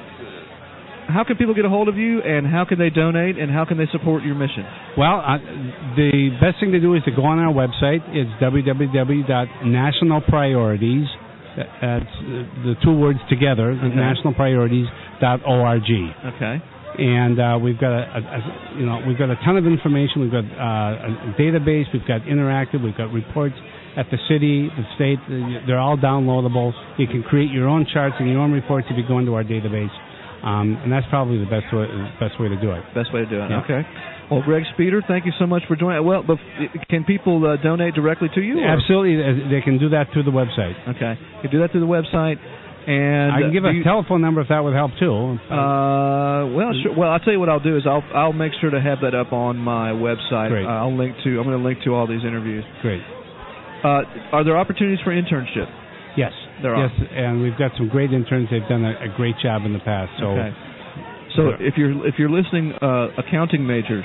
how can people get a hold of you, and how can they donate, and how can they support your mission? Well, uh, the best thing to do is to go on our website. It's w w w dot national priorities. That's the two words together, okay. national priorities dot org. Okay. And uh, we've got a, a, a, you know, we've got a ton of information. We've got uh, a database. We've got interactive. We've got reports at the city, the state. They're all downloadable. You can create your own charts and your own reports if you go into our database. Um, and that's probably the best way, best way to do it. Best way to do it. Yeah. Okay. Well, Greg Speeder, thank you so much for joining. Well, but can people uh, donate directly to you? Or? Absolutely. They can do that through the website. Okay. You can do that through the website. And I can give a you, telephone number if that would help too. Uh, well, sure. Well, I'll tell you what I'll do is I'll I'll make sure to have that up on my website. Great. Uh, I'll link to. I'm going to link to all these interviews. Great. Uh, are there opportunities for internship? Yes. There are. Yes, and we've got some great interns. They've done a, a great job in the past. So. Okay. So if you're if you're listening, uh, accounting majors,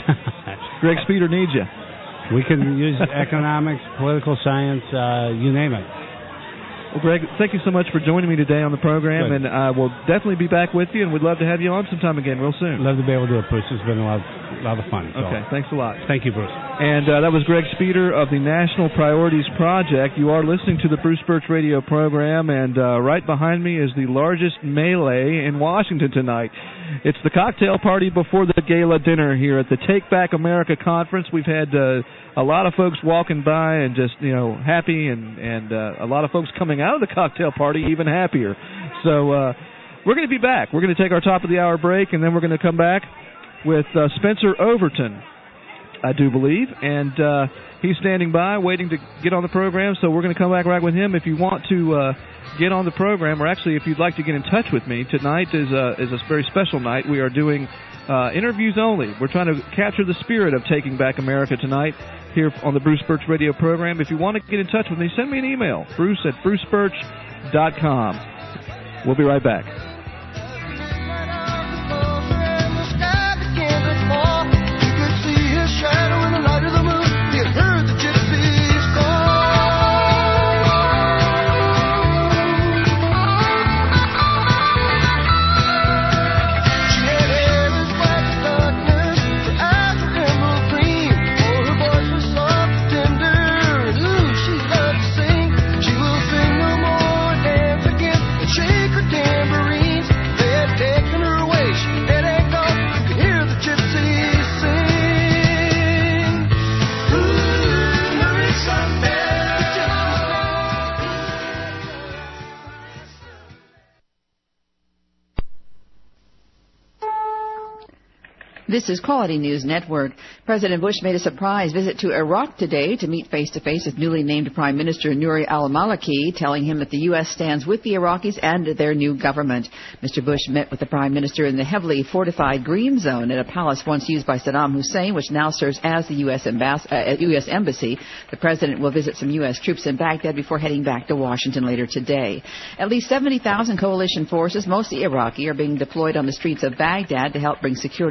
Greg Speeder needs you. We can use economics, political science, uh, you name it. Well, Greg, thank you so much for joining me today on the program, Good. and I will definitely be back with you, and we'd love to have you on sometime again real soon. Love to be able to do it, Bruce. It's been a lot, a lot of fun. So. Okay, thanks a lot. Thank you, Bruce. And uh, that was Greg Speeder of the National Priorities Project. You are listening to the Bruce Birch Radio program, and uh, right behind me is the largest melee in Washington tonight. It's the cocktail party before the gala dinner here at the Take Back America Conference. We've had uh, a lot of folks walking by and just, you know, happy, and, and uh, a lot of folks coming out of the cocktail party even happier. So uh, we're going to be back. We're going to take our top of the hour break, and then we're going to come back with uh, Spencer Overton, I do believe, and uh, he's standing by waiting to get on the program, so we're going to come back right with him. If you want to uh, get on the program, or actually if you'd like to get in touch with me, tonight is a, is a very special night. We are doing uh, interviews only. We're trying to capture the spirit of Taking Back America tonight here on the Bruce Birch Radio program. If you want to get in touch with me, send me an email, bruce at bruce birch dot com. We'll be right back. This is Quality News Network. President Bush made a surprise visit to Iraq today to meet face-to-face with newly named Prime Minister Nouri al-Maliki, telling him that the U S stands with the Iraqis and their new government. Mister Bush met with the Prime Minister in the heavily fortified Green Zone at a palace once used by Saddam Hussein, which now serves as the U S, ambass- uh, U S Embassy. The President will visit some U S troops in Baghdad before heading back to Washington later today. At least seventy thousand coalition forces, mostly Iraqi, are being deployed on the streets of Baghdad to help bring security to the capital.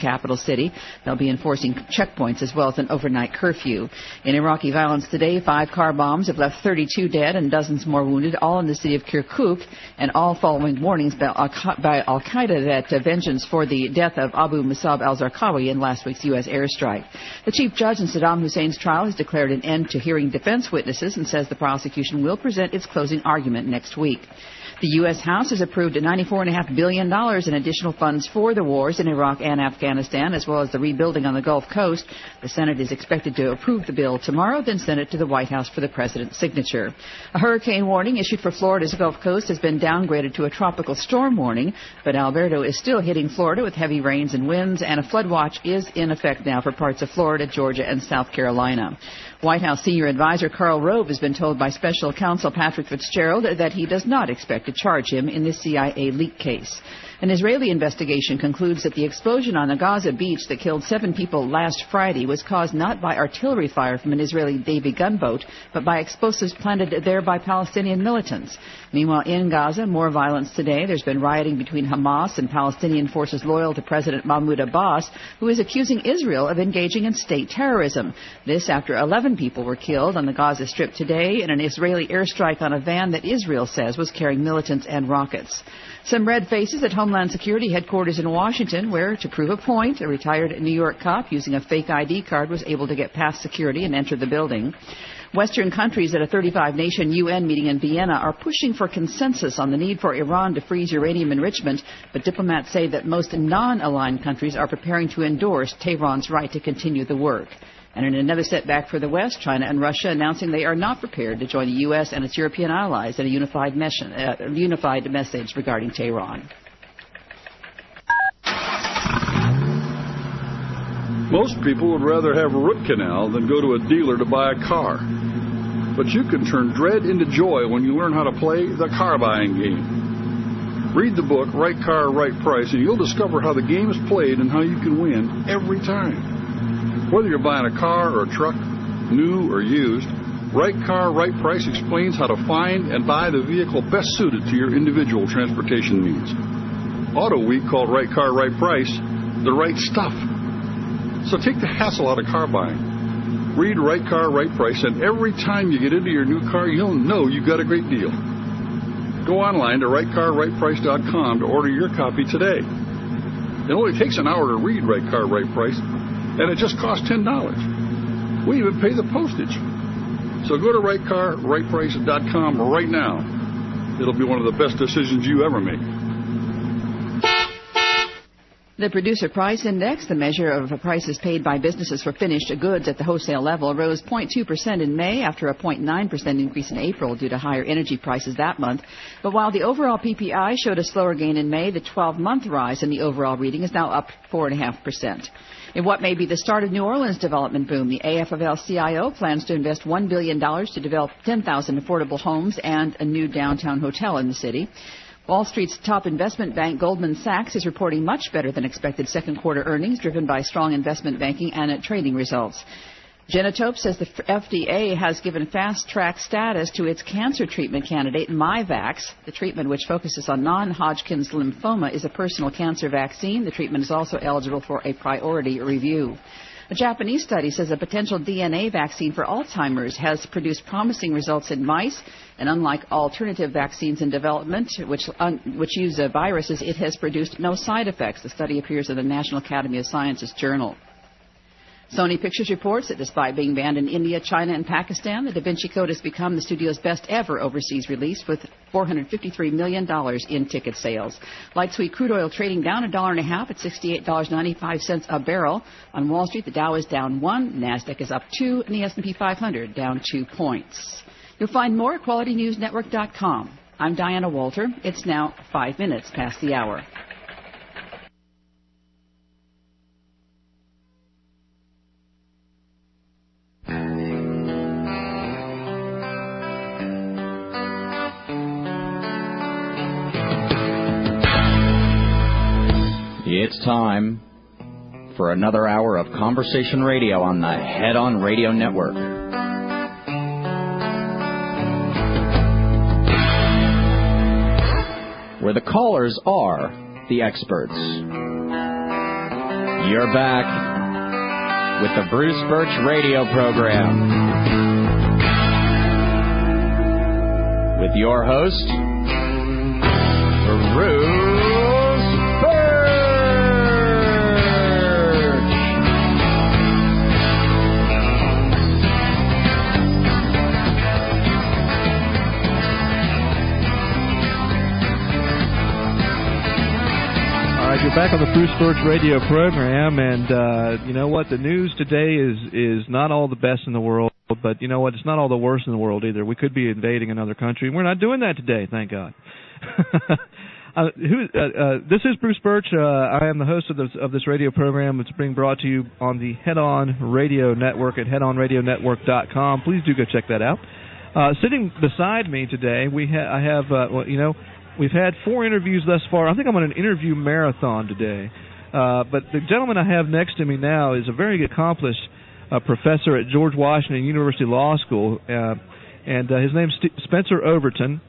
capital city. They'll be enforcing checkpoints as well as an overnight curfew. In Iraqi violence today, five car bombs have left thirty-two dead and dozens more wounded, all in the city of Kirkuk, and all following warnings by Al-Qaeda that uh, vengeance for the death of Abu Musab al-Zarqawi in last week's U S airstrike. The chief judge in Saddam Hussein's trial has declared an end to hearing defense witnesses and says the prosecution will present its closing argument next week. The U S House has approved ninety-four point five billion dollars in additional funds for the wars in Iraq and Afghanistan, as well as the rebuilding on the Gulf Coast. The Senate is expected to approve the bill tomorrow, then send it to the White House for the president's signature. A hurricane warning issued for Florida's Gulf Coast has been downgraded to a tropical storm warning, but Alberto is still hitting Florida with heavy rains and winds, and a flood watch is in effect now for parts of Florida, Georgia, and South Carolina. White House senior advisor Karl Rove has been told by special counsel Patrick Fitzgerald that he does not expect to charge him in the C I A leak case. An Israeli investigation concludes that the explosion on the Gaza beach that killed seven people last Friday was caused not by artillery fire from an Israeli Navy gunboat, but by explosives planted there by Palestinian militants. Meanwhile, in Gaza, more violence today. There's been rioting between Hamas and Palestinian forces loyal to President Mahmoud Abbas, who is accusing Israel of engaging in state terrorism. This after eleven people were killed on the Gaza Strip today in an Israeli airstrike on a van that Israel says was carrying militants and rockets. Some red faces at Homeland Security headquarters in Washington, where, to prove a point, a retired New York cop using a fake I D card was able to get past security and enter the building. Western countries at a thirty-five nation U N meeting in Vienna are pushing for consensus on the need for Iran to freeze uranium enrichment, but diplomats say that most non-aligned countries are preparing to endorse Tehran's right to continue the work. And in another setback for the West, China and Russia announcing they are not prepared to join the U S and its European allies in a unified, mes- uh, unified message regarding Tehran. Most people would rather have a root canal than go to a dealer to buy a car. But you can turn dread into joy when you learn how to play the car buying game. Read the book, Right Car, Right Price, and you'll discover how the game is played and how you can win every time. Whether you're buying a car or a truck, new or used, Right Car, Right Price explains how to find and buy the vehicle best suited to your individual transportation needs. Auto Week called Right Car, Right Price the right stuff. So take the hassle out of car buying. Read Right Car, Right Price, and every time you get into your new car, you'll know you got a great deal. Go online to right car right price dot com to order your copy today. It only takes an hour to read Right Car, Right Price, and it just costs ten dollars. We even pay the postage. So go to right car right price dot com right now. It'll be one of the best decisions you ever make. The Producer Price Index, the measure of prices paid by businesses for finished goods at the wholesale level, rose zero point two percent in May after a zero point nine percent increase in April due to higher energy prices that month. But while the overall P P I showed a slower gain in May, the twelve-month rise in the overall reading is now up four point five percent. In what may be the start of New Orleans' development boom, the A F L C I O plans to invest one billion dollars to develop ten thousand affordable homes and a new downtown hotel in the city. Wall Street's top investment bank, Goldman Sachs, is reporting much better than expected second quarter earnings, driven by strong investment banking and trading results. Genetope says the F D A has given fast-track status to its cancer treatment candidate, MyVax. The treatment, which focuses on non-Hodgkin's lymphoma, is a personal cancer vaccine. The treatment is also eligible for a priority review. A Japanese study says a potential D N A vaccine for Alzheimer's has produced promising results in mice, and unlike alternative vaccines in development, which, un, which use uh, viruses, it has produced no side effects. The study appears in the National Academy of Sciences Journal. Sony Pictures reports that despite being banned in India, China, and Pakistan, the Da Vinci Code has become the studio's best ever overseas release, with four hundred fifty-three million dollars in ticket sales. Light sweet crude oil trading down a dollar and a half at sixty-eight dollars and ninety-five cents a barrel. On Wall Street, the Dow is down one, NASDAQ is up two, and the S and P five hundred down two points. You'll find more at quality news network dot com. I'm Diana Walter. It's now five minutes past the hour. It's time for another hour of conversation radio on the Head On Radio Network. Where the callers are the experts. You're back with the Bruce Birch Radio Program with your host, Bruce Birch. All right, you're back on the Bruce Birch Radio Program, and uh, you know what? The news today is is not all the best in the world, but you know what? It's not all the worst in the world either. We could be invading another country, and we're not doing that today, thank God. uh, who, uh, uh, this is Bruce Birch. Uh, I am the host of this, of this radio program. It's being brought to you on the Head On Radio Network at head on radio network dot com. Please do go check that out. Uh, sitting beside me today, we ha- I have, uh, well, you know, we've had four interviews thus far. I think I'm on an interview marathon today. Uh, but the gentleman I have next to me now is a very accomplished uh, professor at George Washington University Law School, uh, and uh, his name's St- Spencer Overton.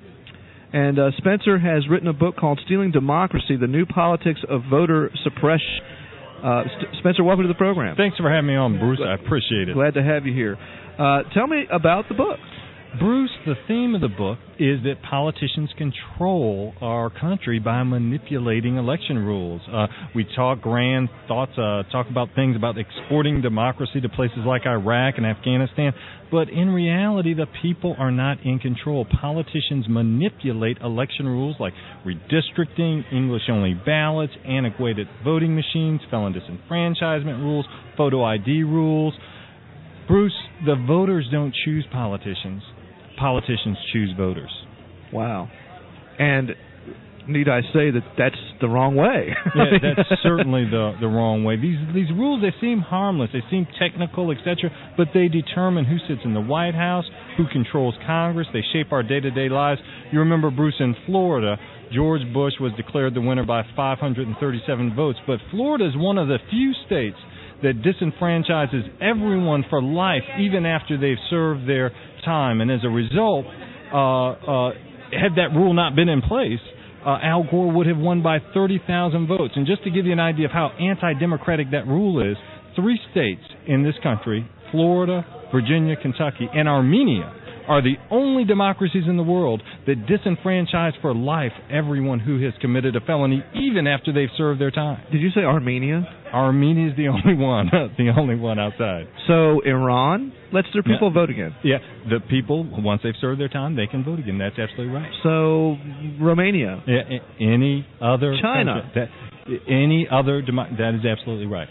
And uh, Spencer has written a book called Stealing Democracy, The New Politics of Voter Suppression. Uh, St- Spencer, welcome to the program. Thanks for having me on, Bruce. I appreciate it. Glad to have you here. Uh, tell me about the book. Bruce, the theme of the book is that politicians control our country by manipulating election rules. Uh, we talk grand thoughts, uh, talk about things about exporting democracy to places like Iraq and Afghanistan, but in reality, the people are not in control. Politicians manipulate election rules like redistricting, English-only ballots, antiquated voting machines, felon disenfranchisement rules, photo I D rules. Bruce, the voters don't choose politicians. Politicians choose voters. Wow. And need I say that that's the wrong way? Yeah, that's certainly the the wrong way. These these rules, they seem harmless, they seem technical, et cetera, but they determine who sits in the White House, who controls Congress, they shape our day-to-day lives. You remember, Bruce, in Florida, George Bush was declared the winner by five hundred thirty-seven votes, but Florida is one of the few states that disenfranchises everyone for life, even after they've served their time. And as a result, uh, uh, had that rule not been in place, uh, Al Gore would have won by thirty thousand votes. And just to give you an idea of how anti-democratic that rule is, three states in this country, Florida, Virginia, Kentucky, and Armenia, are the only democracies in the world that disenfranchise for life everyone who has committed a felony, even after they've served their time. Did you say Armenia? Armenia is the only one, the only one outside. So Iran lets their people yeah. vote again? Yeah, the people, once they've served their time, they can vote again. That's absolutely right. So Romania? Yeah, any other China? Country, that, any other, demo- that is absolutely right.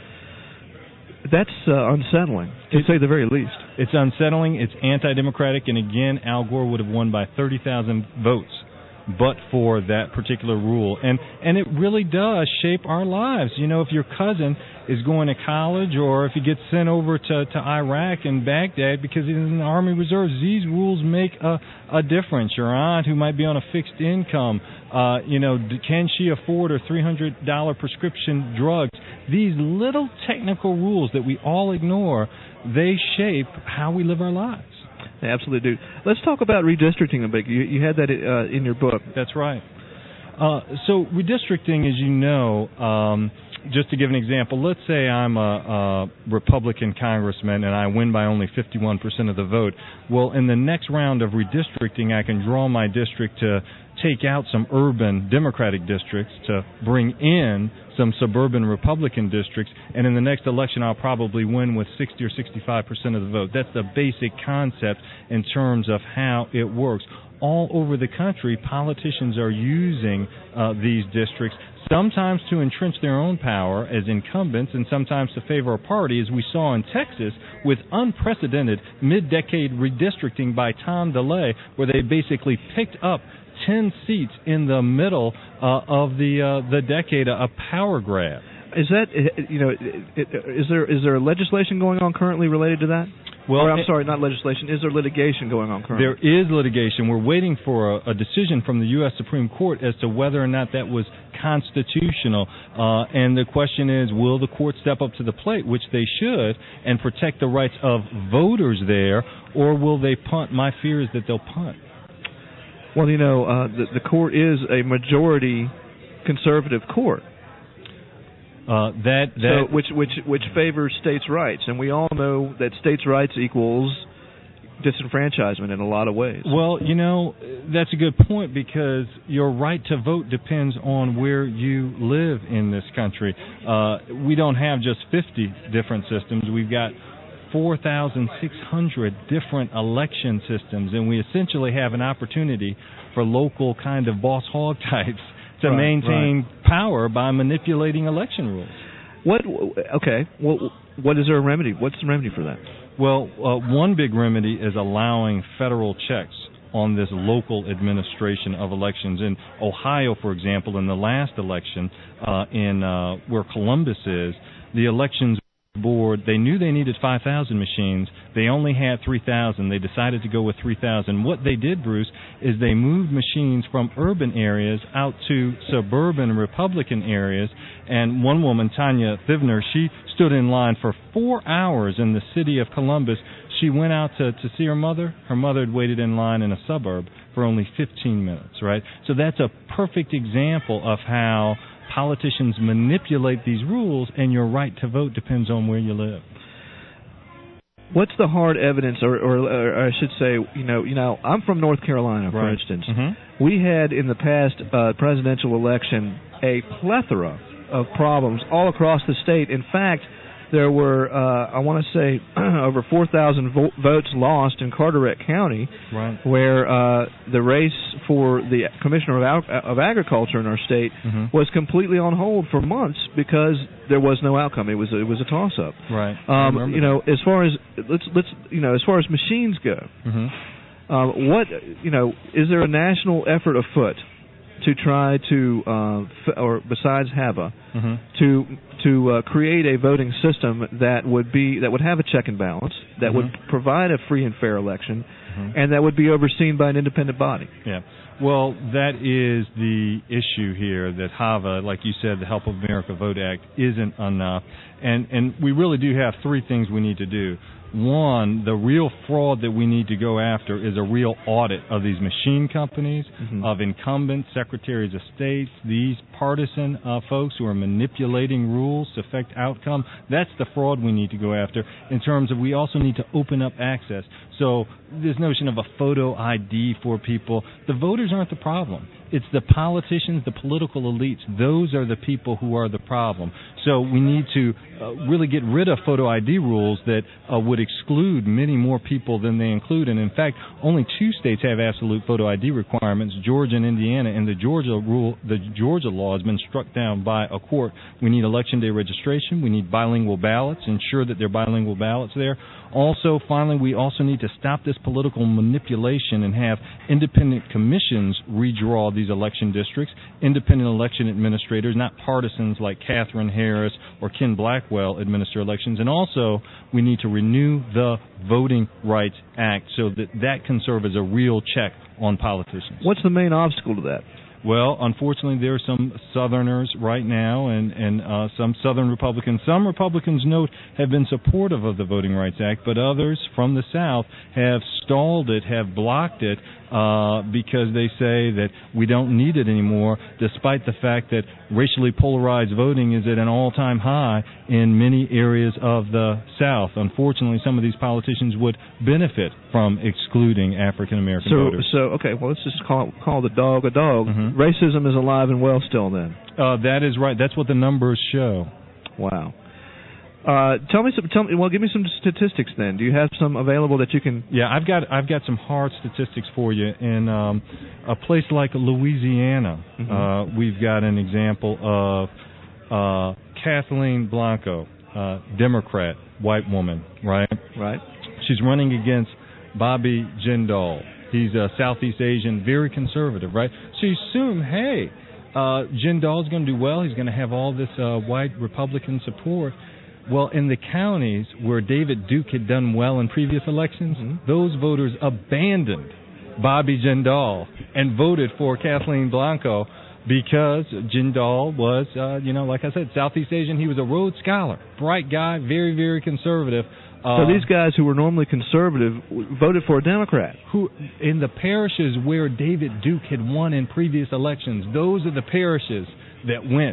That's uh, unsettling, to say the very least. It's unsettling, it's anti-democratic, and again, Al Gore would have won by thirty thousand votes but for that particular rule. And and it really does shape our lives. You know, if your cousin is going to college or if he gets sent over to, to Iraq and Baghdad because he's in the Army Reserves, these rules make a, a difference. Your aunt who might be on a fixed income, uh, you know, can she afford her three hundred dollars prescription drugs? These little technical rules that we all ignore, they shape how we live our lives. They absolutely do. Let's talk about redistricting a bit. You, you had that uh, in your book. That's right. Uh, so redistricting, as you know, um, just to give an example, let's say I'm a, a Republican congressman and I win by only fifty-one percent of the vote. Well, in the next round of redistricting, I can draw my district to take out some urban Democratic districts to bring in some suburban Republican districts, and in the next election I'll probably win with sixty or sixty-five percent of the vote. That's the basic concept in terms of how it works. All over the country, politicians are using uh, these districts, sometimes to entrench their own power as incumbents and sometimes to favor a party, as we saw in Texas with unprecedented mid-decade redistricting by Tom DeLay, where they basically picked up ten seats in the middle uh, of the uh, the decade, a power grab. Is that, you know, is there is there legislation going on currently related to that? Well, or, I'm sorry, not legislation. Is there litigation going on currently? There is litigation. We're waiting for a, a decision from the U S Supreme Court as to whether or not that was constitutional. Uh, and the question is, will the court step up to the plate, which they should, and protect the rights of voters there, or will they punt? My fear is that they'll punt. Well, you know, uh, the, the court is a majority conservative court. Uh, that that so which which which favors states' rights, and we all know that states' rights equals disenfranchisement in a lot of ways. Well, you know, that's a good point, because your right to vote depends on where you live in this country. Uh, we don't have just fifty different systems. We've got four thousand six hundred different election systems, and we essentially have an opportunity for local kind of boss hog types to right, maintain right. power by manipulating election rules. What? Okay. Well, what is there a remedy? What's the remedy for that? Well, uh, one big remedy is allowing federal checks on this local administration of elections. In Ohio, for example, in the last election, uh, in uh, where Columbus is, the elections board, they knew they needed five thousand machines. They only had three thousand. They decided to go with three thousand. What they did, Bruce, is they moved machines from urban areas out to suburban Republican areas. And one woman, Tanya Thivner, she stood in line for four hours in the city of Columbus. She went out to, to see her mother. Her mother had waited in line in a suburb for only fifteen minutes, right? So that's a perfect example of how politicians manipulate these rules, and your right to vote depends on where you live. What's the hard evidence, or, or, or I should say, you know, you know, I'm from North Carolina, for Right. instance. Mm-hmm. We had in the past uh, presidential election a plethora of problems all across the state. In fact, there were, uh, I want to say, over four thousand vo- votes lost in Carteret County, right. where uh, the race for the Commissioner of, Al- of Agriculture in our state Mm-hmm. was completely on hold for months because there was no outcome. It was it was a toss-up. Right. I Um, remember you know, that. as far as let's let's you know, as far as machines go, Mm-hmm. uh, what you know, is there a national effort afoot to try to, uh, f- or besides H A V A, Mm-hmm. to to uh, create a voting system that would be that would have a check and balance, that Mm-hmm. would provide a free and fair election, Mm-hmm. and that would be overseen by an independent body? Yeah. Well, that is the issue here, that H A V A, like you said, the Help of America Vote Act, isn't enough. And, and we really do have three things we need to do. One, the real fraud that we need to go after is a real audit of these machine companies, Mm-hmm. of incumbents, secretaries of states, these partisan uh, folks who are manipulating rules to affect outcome. That's the fraud we need to go after. In terms of, we also need to open up access. So this notion of a photo I D for people, the voters aren't the problem. It's the politicians, the political elites. Those are the people who are the problem. So we need to uh, really get rid of photo I D rules that uh, would exclude many more people than they include. And in fact, only two states have absolute photo I D requirements, Georgia and Indiana. And the Georgia rule, the Georgia law has been struck down by a court. We need election day registration. We need bilingual ballots. Ensure that there are bilingual ballots there. Also, finally, we also need to stop this political manipulation and have independent commissions redraw these election districts, independent election administrators, not partisans like Catherine Harris or Ken Blackwell administer elections. And also, we need to renew the Voting Rights Act so that that can serve as a real check on politicians. What's the main obstacle to that? Well, unfortunately, there are some Southerners right now and, and uh, some Southern Republicans. Some Republicans, note, have been supportive of the Voting Rights Act, but others from the South have stalled it, have blocked it, uh, because they say that we don't need it anymore, despite the fact that racially polarized voting is at an all-time high in many areas of the South. Unfortunately, some of these politicians would benefit from excluding African-American So, voters. so okay, well, let's just call call the dog a dog. Mm-hmm. Racism is alive and well still. Then uh, that is right. That's what the numbers show. Wow. Uh, tell me some. Tell me. Well, give me some statistics. Then, do you have some available that you can? Yeah, I've got I've got some hard statistics for you. In um, a place like Louisiana, Mm-hmm. uh, we've got an example of uh, Kathleen Blanco, uh, Democrat, white woman, right? Right. She's running against Bobby Jindal. He's a Southeast Asian, very conservative, right? So you assume, hey, uh, Jindal's going to do well. He's going to have all this uh, white Republican support. Well, in the counties where David Duke had done well in previous elections, Mm-hmm. those voters abandoned Bobby Jindal and voted for Kathleen Blanco because Jindal was, uh, you know, like I said, Southeast Asian. He was a Rhodes Scholar, bright guy, very, very conservative. Uh, So these guys who were normally conservative voted for a Democrat. Who in the parishes where David Duke had won in previous elections, those are the parishes that went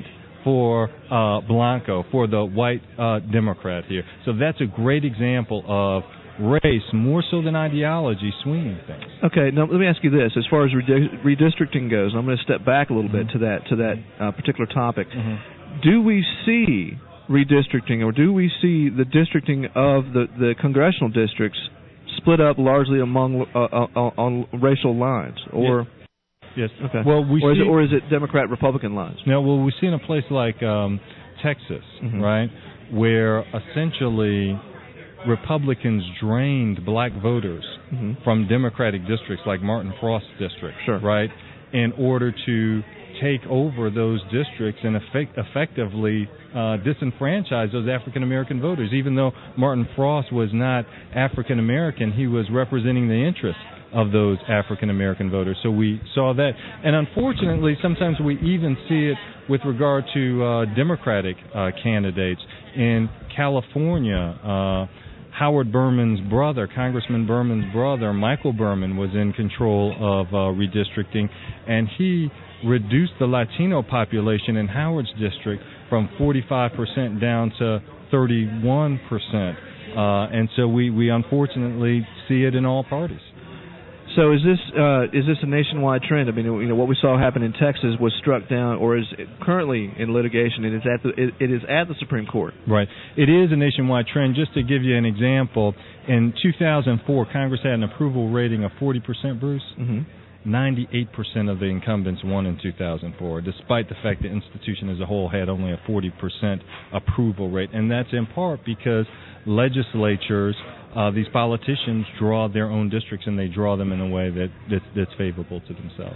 for uh, Blanco, for the white uh, Democrat here. So that's a great example of race, more so than ideology, swinging things. Okay, now let me ask you this: as far as redi- redistricting goes, I'm going to step back a little mm-hmm. bit to that to that uh, particular topic. Mm-hmm. Do we see redistricting, or do we see the districting of the, the congressional districts split up largely among uh, uh, on racial lines, or? Yes. Yes. Okay. Well, we or, is see, it, or is it Democrat-Republican lines? No. Well, we see in a place like um, Texas, mm-hmm. right, where essentially Republicans drained black voters mm-hmm. from Democratic districts like Martin Frost's district, sure. right, in order to take over those districts and effect- effectively uh, disenfranchise those African-American voters. Even though Martin Frost was not African-American, he was representing the interests of those African-American voters. So we saw that. And unfortunately, sometimes we even see it with regard to uh, Democratic uh, candidates. In California, uh, Howard Berman's brother, Congressman Berman's brother, Michael Berman, was in control of uh, redistricting, and he reduced the Latino population in Howard's district from forty-five percent down to thirty-one percent. Uh, and so we, we unfortunately see it in all parties. So is this uh, is this a nationwide trend? I mean, you know, what we saw happen in Texas was struck down, or is currently in litigation. It is at the it, it is at the Supreme Court. Right. It is a nationwide trend. Just to give you an example, in two thousand four, Congress had an approval rating of forty percent. Bruce. Mm-hmm. ninety-eight percent of the incumbents won in two thousand four, despite the fact the institution as a whole had only a forty percent approval rate, and that's in part because legislatures. Uh, these politicians draw their own districts, and they draw them in a way that that's, that's favorable to themselves.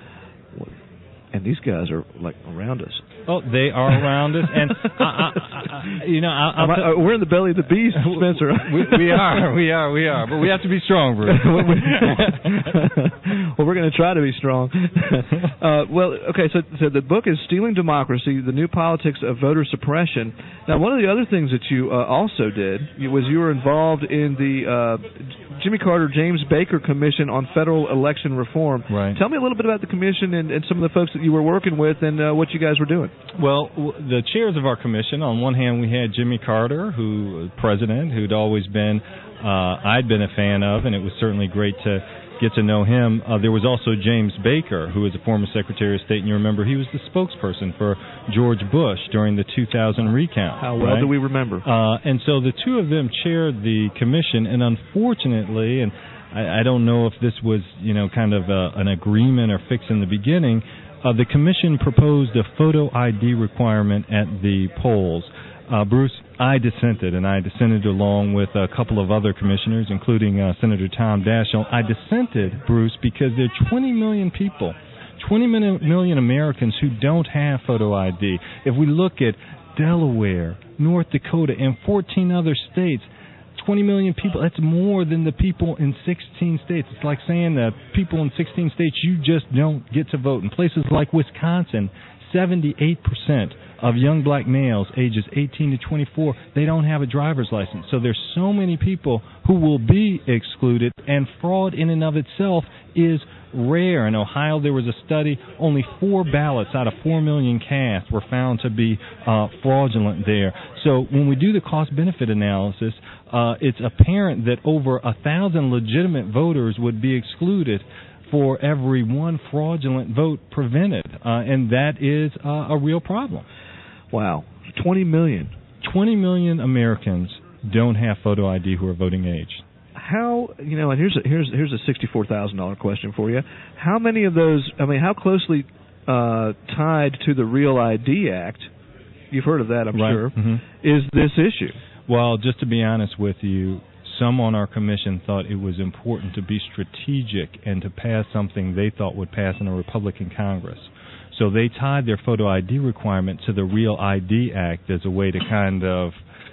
And these guys are like around us. Oh, they are around us, and I, I, I, you know, I, I'll I, we're in the belly of the beast, Spencer. we, we are, we are, we are, but we have to be strong, Bruce. Well, we're going to try to be strong. Uh, well, okay, so, so the book is Stealing Democracy: The New Politics of Voter Suppression. Now, one of the other things that you uh, also did was you were involved in the uh, Jimmy Carter James Baker Commission on Federal Election Reform. Right. Tell me a little bit about the commission and, and some of the folks that you were working with and uh, what you guys were doing. Well, the chairs of our commission, on one hand, we had Jimmy Carter, who president, who'd always been, uh, I'd been a fan of, and it was certainly great to get to know him. Uh, there was also James Baker, who was a former Secretary of State, and you remember he was the spokesperson for George Bush during the two thousand recount. How well right? do we remember? Uh, and so the two of them chaired the commission, and unfortunately, and I, I don't know if this was, you know, kind of a, an agreement or fix in the beginning, Uh, the commission proposed a photo I D requirement at the polls. Uh, Bruce, I dissented, and I dissented along with a couple of other commissioners, including uh, Senator Tom Daschle. I dissented, Bruce, because there are twenty million people, twenty million Americans who don't have photo I D. If we look at Delaware, North Dakota, and fourteen other states, twenty million people, that's more than the people in sixteen states. It's like saying that people in sixteen states, you just don't get to vote. In places like Wisconsin, seventy-eight percent of young black males ages eighteen to twenty-four, they don't have a driver's license. So there's so many people who will be excluded, and fraud in and of itself is rare. In Ohio, there was a study, only four ballots out of four million cast were found to be uh, fraudulent there. So when we do the cost-benefit analysis, uh, it's apparent that over a thousand legitimate voters would be excluded for every one fraudulent vote prevented, uh, and that is uh, a real problem. Wow, twenty million. twenty million Americans don't have photo I D who are voting age. How, you know, and here's a, here's here's a sixty-four thousand dollars question for you. How many of those, I mean, how closely uh, tied to the Real I D Act, you've heard of that, I'm right. sure, mm-hmm. is this issue? Well, just to be honest with you, some on our commission thought it was important to be strategic and to pass something they thought would pass in a Republican Congress. So they tied their photo I D requirement to the Real I D Act as a way to kind of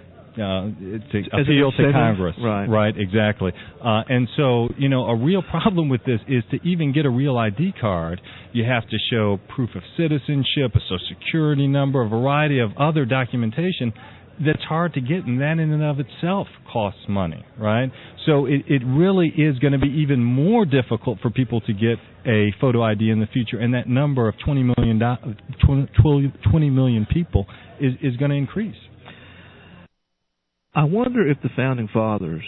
Uh, to As appeal to Congress. Right. Right, exactly. Uh, and so, you know, a real problem with this is to even get a Real I D card, you have to show proof of citizenship, a Social Security number, a variety of other documentation. that's hard to get, and that in and of itself costs money, right? So it, it really is going to be even more difficult for people to get a photo I D in the future, and that number of twenty million, twenty million people is, is going to increase. I wonder if the Founding Fathers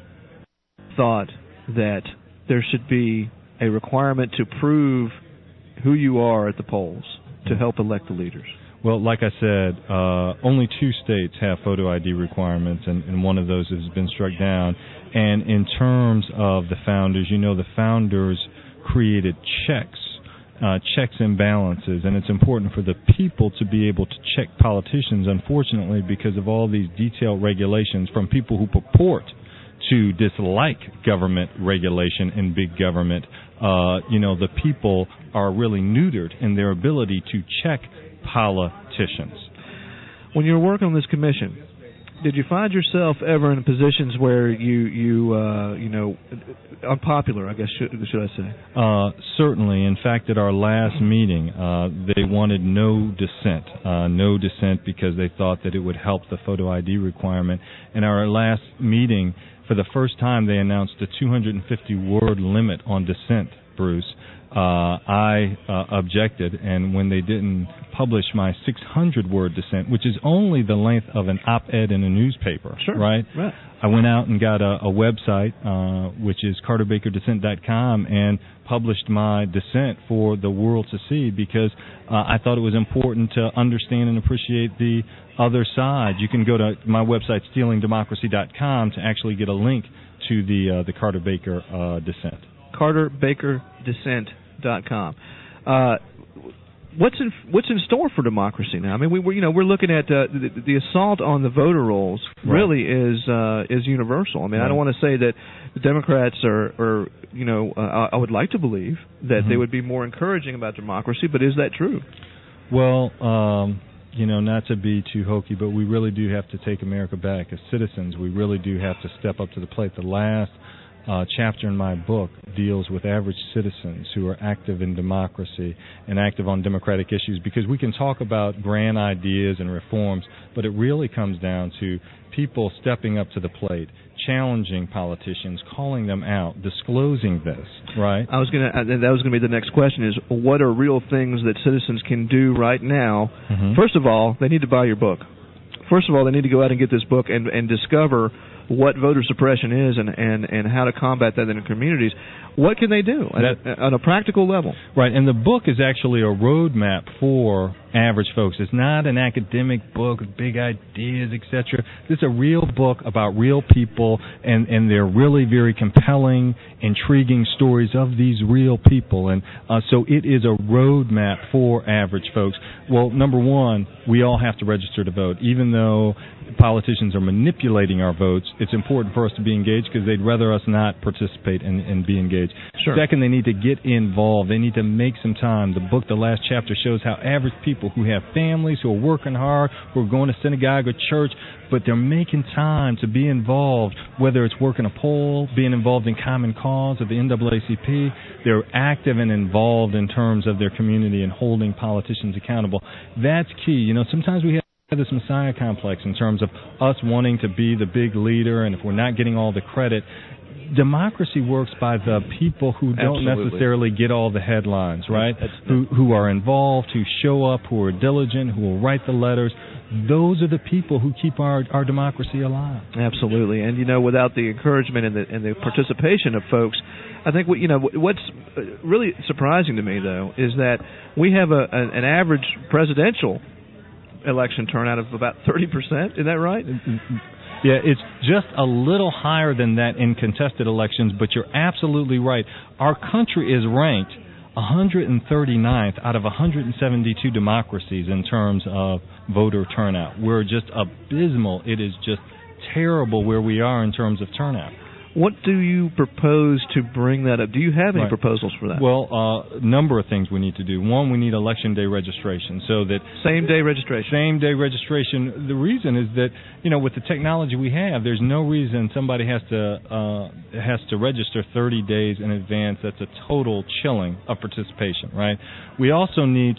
thought that there should be a requirement to prove who you are at the polls to help elect the leaders. Well, like I said, uh, only two states have photo I D requirements, and, and one of those has been struck down. And in terms of the founders, you know, the founders created checks, uh, checks and balances, and it's important for the people to be able to check politicians, unfortunately, because of all these detailed regulations from people who purport to dislike government regulation and big government. Uh, you know, the people are really neutered in their ability to check politicians. When you were working on this commission, did you find yourself ever in positions where you you uh, you know unpopular? I guess should, should I say? Uh, certainly. In fact, at our last meeting, uh, they wanted no dissent, uh, no dissent because they thought that it would help the photo I D requirement. In our last meeting, for the first time, they announced a two hundred fifty word limit on dissent, Bruce. Uh, I uh, objected, and when they didn't publish my six hundred word dissent, which is only the length of an op-ed in a newspaper, sure, right? right? I went out and got a, a website, uh, which is carter baker dissent dot com, and published my dissent for the world to see because uh, I thought it was important to understand and appreciate the other side. You can go to my website, stealing democracy dot com, to actually get a link to the uh, the Carter Baker uh, dissent. carter baker dissent dot com. Uh, what's in what's in store for democracy now? I mean, we we're, you know we're looking at uh, the, the assault on the voter rolls really right. is uh, is universal. I mean, right. I don't want to say that the Democrats are, are you know, uh, I would like to believe that mm-hmm. they would be more encouraging about democracy, but is that true? Well, um, you know, not to be too hokey, but we really do have to take America back as citizens. We really do have to step up to the plate. The last Uh, chapter in my book deals with average citizens who are active in democracy and active on democratic issues, because we can talk about grand ideas and reforms, but it really comes down to people stepping up to the plate, challenging politicians, calling them out, disclosing this, right? I was going to that was going to be the next question is what are real things that citizens can do right now? Mm-hmm. First of all, they need to buy your book. First of all, they need to go out and get this book and, and discover what voter suppression is and, and, and how to combat that in the communities. What can they do that, at, on a practical level? Right, and the book is actually a roadmap for average folks. It's not an academic book with big ideas, et cetera. This is a real book about real people, and, and they're really very compelling, intriguing stories of these real people. And uh, so it is a roadmap for average folks. Well, number one, we all have to register to vote. Even though politicians are manipulating our votes, it's important for us to be engaged because they'd rather us not participate and, and be engaged. Sure. Second, they need to get involved. They need to make some time. The book, the last chapter, shows how average people who have families, who are working hard, who are going to synagogue or church, but they're making time to be involved, whether it's working a poll, being involved in Common Cause or the N double A C P. They're active and involved in terms of their community and holding politicians accountable. That's key. You know, sometimes we have this messiah complex in terms of us wanting to be the big leader, and if we're not getting all the credit, democracy works by the people who don't Absolutely. necessarily get all the headlines, right? Who who are involved, who show up, who are diligent, who will write the letters. Those are the people who keep our, our democracy alive. Absolutely, and you know, without the encouragement and the and the participation of folks, I think what you know what's really surprising to me though is that we have a an, an average presidential election turnout of about thirty percent. Is that right? Yeah, it's just a little higher than that in contested elections, but you're absolutely right. Our country is ranked one hundred thirty-ninth out of one hundred seventy-two democracies in terms of voter turnout. We're just abysmal. It is just terrible where we are in terms of turnout. What do you propose to bring that up? Do you have any right. proposals for that? Well, a uh, number of things we need to do. One, we need election day registration, so that same day registration. Same day registration. The reason is that, you know, with the technology we have, there's no reason somebody has to uh, has to register thirty days in advance. That's a total chilling of participation, right? We also need to remove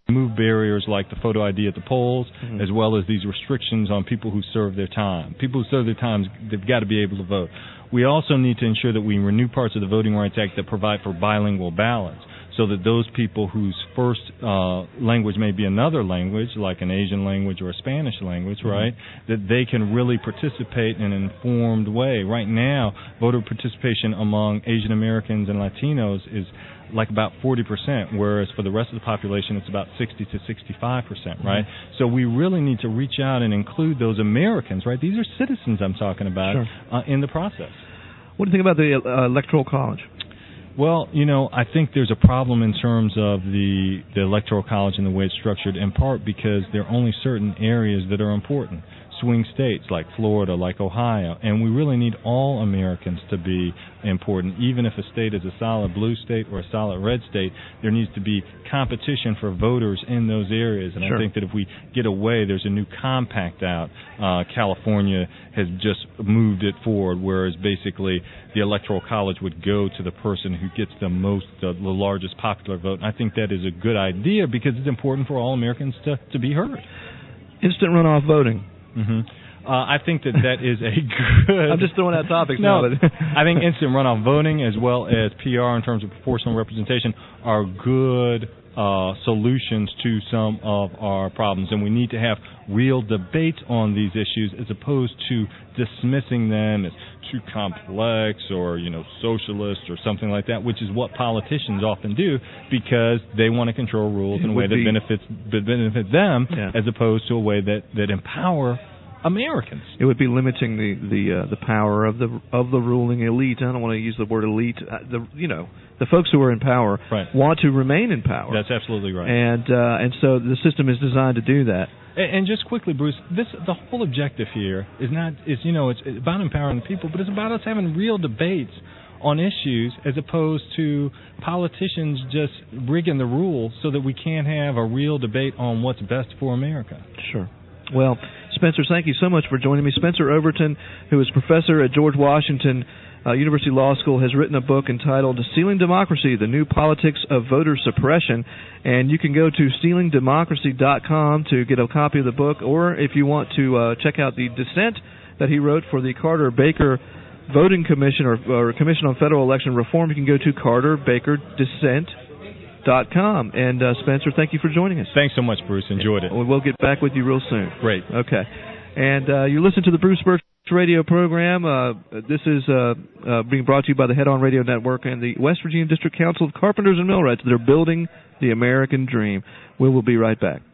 remove barriers like the photo I D at the polls, Mm-hmm. as well as these restrictions on people who serve their time. People who serve their time, they've got to be able to vote. We also need to ensure that we renew parts of the Voting Rights Act that provide for bilingual ballots, so that those people whose first uh, language may be another language, like an Asian language or a Spanish language, Mm-hmm. right, that they can really participate in an informed way. Right now, voter participation among Asian Americans and Latinos is like about forty percent, whereas for the rest of the population it's about sixty to sixty-five percent, right? Mm-hmm. So we really need to reach out and include those Americans, right? These are citizens I'm talking about, Sure. uh, in the process. What do you think about the uh, Electoral College? Well, you know, I think there's a problem in terms of the, the Electoral College and the way it's structured, in part because there are only certain areas that are important. Swing states like Florida, like Ohio, and we really need all Americans to be important. Even if a state is a solid blue state or a solid red state, there needs to be competition for voters in those areas. And Sure. I think that if we get away, there's a new compact out. Uh, California has just moved it forward, whereas basically the Electoral College would go to the person who gets the most, uh, the largest popular vote. And I think that is a good idea because it's important for all Americans to, to be heard. Instant runoff voting. Mm-hmm. Uh, I think that that is a good... I'm just throwing out topics no, now. But I think instant runoff voting as well as P R in terms of proportional representation are good uh, solutions to some of our problems. And we need to have real debate on these issues as opposed to dismissing them as too complex or, you know, socialist or something like that, which is what politicians often do because they want to control rules in a way that benefits benefit them Yeah. as opposed to a way that, that empower Americans. It would be limiting the the uh, the power of the of the ruling elite. I don't want to use the word elite. Uh, the you know the folks who are in power Right. want to remain in power. That's absolutely right. And uh, and so the system is designed to do that. And, and just quickly, Bruce, this the whole objective here is not is you know it's about empowering the people, but it's about us having real debates on issues as opposed to politicians just rigging the rules so that we can't have a real debate on what's best for America. Sure. Well, Spencer, thank you so much for joining me. Spencer Overton, who is professor at George Washington uh, University Law School, has written a book entitled Stealing Democracy, The New Politics of Voter Suppression. And you can go to stealing democracy dot com to get a copy of the book, or if you want to uh, check out the dissent that he wrote for the Carter Baker Voting Commission or, or Commission on Federal Election Reform, you can go to carter baker dissent dot com. And uh, Spencer, thank you for joining us. Thanks so much, Bruce. Enjoyed it. We'll get back with you real soon. Great. Okay. And uh, you listen to the Bruce Birch Radio program. Uh, this is uh, uh, being brought to you by the Head On Radio Network and the West Virginia District Council of Carpenters and Millwrights. They're building the American dream. We will be right back.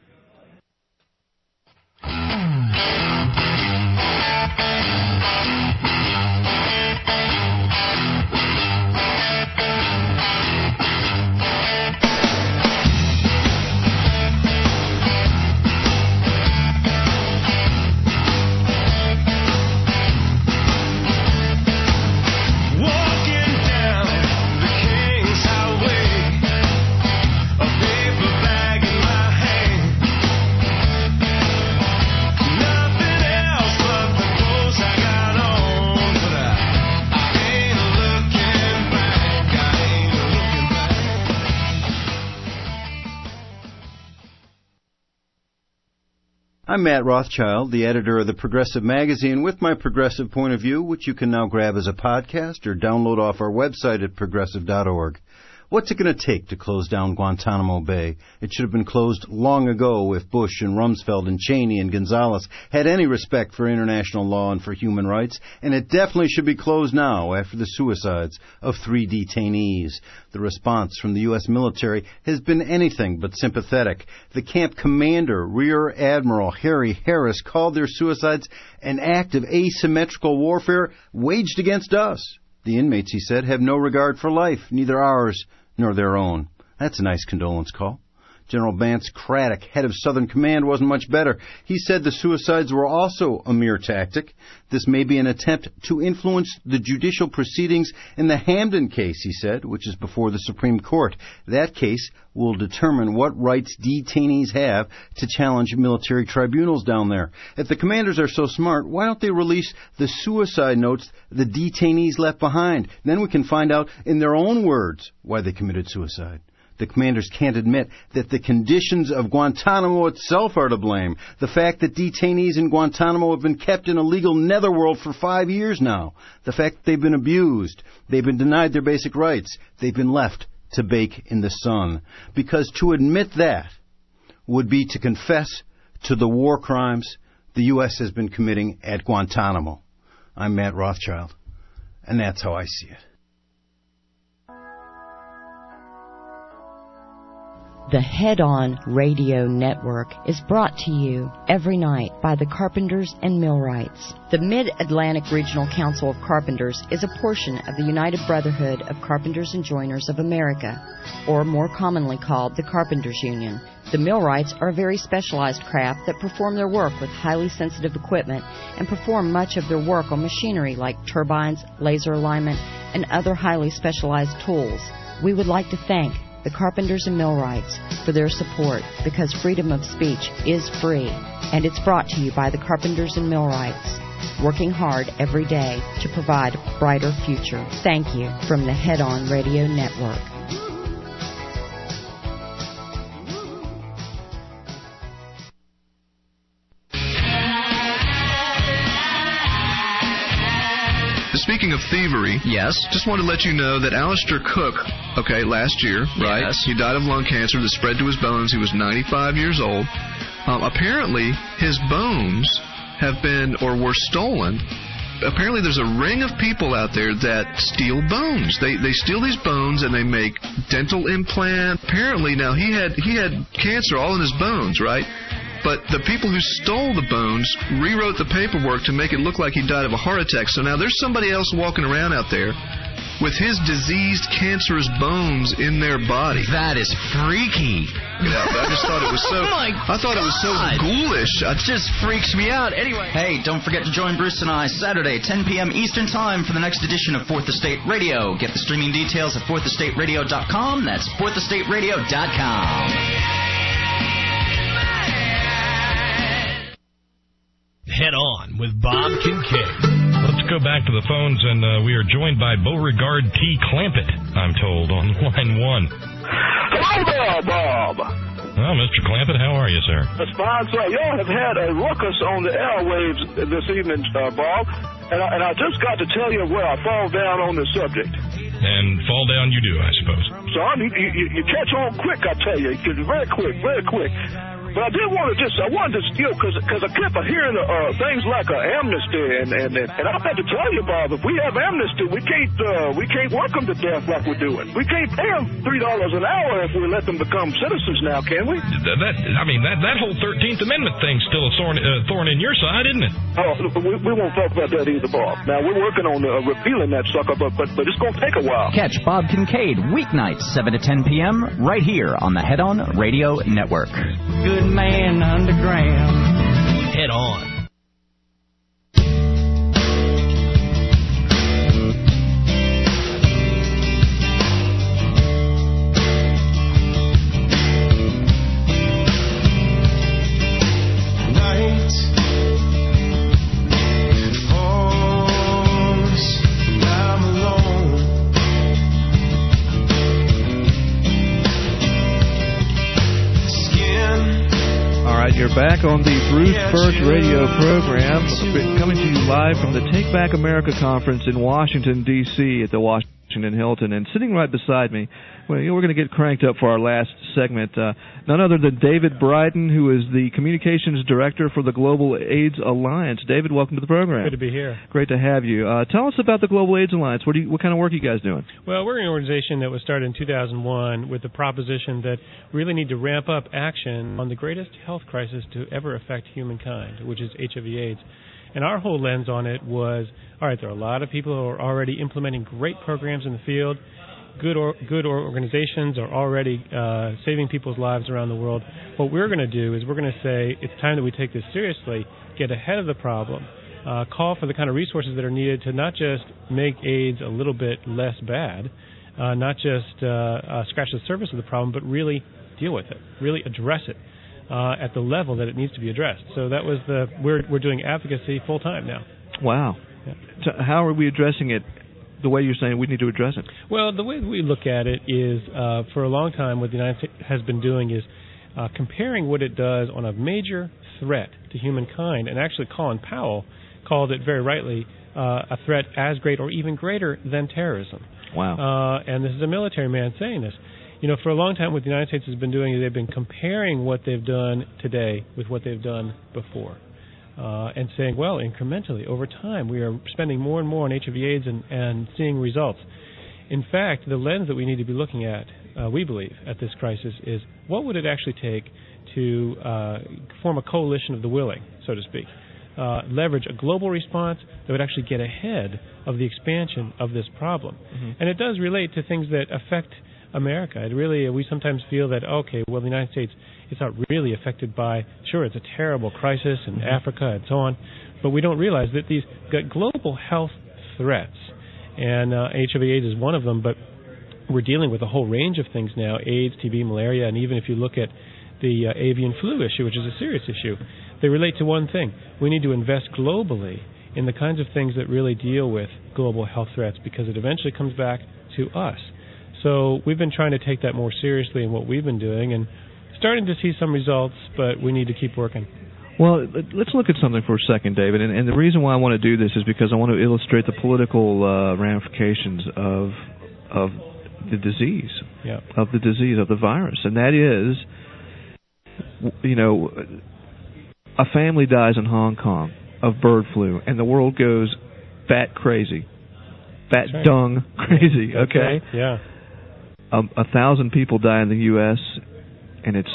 I'm Matt Rothschild, the editor of the Progressive Magazine, with my progressive point of view, which you can now grab as a podcast or download off our website at progressive dot org. What's it going to take to close down Guantanamo Bay? It should have been closed long ago if Bush and Rumsfeld and Cheney and Gonzales had any respect for international law and for human rights, and it definitely should be closed now after the suicides of three detainees. The response from the U S military has been anything but sympathetic. The camp commander, Rear Admiral Harry Harris, called their suicides an act of asymmetrical warfare waged against us. The inmates, he said, have no regard for life, neither ours nor their own. That's a nice condolence call. General Vance Craddock, head of Southern Command, wasn't much better. He said the suicides were also a mere tactic. This may be an attempt to influence the judicial proceedings in the Hamden case, he said, which is before the Supreme Court. That case will determine what rights detainees have to challenge military tribunals down there. If the commanders are so smart, why don't they release the suicide notes the detainees left behind? Then we can find out in their own words why they committed suicide. The commanders can't admit that the conditions of Guantanamo itself are to blame. The fact that detainees in Guantanamo have been kept in a legal netherworld for five years now. The fact that they've been abused. They've been denied their basic rights. They've been left to bake in the sun. Because to admit that would be to confess to the war crimes the U S has been committing at Guantanamo. I'm Matt Rothschild, and that's how I see it. The Head On Radio Network is brought to you every night by the Carpenters and Millwrights. The Mid-Atlantic Regional Council of Carpenters is a portion of the United Brotherhood of Carpenters and Joiners of America, or more commonly called the Carpenters Union. The Millwrights are a very specialized craft that perform their work with highly sensitive equipment and perform much of their work on machinery like turbines, laser alignment, and other highly specialized tools. We would like to thank the Carpenters and Millwrights for their support, because freedom of speech is free, and it's brought to you by the Carpenters and Millwrights, working hard every day to provide a brighter future. Thank you from the Head On Radio Network. Speaking of thievery, yes, just wanted to let you know that Alistair Cook, okay, last year, right? Yes. He died of lung cancer that spread to his bones. He was ninety-five years old. Um, apparently, his bones have been or were stolen. Apparently, there's a ring of people out there that steal bones. They they steal these bones and they make dental implants. Apparently, now he had he had cancer all in his bones, right? But the people who stole the bones rewrote the paperwork to make it look like he died of a heart attack. So now there's somebody else walking around out there with his diseased, cancerous bones in their body. That is freaky. Yeah, I just thought it was so. Oh my I thought it was so ghoulish. It just freaks me out. Anyway. Hey, don't forget to join Bruce and I Saturday, ten p.m. Eastern Time for the next edition of Fourth Estate Radio. Get the streaming details at fourth estate radio dot com. That's fourth estate radio dot com. Head On with Bob Kincaid. Let's go back to the phones, and uh, we are joined by Beauregard T. Clampett, I'm told, on line one. Hello there, Bob. Well, Mister Clampett, how are you, sir? That's fine, sir. Y'all have had a ruckus on the airwaves this evening, uh, Bob, and I, and I just got to tell you where I fall down on the subject. And fall down you do, I suppose. Son, you, you, you catch on quick, I tell you. It's very quick, very quick. But I did want to just, I wanted to, you know, because I kept hearing uh, things like uh, amnesty, and, and, and, and I've got to tell you, Bob, if we have amnesty, we can't uh, we can't work them to death like we're doing. We can't pay them three dollars an hour if we let them become citizens now, can we? That, that I mean, that, that whole thirteenth Amendment thing's still a thorn, uh, thorn in your side, isn't it? Oh, we, we won't talk about that either, Bob. Now, we're working on uh, repealing that sucker, but, but, but it's going to take a while. Catch Bob Kincaid weeknights, seven to ten p.m., right here on the Head On Radio Network. Good man underground. Head On. You're back on the Bruce Birch radio program, coming to you live from the Take Back America conference in Washington, D C at the Washington Hilton. And sitting right beside me, well, we're going to get cranked up for our last segment, uh, none other than David Bryden, who is the Communications Director for the Global AIDS Alliance. David, welcome to the program. Good to be here. Great to have you. Uh, tell us about the Global AIDS Alliance. What, do you, what kind of work are you guys doing? Well, we're an organization that was started in two thousand one with the proposition that we really need to ramp up action on the greatest health crisis to ever affect humankind, which is H I V AIDS. And our whole lens on it was, all right, there are a lot of people who are already implementing great programs in the field. Good or, good organizations are already uh, saving people's lives around the world. What we're going to do is we're going to say it's time that we take this seriously, get ahead of the problem, uh, call for the kind of resources that are needed to not just make AIDS a little bit less bad, uh, not just uh, uh, scratch the surface of the problem, but really deal with it, really address it uh, at the level that it needs to be addressed. So that was the we're we're doing advocacy full time now. Wow. Yeah. So how are we addressing it the way you're saying we need to address it? Well, the way we look at it is, uh, for a long time, what the United States has been doing is uh, comparing what it does on a major threat to humankind, and actually Colin Powell called it very rightly uh, a threat as great or even greater than terrorism. Wow. Uh, and this is a military man saying this. You know, for a long time what the United States has been doing is they've been comparing what they've done today with what they've done before. Uh, and saying, well, incrementally, over time, we are spending more and more on H I V AIDS and, and seeing results. In fact, the lens that we need to be looking at, uh, we believe, at this crisis is what would it actually take to uh, form a coalition of the willing, so to speak, uh, leverage a global response that would actually get ahead of the expansion of this problem. Mm-hmm. And it does relate to things that affect America. It really, we sometimes feel that, okay, well, the United States is not really affected by, sure, it's a terrible crisis in mm-hmm. Africa and so on, but we don't realize that these global health threats, and uh, H I V AIDS is one of them, but we're dealing with a whole range of things now, AIDS, T B, malaria, and even if you look at the uh, avian flu issue, which is a serious issue, they relate to one thing. We need to invest globally in the kinds of things that really deal with global health threats, because it eventually comes back to us. So we've been trying to take that more seriously in what we've been doing, and starting to see some results, but we need to keep working. Well, let's look at something for a second, David. And, and the reason why I want to do this is because I want to illustrate the political uh, ramifications of of the disease, yeah. of the disease, of the virus. And that is, you know, a family dies in Hong Kong of bird flu, and the world goes bat crazy. Bat right. dung crazy, okay? Right. Yeah. Um, a thousand people die in the U S, and it's,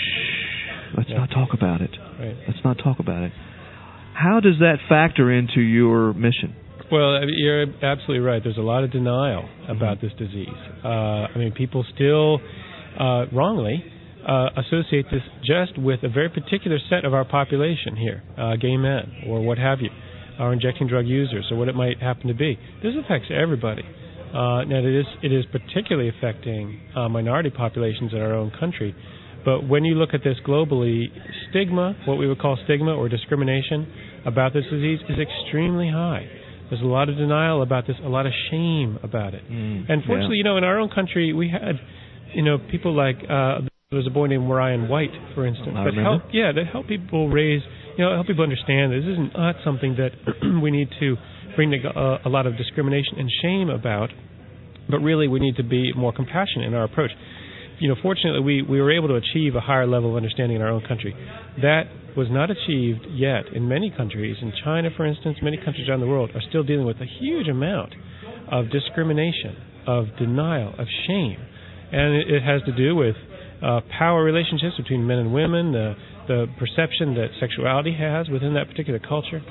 shh, let's yeah. not talk about it. Right. Let's not talk about it. How does that factor into your mission? Well, I mean, you're absolutely right. There's a lot of denial about mm-hmm. this disease. Uh, I mean, people still uh, wrongly uh, associate this just with a very particular set of our population here, uh, gay men or what have you, or injecting drug users or what it might happen to be. This affects everybody. Uh, now, it is, it is particularly affecting uh, minority populations in our own country. But when you look at this globally, stigma, what we would call stigma or discrimination about this disease, is extremely high. There's a lot of denial about this, a lot of shame about it. Mm, and fortunately, yeah. you know, in our own country, we had, you know, people like, uh, there was a boy named Ryan White, for instance, I that remember. help, yeah, that help people raise, you know, help people understand this is not something that we need to bring to, uh, a lot of discrimination and shame about, but really we need to be more compassionate in our approach. You know, fortunately, we, we were able to achieve a higher level of understanding in our own country. That was not achieved yet in many countries. In China, for instance, many countries around the world are still dealing with a huge amount of discrimination, of denial, of shame. And it, it has to do with uh, power relationships between men and women, the, the perception that sexuality has within that particular culture.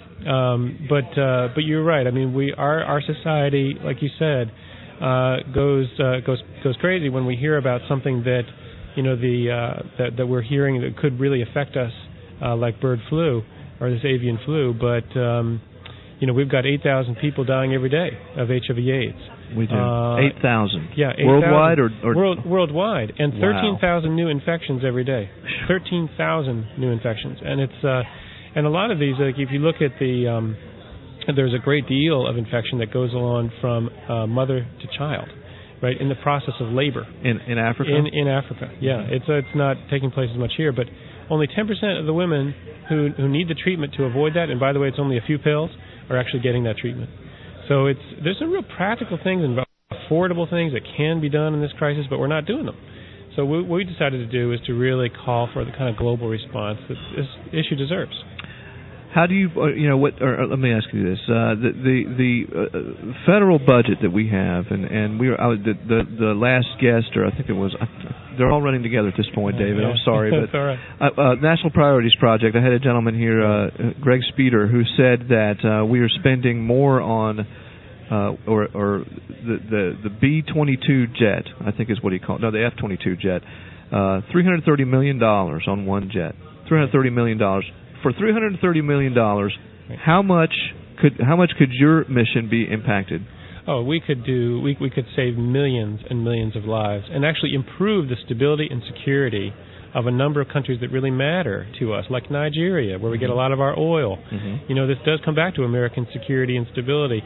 Um, but uh, but you're right. I mean, we our our society, like you said, Uh, goes uh, goes goes crazy when we hear about something that you know the uh, that, that we're hearing that could really affect us, uh, like bird flu or this avian flu. But um, you know we've got eight thousand people dying every day of H I V AIDS. We do uh, eight thousand. Yeah, eight worldwide or, or World, worldwide, and thirteen thousand wow. new infections every day. Thirteen thousand new infections, and it's uh, and a lot of these, like if you look at the um, there's a great deal of infection that goes along from uh, mother to child, right, in the process of labor. In in Africa? In in Africa, yeah. It's uh, it's not taking place as much here, but only ten percent of the women who who need the treatment to avoid that, and by the way, it's only a few pills, are actually getting that treatment. So it's there's some real practical things and affordable things that can be done in this crisis, but we're not doing them. So what we decided to do is to really call for the kind of global response that this issue deserves. How do you, you know, what? Or, or let me ask you this: uh, the the, the uh, federal budget that we have, and and we were uh, the, the the last guest, or I think it was, uh, they're all running together at this point, David. Yeah. I'm sorry, but all right. uh, uh, National Priorities Project. I had a gentleman here, uh, Greg Speeder, who said that uh, we are spending more on, uh, or or the the the B twenty-two jet, I think is what he called, no, the F twenty-two jet, uh, three hundred thirty million dollars on one jet, three hundred thirty million dollars. For three hundred thirty million dollars, how much could how much could your mission be impacted? Oh, we could do we we could save millions and millions of lives, and actually improve the stability and security of a number of countries that really matter to us, like Nigeria, where we get a lot of our oil. Mm-hmm. You know, this does come back to American security and stability.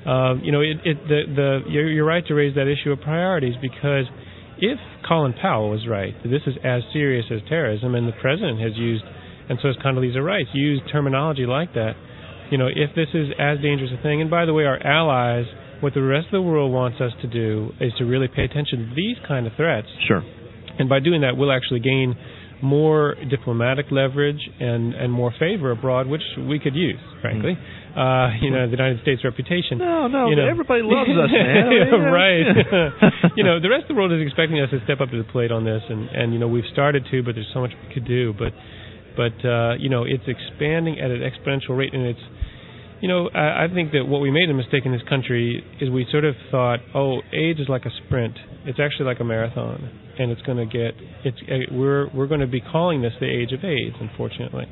Um, you know, it, it, the, the, you're, you're right to raise that issue of priorities, because if Colin Powell was right, that this is as serious as terrorism, and the president has used, and so has Condoleezza Rice, used terminology like that, you know, if this is as dangerous a thing, and by the way, our allies, what the rest of the world wants us to do is to really pay attention to these kind of threats. Sure. And by doing that, we'll actually gain more diplomatic leverage and, and more favor abroad, which we could use, frankly. Mm. Uh, you know, the United States reputation. No, no, you know. everybody loves us, man. Yeah, right. You know, the rest of the world is expecting us to step up to the plate on this, and, and you know, we've started to, but there's so much we could do. But, but uh, you know, it's expanding at an exponential rate, and it's, you know, I, I think that what we made a mistake in this country is we sort of thought, oh, AIDS is like a sprint. It's actually like a marathon, and it's going to get, it's uh, we're we're going to be calling this the age of AIDS, unfortunately.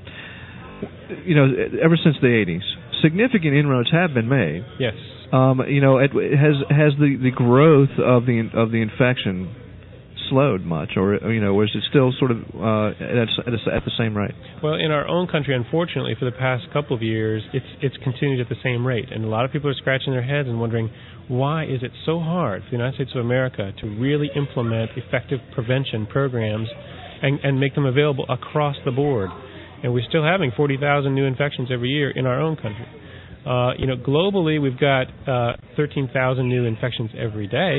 You know, ever since the eighties, significant inroads have been made. Yes. Um, you know, it, has has the, the growth of the of the infection slowed much, or you know, or is it still sort of uh, at, at the same rate? Well, in our own country, unfortunately, for the past couple of years, it's it's continued at the same rate, and a lot of people are scratching their heads and wondering, why is it so hard for the United States of America to really implement effective prevention programs and, and make them available across the board? And we're still having forty thousand new infections every year in our own country. Uh, you know, globally, we've got uh, thirteen thousand new infections every day.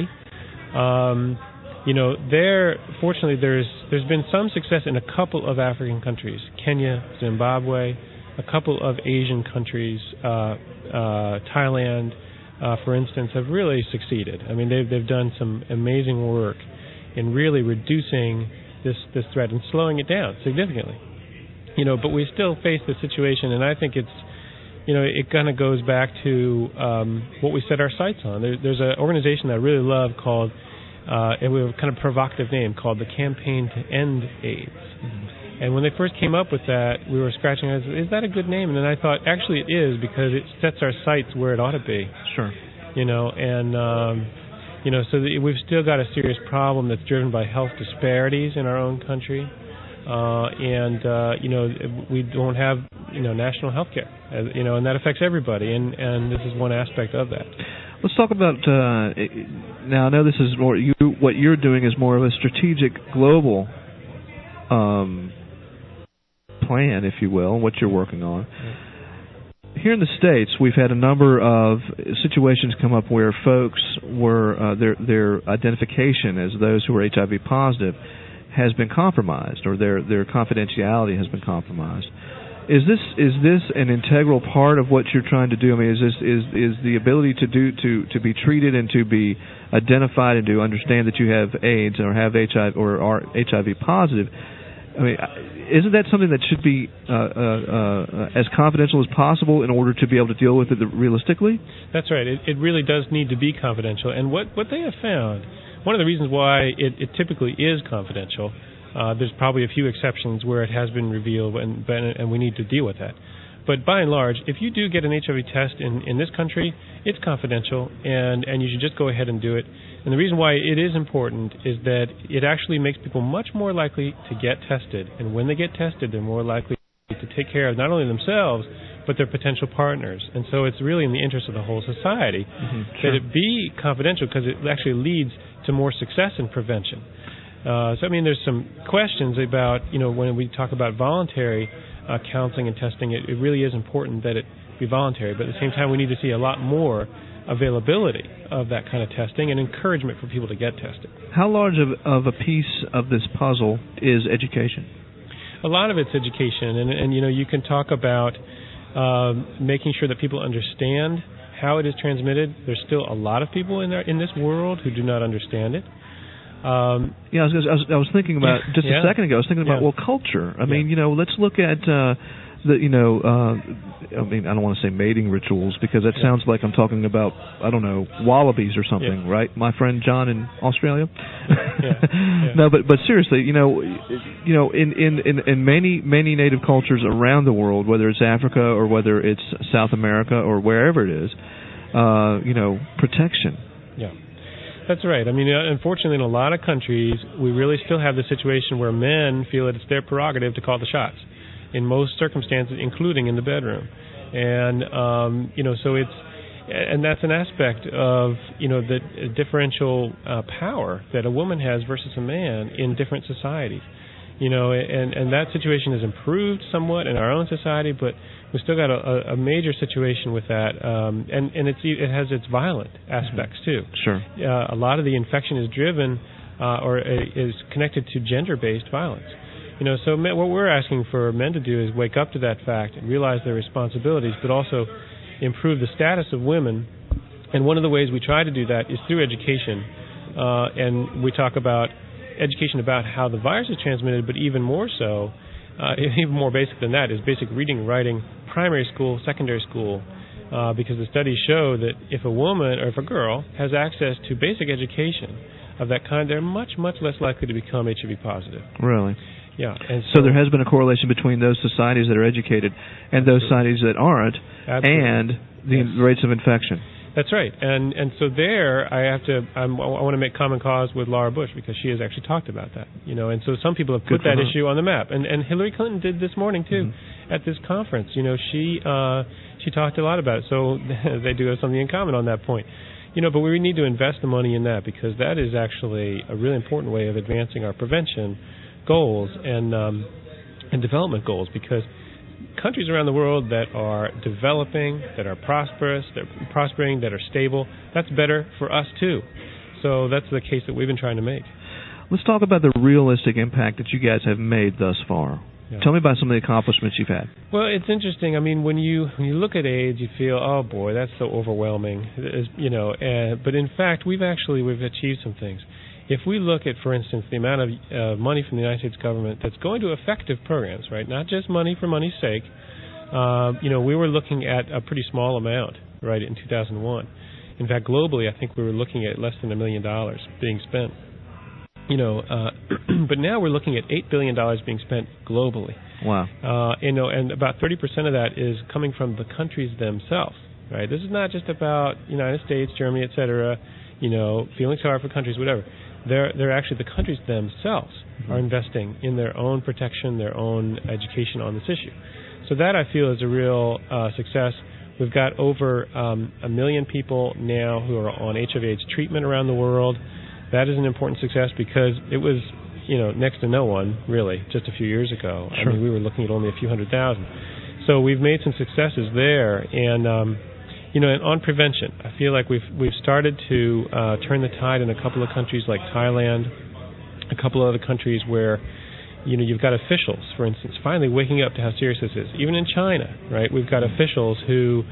Um, you know, there, fortunately, there's there's been some success in a couple of African countries, Kenya, Zimbabwe, a couple of Asian countries, uh, uh, Thailand, uh, for instance, have really succeeded. I mean, they've they've done some amazing work in really reducing this this threat and slowing it down significantly. You know, but we still face the situation, and I think it's, you know, it kind of goes back to um, what we set our sights on. There, there's an organization that I really love called, uh, and we have a kind of provocative name called the Campaign to End AIDS. Mm-hmm. And when they first came up with that, we were scratching our heads, is that a good name? And then I thought, actually it is, because it sets our sights where it ought to be. Sure. You know, and, um, you know, so the, we've still got a serious problem that's driven by health disparities in our own country. Uh, and, uh, you know, we don't have, you know, national health care, uh, you know, and that affects everybody, and, and this is one aspect of that. Let's talk about, uh, now I know this is more, you, what you're doing is more of a strategic global um, plan, if you will, what you're working on. Here in the States, we've had a number of situations come up where folks were, uh, their, their identification as those who are H I V positive has been compromised, or their their confidentiality has been compromised. Is this is this an integral part of what you're trying to do? I mean, is this is is the ability to do to to be treated and to be identified and to understand that you have AIDS or have H I V or are H I V positive? I mean, isn't that something that should be uh, uh, uh, as confidential as possible in order to be able to deal with it realistically? That's right. It, it really does need to be confidential. And what what they have found, one of the reasons why it, it typically is confidential, uh, there's probably a few exceptions where it has been revealed, and, and we need to deal with that. But by and large, if you do get an H I V test in, in this country, it's confidential, and, and you should just go ahead and do it. And the reason why it is important is that it actually makes people much more likely to get tested. And when they get tested, they're more likely to take care of not only themselves, but their potential partners. And so it's really in the interest of the whole society mm-hmm, sure. that it be confidential, because it actually leads to more success in prevention. Uh, so, I mean, there's some questions about, you know, when we talk about voluntary uh, counseling and testing, it, it really is important that it be voluntary. But at the same time, we need to see a lot more availability of that kind of testing and encouragement for people to get tested. How large of, of a piece of this puzzle is education? A lot of it's education, and, and you know, you can talk about um, making sure that people understand how it is transmitted. There's still a lot of people in there, in this world who do not understand it. Um, yeah, I was, I was, I was thinking about just yeah. a second ago. I was thinking about yeah. well, culture. I yeah. mean, you know, let's look at uh, the, you know, uh, I mean, I don't want to say mating rituals, because that yeah. sounds like I'm talking about, I don't know, wallabies or something, yeah. right? My friend John in Australia. yeah. Yeah. No, but but seriously, you know, you know, in, in, in, in many many native cultures around the world, whether it's Africa or whether it's South America or wherever it is, uh, you know, protection. Yeah. That's right. I mean, unfortunately, in a lot of countries, we really still have the situation where men feel that it's their prerogative to call the shots in most circumstances, including in the bedroom. And, um, you know, so it's and that's an aspect of, you know, the differential uh, power that a woman has versus a man in different societies. You know, and, and that situation has improved somewhat in our own society, but we've still got a, a major situation with that, um, and, and it's, it has its violent aspects, too. Sure. Uh, a lot of the infection is driven uh, or is connected to gender-based violence. You know, so men, what we're asking for men to do is wake up to that fact and realize their responsibilities, but also improve the status of women. And one of the ways we try to do that is through education, uh, and we talk about education about how the virus is transmitted, but even more so, uh, even more basic than that, is basic reading, writing, primary school, secondary school, uh, because the studies show that if a woman or if a girl has access to basic education of that kind, they're much, much less likely to become H I V positive. Really? Yeah. And so, so there has been a correlation between those societies that are educated and those societies that aren't, Absolutely. and the yes. rates of infection. That's right, and and so there I have to I'm, I want to make common cause with Laura Bush, because she has actually talked about that, you know, and so some people have put that her. issue on the map, and and Hillary Clinton did this morning too, mm-hmm. at this conference. You know, she uh, she talked a lot about it, so they do have something in common on that point, you know. But we need to invest the money in that, because that is actually a really important way of advancing our prevention goals and um, and development goals, because countries around the world that are developing, that are prosperous, that are prospering, that are stable, that's better for us too. So that's the case that we've been trying to make. Let's talk about the realistic impact that you guys have made thus far. Yeah. Tell me about some of the accomplishments you've had. Well, it's interesting. I mean, when you when you look at AIDS, you feel, oh boy, that's so overwhelming. It's, you know, uh, but in fact, we've actually we've achieved some things. If we look at, for instance, the amount of uh, money from the United States government that's going to effective programs, right? Not just money for money's sake. Uh, you know, we were looking at a pretty small amount, right, in two thousand one. In fact, globally, I think we were looking at less than a million dollars being spent. You know, uh, but now we're looking at eight billion dollars being spent globally. Wow. Uh, you know, and about thirty percent of that is coming from the countries themselves, right? This is not just about United States, Germany, et cetera, you know, feeling sorry for countries, whatever. They're, they're actually, the countries themselves mm-hmm. are investing in their own protection, their own education on this issue. So that, I feel, is a real uh, success. We've got over um, a million people now who are on H I V AIDS treatment around the world. That is an important success, because it was, you know, next to no one, really, just a few years ago. Sure. I mean, we were looking at only a few hundred thousand. So we've made some successes there. And, um, you know, and on prevention, I feel like we've we've started to uh, turn the tide in a couple of countries like Thailand, a couple of other countries where, you know, you've got officials, for instance, finally waking up to how serious this is. Even in China, right, we've got officials who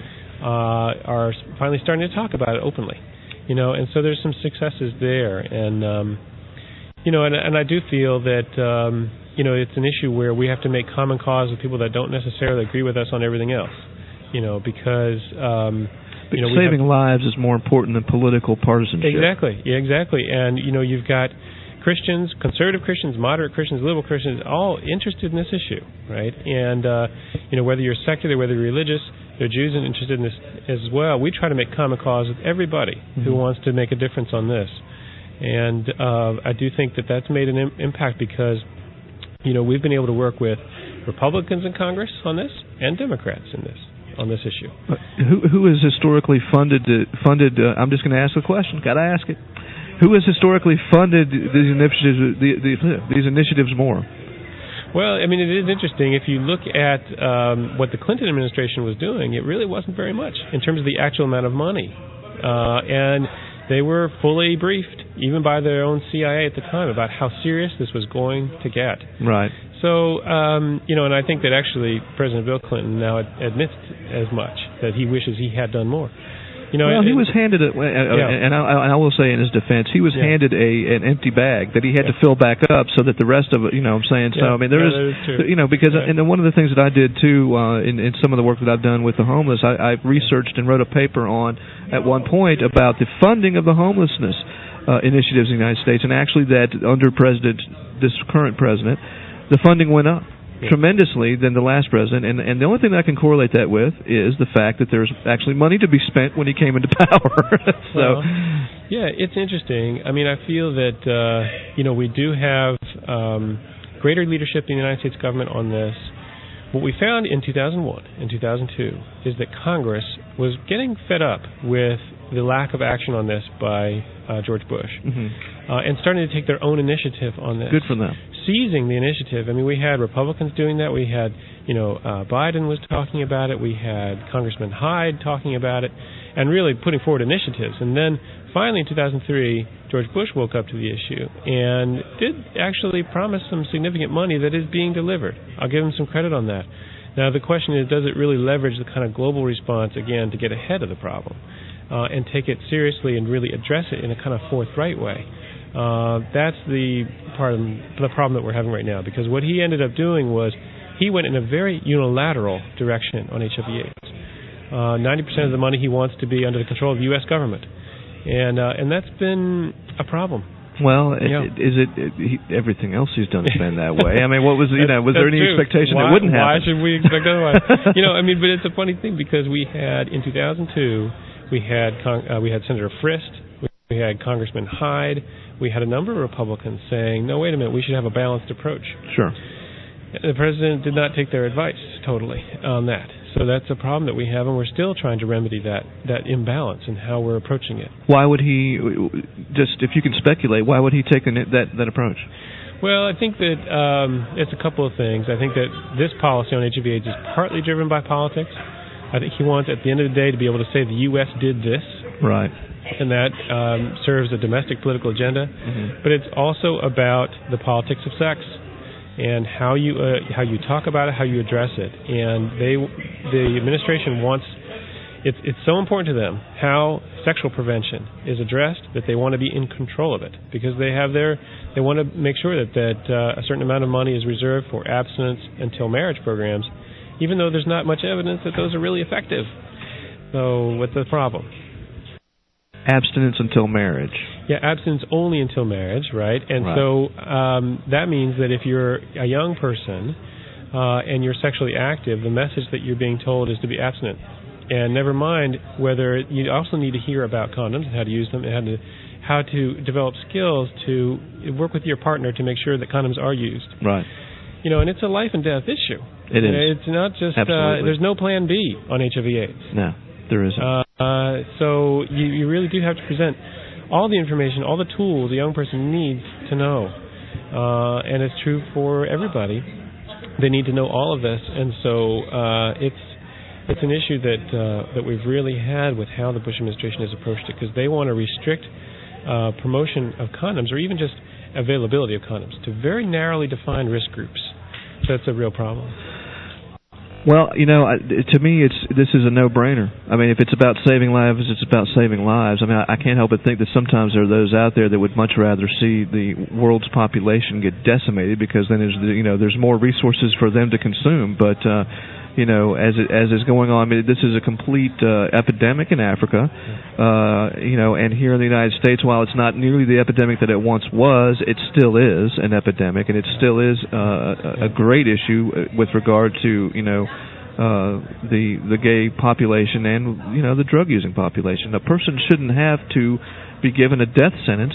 uh, are finally starting to talk about it openly, you know, and so there's some successes there. And, um, you know, and, and I do feel that, um, you know, it's an issue where we have to make common cause with people that don't necessarily agree with us on everything else. You know, because um, you know, saving have, lives is more important than political partisanship. Exactly, yeah, exactly. And you know, you've got Christians, conservative Christians, moderate Christians, liberal Christians, all interested in this issue, right? And uh, you know, whether you're secular, whether you're religious, there are Jews interested in this as well. We try to make common cause with everybody mm-hmm. who wants to make a difference on this. And uh, I do think that that's made an Im- impact because, you know, we've been able to work with Republicans in Congress on this and Democrats in this. on this issue. Uh, who who has historically funded uh, funded? Uh, I'm just going to ask the question. Got to ask it. Who has historically funded these initiatives? The, the, these initiatives more? Well, I mean, it is interesting. If you look at um, what the Clinton administration was doing, it really wasn't very much in terms of the actual amount of money, uh, and they were fully briefed, even by their own C I A at the time, about how serious this was going to get. Right. So, um, you know, and I think that actually President Bill Clinton now admits as much, that he wishes he had done more. You know, well, and, he was handed, a, yeah. and, I, and I will say in his defense, he was yeah. handed a an empty bag that he had yeah. to fill back up so that the rest of it, you know what I'm saying? So, yeah. I mean, there yeah, is, is you know, because, yeah. and one of the things that I did too, uh, in, in some of the work that I've done with the homeless, I, I researched and wrote a paper on, at one point, about the funding of the homelessness uh, initiatives in the United States, and actually that under President, this current president, the funding went up yeah. tremendously than the last president, and and the only thing that I can correlate that with is the fact that there's actually money to be spent when he came into power. so, well, yeah, it's interesting. I mean, I feel that uh, you know we do have um, greater leadership in the United States government on this. What we found in two thousand one and two thousand two is that Congress was getting fed up with the lack of action on this by uh, George Bush, Mm-hmm. uh, and starting to take their own initiative on this. Good for them. Seizing the initiative. I mean, we had Republicans doing that. We had, you know, uh, Biden was talking about it. We had Congressman Hyde talking about it, and really putting forward initiatives. And then finally, in two thousand three, George Bush woke up to the issue and did actually promise some significant money that is being delivered. I'll give him some credit on that. Now, the question is, does it really leverage the kind of global response, again, to get ahead of the problem uh, and take it seriously and really address it in a kind of forthright way? Uh, that's the part of the problem that we're having right now, because what he ended up doing was he went in a very unilateral direction on H I V AIDS. Uh, ninety percent of the money he wants to be under the control of the U S government, and uh, and that's been a problem. Well, Yeah. it, is it, it he, everything else he's done has been that way? I mean, what was you know was there any true. expectation why, that wouldn't happen? Why should we expect otherwise? you know, I mean, but it's a funny thing because we had in two thousand two we had Con- uh, we had Senator Frist, we had Congressman Hyde, we had a number of Republicans saying, no, wait a minute, we should have a balanced approach. Sure. The president did not take their advice totally on that. So that's a problem that we have, and we're still trying to remedy that, that imbalance in how we're approaching it. Why would he, just if you can speculate, why would he take an, that, that approach? Well, I think that um, it's a couple of things. I think that this policy on H I V AIDS is partly driven by politics. I think he wants, at the end of the day, to be able to say the U S did this. Right. And that um, serves a domestic political agenda. Mm-hmm. But it's also about the politics of sex and how you uh, how you talk about it, how you address it. And they, the administration wants, it's it's so important to them how sexual prevention is addressed that they want to be in control of it, because they have their, they want to make sure that that uh, a certain amount of money is reserved for abstinence until marriage programs, even though there's not much evidence that those are really effective. So what's the problem? Abstinence until marriage. Yeah, abstinence only until marriage, right? And right. so um, that means that if you're a young person uh, and you're sexually active, the message that you're being told is to be abstinent. And never mind whether you also need to hear about condoms and how to use them and how to how to develop skills to work with your partner to make sure that condoms are used. Right. You know, and it's a life and death issue. It is. It's not just uh, there's no plan B on H I V AIDS. No, there isn't. Uh, uh, so you, you really do have to present all the information, all the tools a young person needs to know. Uh, and it's true for everybody. They need to know all of this. And so uh, it's it's an issue that uh, that we've really had with how the Bush administration has approached it, because they want to restrict uh, promotion of condoms, or even just availability of condoms, to very narrowly defined risk groups. So that's a real problem. Well, you know, to me, it's this is a no-brainer. I mean, if it's about saving lives, it's about saving lives. I mean, I can't help but think that sometimes there are those out there that would much rather see the world's population get decimated, because then there's, you know, there's more resources for them to consume. But uh, you know, as it, as is going on, I mean, this is a complete uh, epidemic in Africa. Uh, you know, and here in the United States, while it's not nearly the epidemic that it once was, it still is an epidemic, and it still is uh, a great issue with regard to, you know, uh, the the gay population and, you know, the drug using population. A person shouldn't have to be given a death sentence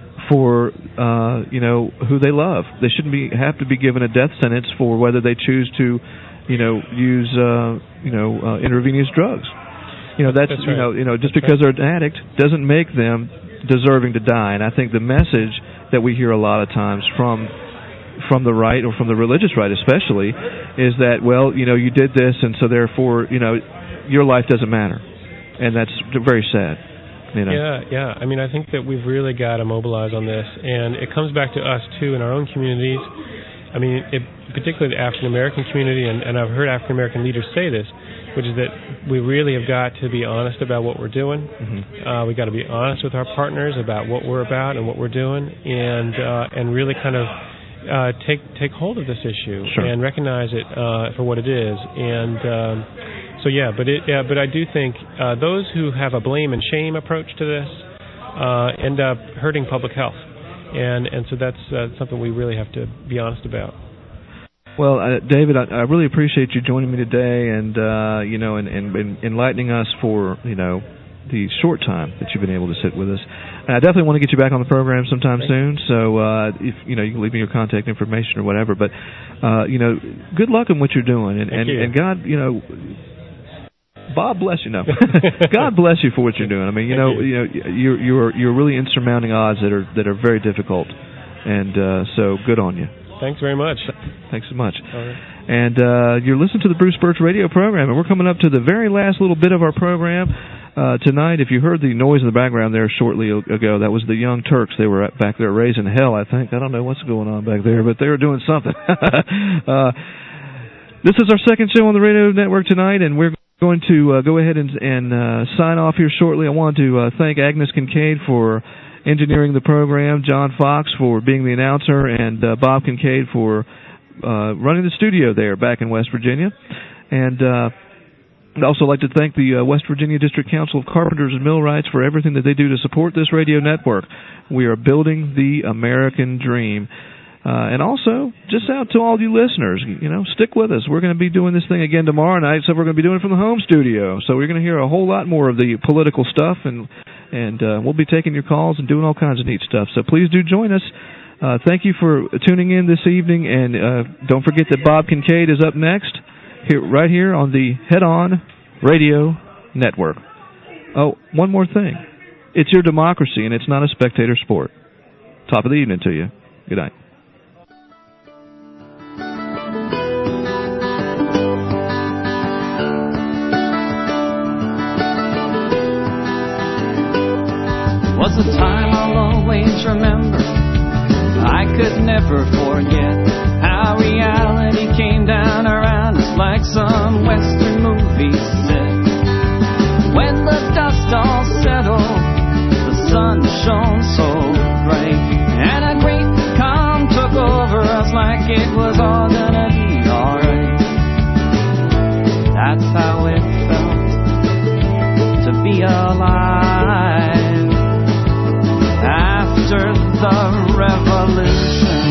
for uh, you know, who they love. They shouldn't be have to be given a death sentence for whether they choose to, you know, use uh, you know uh, intravenous drugs. You know, that's, that's you right. know you know just that's because right. they're an addict doesn't make them deserving to die. And I think the message that we hear a lot of times from from the right, or from the religious right especially, is that, well, you know, you did this, and so therefore, you know, your life doesn't matter, and that's very sad. You know? Yeah, yeah. I mean, I think that we've really got to mobilize on this, and it comes back to us too in our own communities. I mean, it, particularly the African American community, and, and I've heard African American leaders say this, which is that we really have got to be honest about what we're doing. Mm-hmm. Uh, we've got to be honest with our partners about what we're about and what we're doing, and uh, and really kind of uh, take take hold of this issue Sure. and recognize it uh, for what it is. And um, so, yeah, but it, yeah, but I do think uh, those who have a blame and shame approach to this uh, end up hurting public health, and and so that's uh, something we really have to be honest about. Well, uh, David, I, I really appreciate you joining me today, and uh, you know, and, and, and enlightening us for, you know, the short time that you've been able to sit with us. And I definitely want to get you back on the program sometime soon. So, uh, if you know, you can leave me your contact information or whatever. But, uh, you know, good luck in what you're doing, and, and, you. and God, you know, Bob bless you. No, God bless you for what you're doing. I mean, you know, you know, you're you're you're really insurmounting odds that are that are very difficult, and uh, so good on you. Thanks very much. Thanks so much. All right. And uh, you're listening to the Bruce Birch Radio program, and we're coming up to the very last little bit of our program uh, tonight. If you heard the noise in the background there shortly ago, that was the Young Turks. They were back there raising hell, I think. I don't know what's going on back there, but they were doing something. uh, this is our second show on the radio network tonight, and we're going to uh, go ahead and, and uh, sign off here shortly. I want to uh, thank Agnes Kincaid for engineering the program, John Fox for being the announcer, and uh, Bob Kincaid for uh, running the studio there back in West Virginia. And uh, I'd also like to thank the uh, West Virginia District Council of Carpenters and Millwrights for everything that they do to support this radio network. We are building the American dream. Uh, and also, just out to all you listeners, you know, stick with us. We're going to be doing this thing again tomorrow night, so we're going to be doing it from the home studio. So we're going to hear a whole lot more of the political stuff, and and uh, we'll be taking your calls and doing all kinds of neat stuff. So please do join us. Uh, thank you for tuning in this evening, and uh, don't forget that Bob Kincaid is up next, here right here on the Head On Radio Network. Oh, one more thing. It's your democracy, and it's not a spectator sport. Top of the evening to you. Good night. Was a time I'll always remember. I could never forget how reality came down around us like some Western movie set. When the dust all settled, the sun shone so bright, and a great calm took over us like it was all gonna be alright. That's how it felt to be alive after the revolution.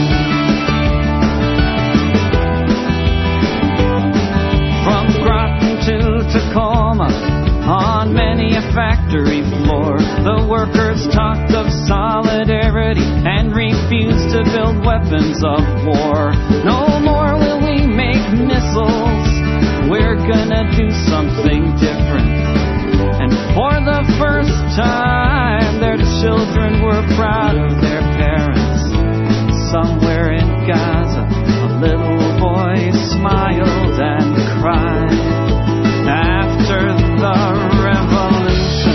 From Groton to Tacoma, on many a factory floor, the workers talked of solidarity and refused to build weapons of war. No more will we make missiles, we're gonna do something different. And for the first time, their children were proud of their parents. Somewhere in Gaza, a little boy smiled and cried after the revolution.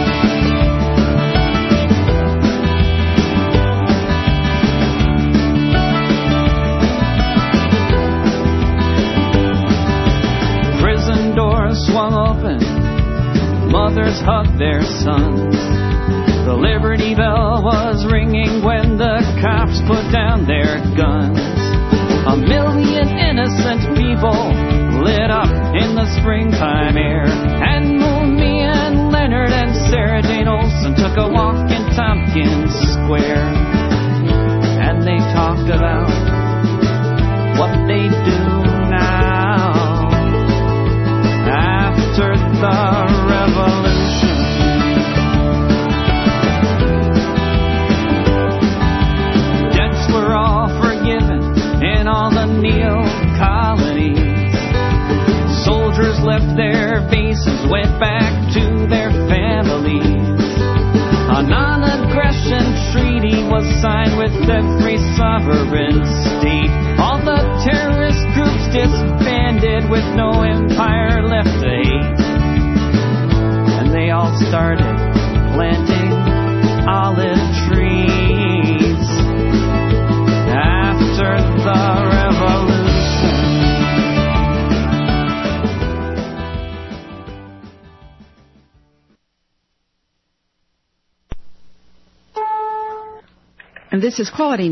Prison doors swung open, mothers hugged their sons. The Liberty Bell was ringing when the cops put down their guns. A million innocent people lit up in the springtime air. And me and Leonard and Sarah Jane Olsen took a walk in Tompkins Square. And they talked about what they do now after the revolution. Debts were all forgiven in all the Neo colonies. Soldiers left their bases, went back to their families. A non-aggression treaty was signed with every sovereign state. All the terrorist groups disbanded with no empire left to hate. And they all started planting olive trees after the revolution. And this is Quality